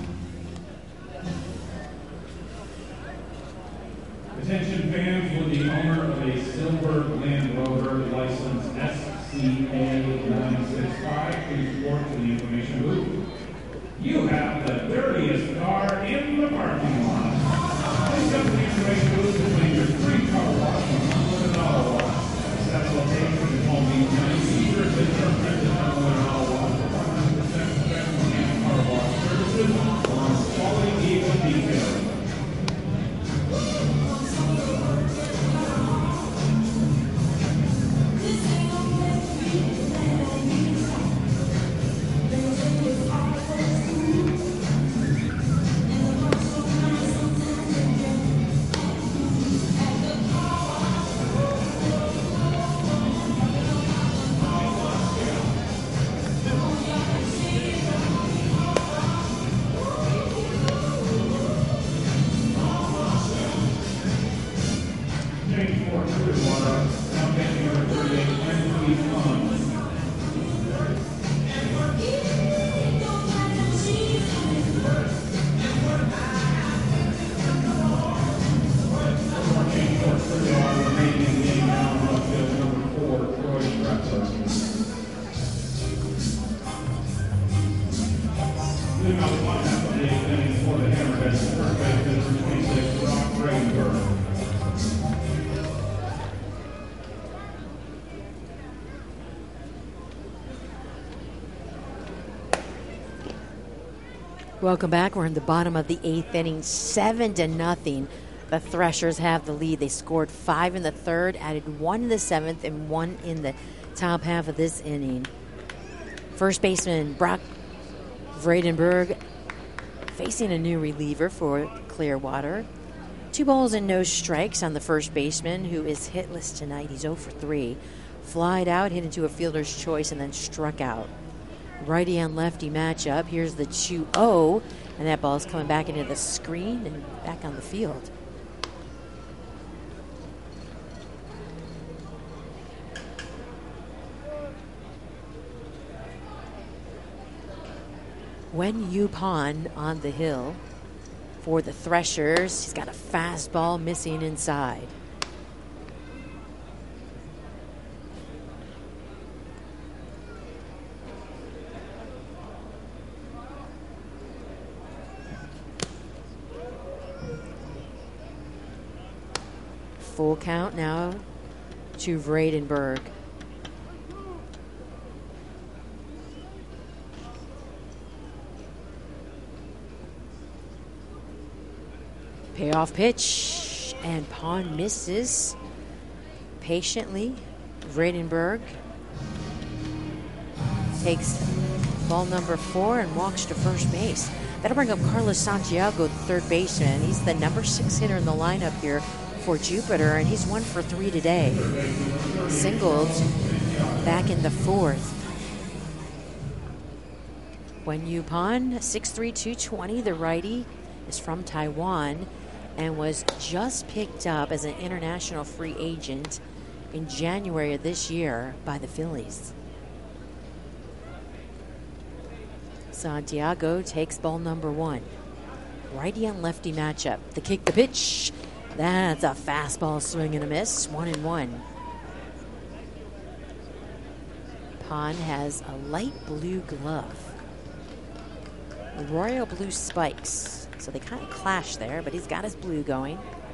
Attention fans, will the owner of a silver Land Rover license SCA965 please report to the information booth. You have the dirtiest car in the parking lot. Please come to the information booth between your free car wash and Homewood and Auto Wash. That's location in Palm Beach County. Either is represented Homewood and Auto Wash for 100% professional and car wash services on quality vehicle details. Welcome back. We're in the bottom of the 8th inning, 7-0. The Threshers have the lead. They scored 5 in the 3rd, added 1 in the 7th, and 1 in the top half of this inning. First baseman Brock Vredenberg facing a new reliever for Clearwater. 2 balls and no strikes on the first baseman, who is hitless tonight. He's 0 for 3. Flied out, hit into a fielder's choice, and then struck out. Righty on lefty matchup. Here's the 2-0, and that ball's coming back into the screen and back on the field. Wen Yupan on the hill for the Threshers. He's got a fastball missing inside. Full count now to Vredenberg. Payoff pitch, and Pond misses. Patiently, Vredenberg takes ball number 4 and walks to first base. That'll bring up Carlos Santiago, the third baseman. He's the number 6 hitter in the lineup here for Jupiter, and he's 1 for 3 today. Singled back in the 4th. Wen Yupan, 6'3", 220, the righty, is from Taiwan and was just picked up as an international free agent in January of this year by the Phillies. Santiago takes ball number 1. Righty and lefty matchup. The kick, the pitch. That's a fastball swing and a miss. 1-1. Pond has a light blue glove. Royal blue spikes. So they kind of clash there, but he's got his blue going.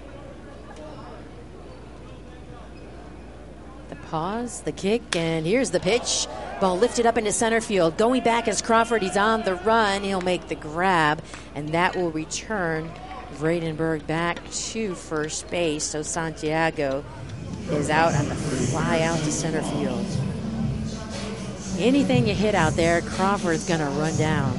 The pause, the kick, and here's the pitch. Ball lifted up into center field. Going back is Crawford. He's on the run. He'll make the grab, and that will return Vredenberg back to first base. So Santiago is out on the fly out to center field. Anything you hit out there, Crawford's going to run down.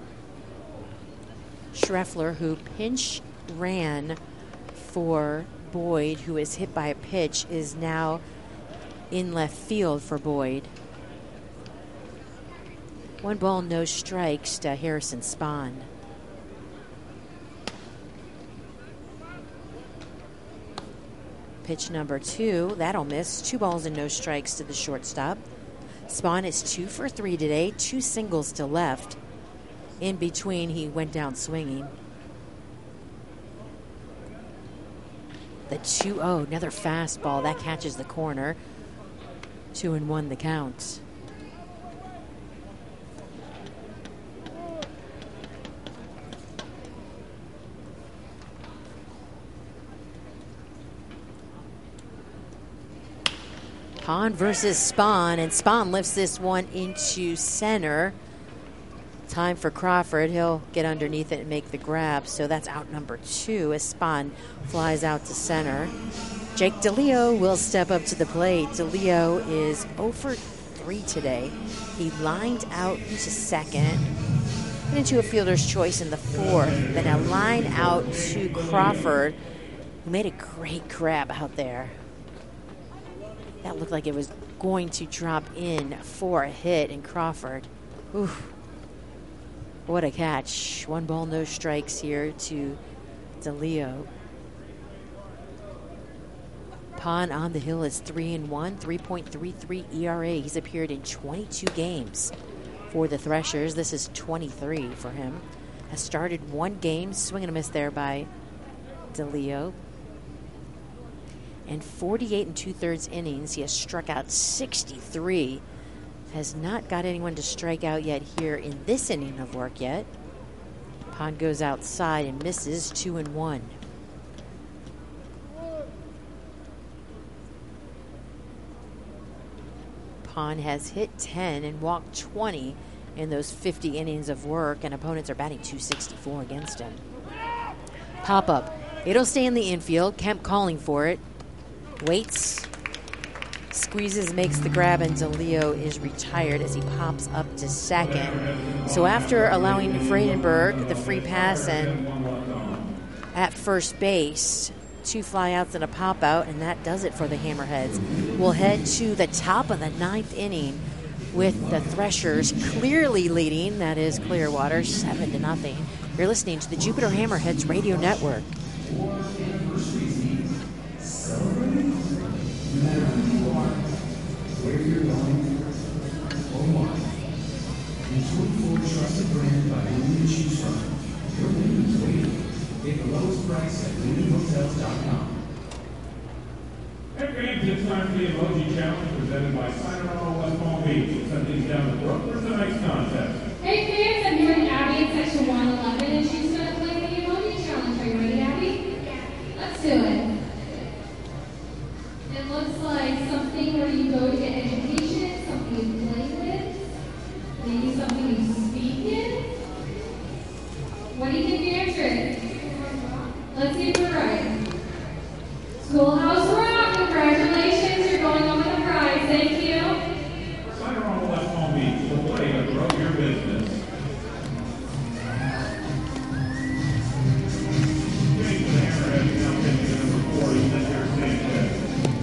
Schreffler, who pinch ran for Boyd, who is hit by a pitch, is now in left field for Boyd. 1 ball, no strikes to Harrison Spahn. Pitch number 2, that'll miss. 2 balls and no strikes to the shortstop. Spahn is 2 for 3 today, 2 singles to left. In between, he went down swinging. The 2-0, another fastball. That catches the corner. 2-1 the count. Pond versus Spahn, and Spahn lifts this one into center. Time for Crawford. He'll get underneath it and make the grab. So that's out number 2 as Spahn flies out to center. Jake DeLeo will step up to the plate. DeLeo is 0 for 3 today. He lined out into second, and into a fielder's choice in the 4th. Then a line out to Crawford, who made a great grab out there. That looked like it was going to drop in for a hit, and Crawford, oof. What a catch. 1 ball, no strikes here to DeLeo. Pond on the hill is 3-1, 3.33 ERA. He's appeared in 22 games for the Threshers. This is 23 for him. Has started 1 game, swing and a miss there by DeLeo. And 48 2/3 innings. He has struck out 63. Has not got anyone to strike out yet here in this inning of work yet. Pond goes outside and misses. 2-1. Pond has hit 10 and walked 20 in those 50 innings of work, and opponents are batting .264 against him. Pop up. It'll stay in the infield. Kemp calling for it. Waits. Squeezes, makes the grab, and DeLeo is retired as he pops up to second. So after allowing Vredenberg the free pass and at first base, 2 flyouts and a pop out, and that does it for the Hammerheads. We'll head to the top of the 9th inning with the Threshers clearly leading. That is Clearwater 7-0. You're listening to the Jupiter Hammerheads Radio Network. Where you're going or why. And 24 trusted brand by whom you choose from. Your name is waiting. Get the lowest price at LincolnHotels.com. Hey, fans, it's time for the Emoji Challenge presented by Cinerama West Palm Beach. Send these down to Brooke for tonight's contest. Hey fans, I'm here with Abby in section 111, and she's going to play the Emoji Challenge. Are you ready, Abby? Yeah. Let's do it. It looks like something where you go to get education, something you play with, maybe something you speak in. What do you think the answer is? Let's see if we're right. Schoolhouse Rock, congratulations, you're going home with a prize. Thank you. Cinerama West Palm Beach, the way to grow your business. Getting to the Hammerheads now taking to number 40, Mr. Sanchez.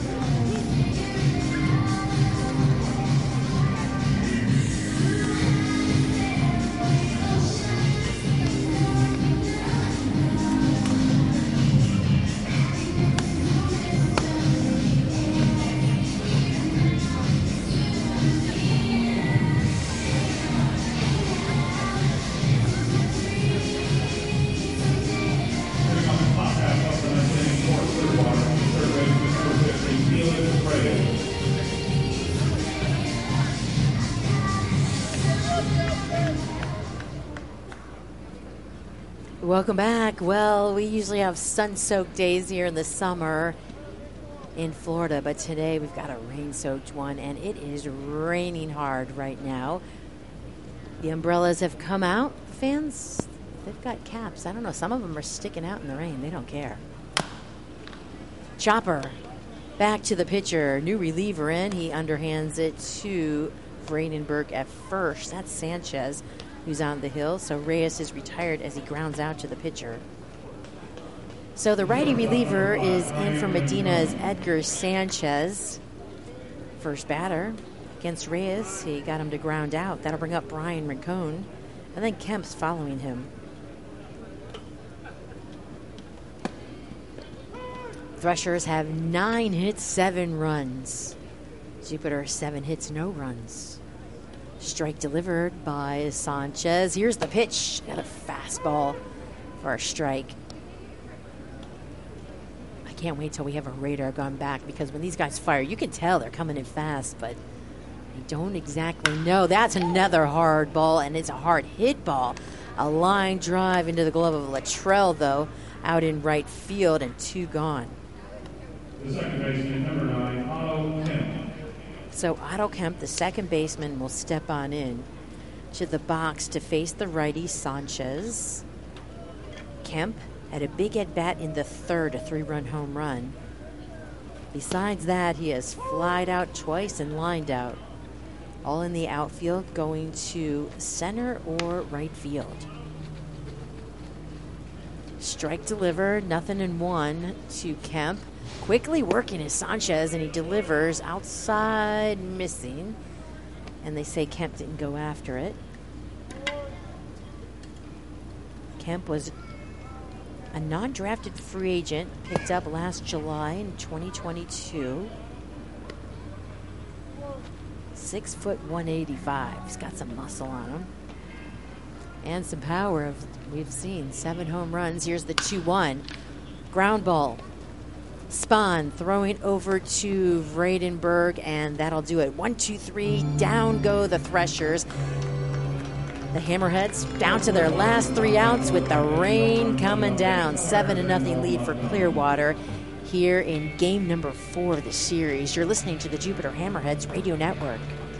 Welcome back. Well, we usually have sun-soaked days here in the summer in Florida, but today we've got a rain-soaked one, and it is raining hard right now. The umbrellas have come out. Fans, they've got caps. I don't know. Some of them are sticking out in the rain. They don't care. Chopper back to the pitcher. New reliever in. He underhands it to Vredenberg at first. That's Sanchez, who's on the hill. So Reyes is retired as he grounds out to the pitcher. So the righty reliever is in for Medina's Edgar Sanchez. First batter against Reyes. He got him to ground out. That'll bring up Brian Rincon. And then Kemp's following him. Threshers have 9 hits, 7 runs. Jupiter, 7 hits, no runs. Strike delivered by Sanchez. Here's the pitch. Got a fastball for a strike. I can't wait till we have a radar gun back, because when these guys fire, you can tell they're coming in fast, but I don't exactly know. That's another hard ball, and it's a hard hit ball. A line drive into the glove of Luttrell, though, out in right field, and 2 gone. The second baseman, number 9, Otto Kemp. So Otto Kemp, the second baseman, will step on in to the box to face the righty Sanchez. Kemp had a big at-bat in the third, a 3-run home run. Besides that, he has flied out twice and lined out. All in the outfield, going to center or right field. Strike delivered, 0-1 to Kemp. Quickly working is Sanchez, and he delivers outside, missing. And they say Kemp didn't go after it. Kemp was a non-drafted free agent, picked up last July in 2022. 6 foot 185. He's got some muscle on him. And some power. We've seen 7 home runs. Here's the 2-1. Ground ball. Spahn throwing over to Vredenberg, and that'll do it. 1, 2, 3. Down go the Threshers. The Hammerheads down to their last 3 outs with the rain coming down. 7-0 lead for Clearwater here in game number 4 of the series. You're listening to the Jupiter Hammerheads Radio Network.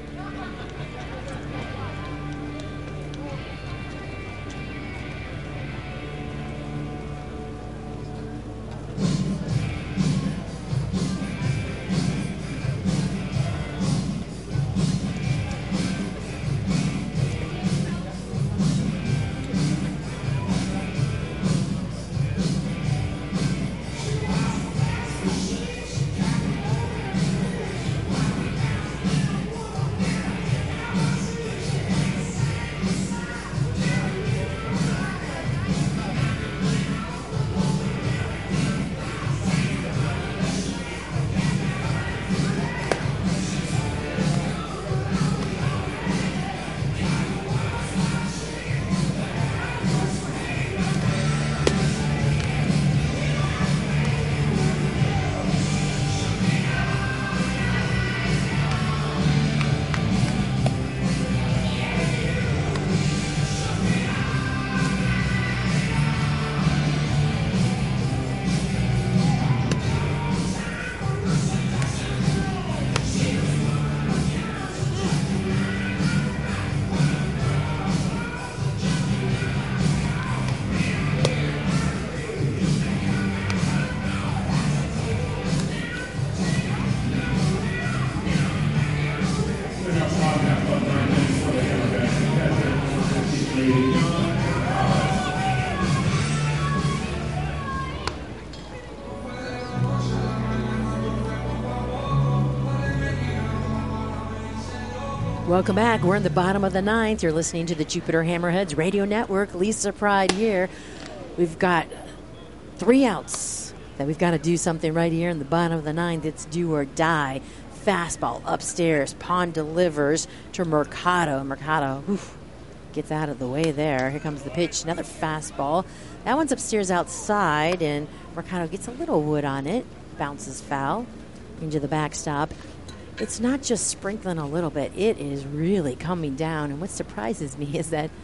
Welcome back. We're in the bottom of the 9th. You're listening to the Jupiter Hammerheads Radio Network. Lisa Pride here. We've got 3 outs that we've got to do something right here in the bottom of the 9th. It's do or die. Fastball upstairs. Pond delivers to Mercado. Mercado gets out of the way there. Here comes the pitch. Another fastball. That one's upstairs outside, and Mercado gets a little wood on it. Bounces foul into the backstop. It's not just sprinkling a little bit. It is really coming down. And what surprises me is that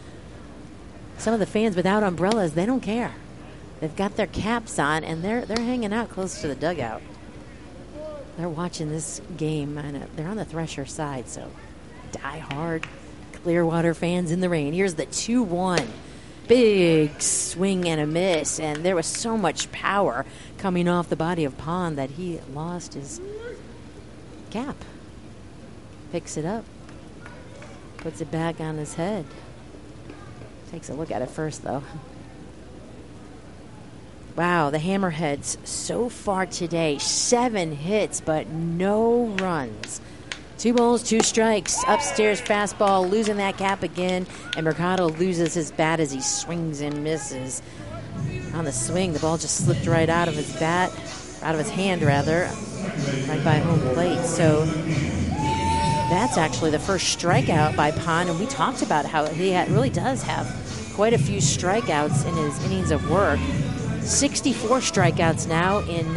some of the fans without umbrellas, they don't care. They've got their caps on, and they're hanging out close to the dugout. They're watching this game, and they're on the Thresher side, so die-hard Clearwater fans in the rain. Here's the 2-1. Big swing and a miss, and there was so much power coming off the body of Pond that he lost his cap. Picks it up, puts it back on his head. Takes a look at it first, though. Wow, the Hammerheads so far today, 7 hits, but no runs. 2 balls, 2 strikes. Upstairs fastball, losing that cap again, and Mercado loses his bat as he swings and misses. On the swing, the ball just slipped right out of his bat, out of his hand rather, right by home plate. So that's actually the first strikeout by Pond, and we talked about how he really does have quite a few strikeouts in his innings of work. 64 strikeouts now in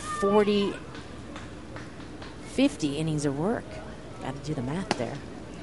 50 innings of work. Got to do the math there.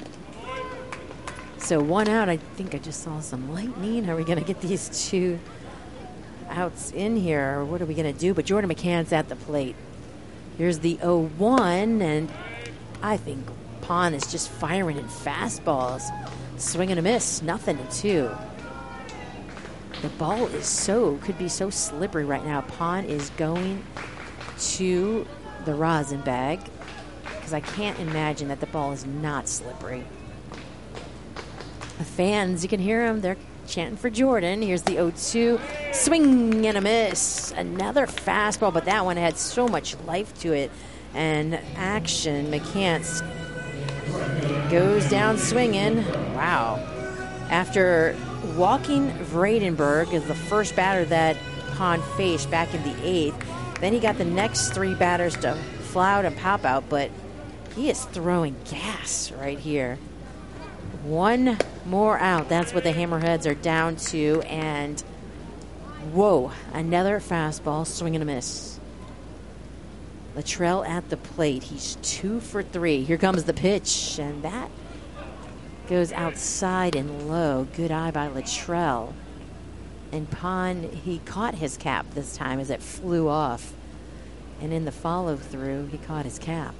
So 1 out. I think I just saw some lightning. Are we going to get these 2 outs in here? Or what are we going to do? But Jordan McCann's at the plate. Here's the 0-1, and I think Pond is just firing in fastballs. Swing and a miss. Nothing to 2. The ball is could be so slippery right now. Pond is going to the rosin bag because I can't imagine that the ball is not slippery. The fans, you can hear them. They're chanting for Jordan. Here's the 0-2. Swing and a miss. Another fastball, but that one had so much life to it. And action. McCann goes down swinging. Wow. After walking Vredenberg as the first batter that Pond faced back in the 8th. Then he got the next 3 batters to fly out and pop out, but he is throwing gas right here. 1 more out. That's what the Hammerheads are down to. And, whoa, another fastball, swing and a miss. Luttrell at the plate. He's 2 for 3. Here comes the pitch, and that goes outside and low. Good eye by Luttrell. And Pond, he caught his cap this time as it flew off. And in the follow-through, he caught his cap.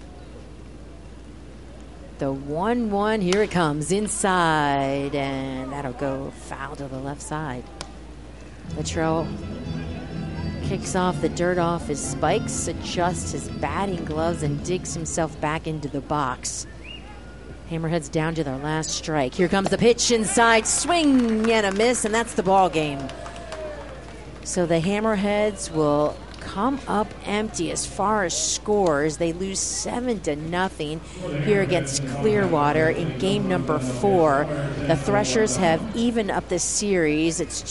The 1-1, here it comes, inside, and that'll go foul to the left side. Luttrell kicks off the dirt off his spikes, adjusts his batting gloves, and digs himself back into the box. Hammerheads down to their last strike. Here comes the pitch inside, swing and a miss, and that's the ball game. So the Hammerheads will come up empty as far as scores. They lose 7-0 here against Clearwater in game number 4. The Threshers have evened up this series. It's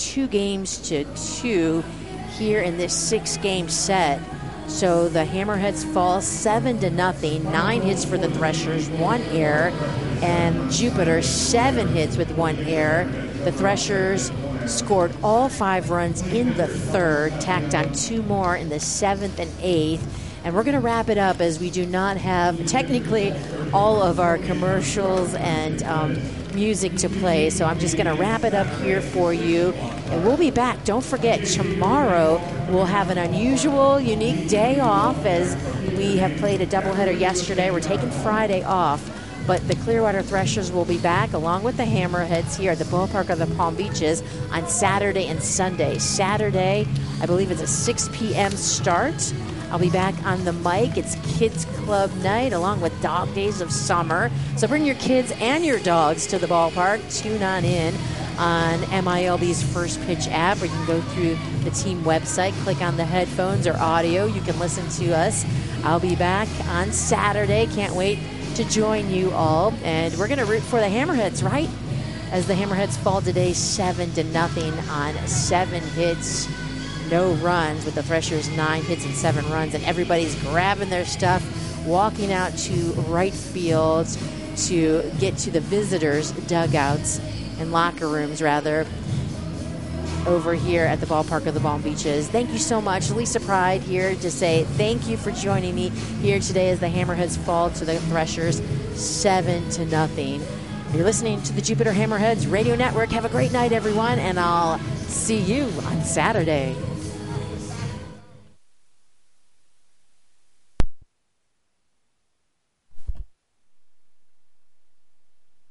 2-2 here in this 6-game set. So the Hammerheads fall 7-0. 9 hits for the Threshers, 1 error, and Jupiter 7 hits with 1 error. The Threshers scored all 5 runs in the 3rd, tacked on 2 more in the 7th and 8th. And we're going to wrap it up as we do not have technically all of our commercials and music to play. So I'm just going to wrap it up here for you. And we'll be back. Don't forget, tomorrow we'll have an unusual, unique day off as we have played a doubleheader yesterday. We're taking Friday off. But the Clearwater Threshers will be back along with the Hammerheads here at the ballpark of the Palm Beaches on Saturday and Sunday. Saturday, I believe it's a 6 p.m. start. I'll be back on the mic. It's Kids Club night along with Dog Days of Summer. So bring your kids and your dogs to the ballpark. Tune on in on MILB's First Pitch app, or you can go through the team website, click on the headphones or audio. You can listen to us. I'll be back on Saturday. Can't wait to join you all, and we're going to root for the Hammerheads, right? As the Hammerheads fall today 7-0 on 7 hits, no runs, with the Threshers 9 hits and 7 runs, and everybody's grabbing their stuff, walking out to right field to get to the visitors' dugouts and locker rooms, rather, over here at the ballpark of the Palm Beaches. Thank you so much. Lisa Pride here to say thank you for joining me here today as the Hammerheads fall to the Threshers 7-0. You're listening to the Jupiter Hammerheads Radio Network. Have a great night, everyone, and I'll see you on Saturday.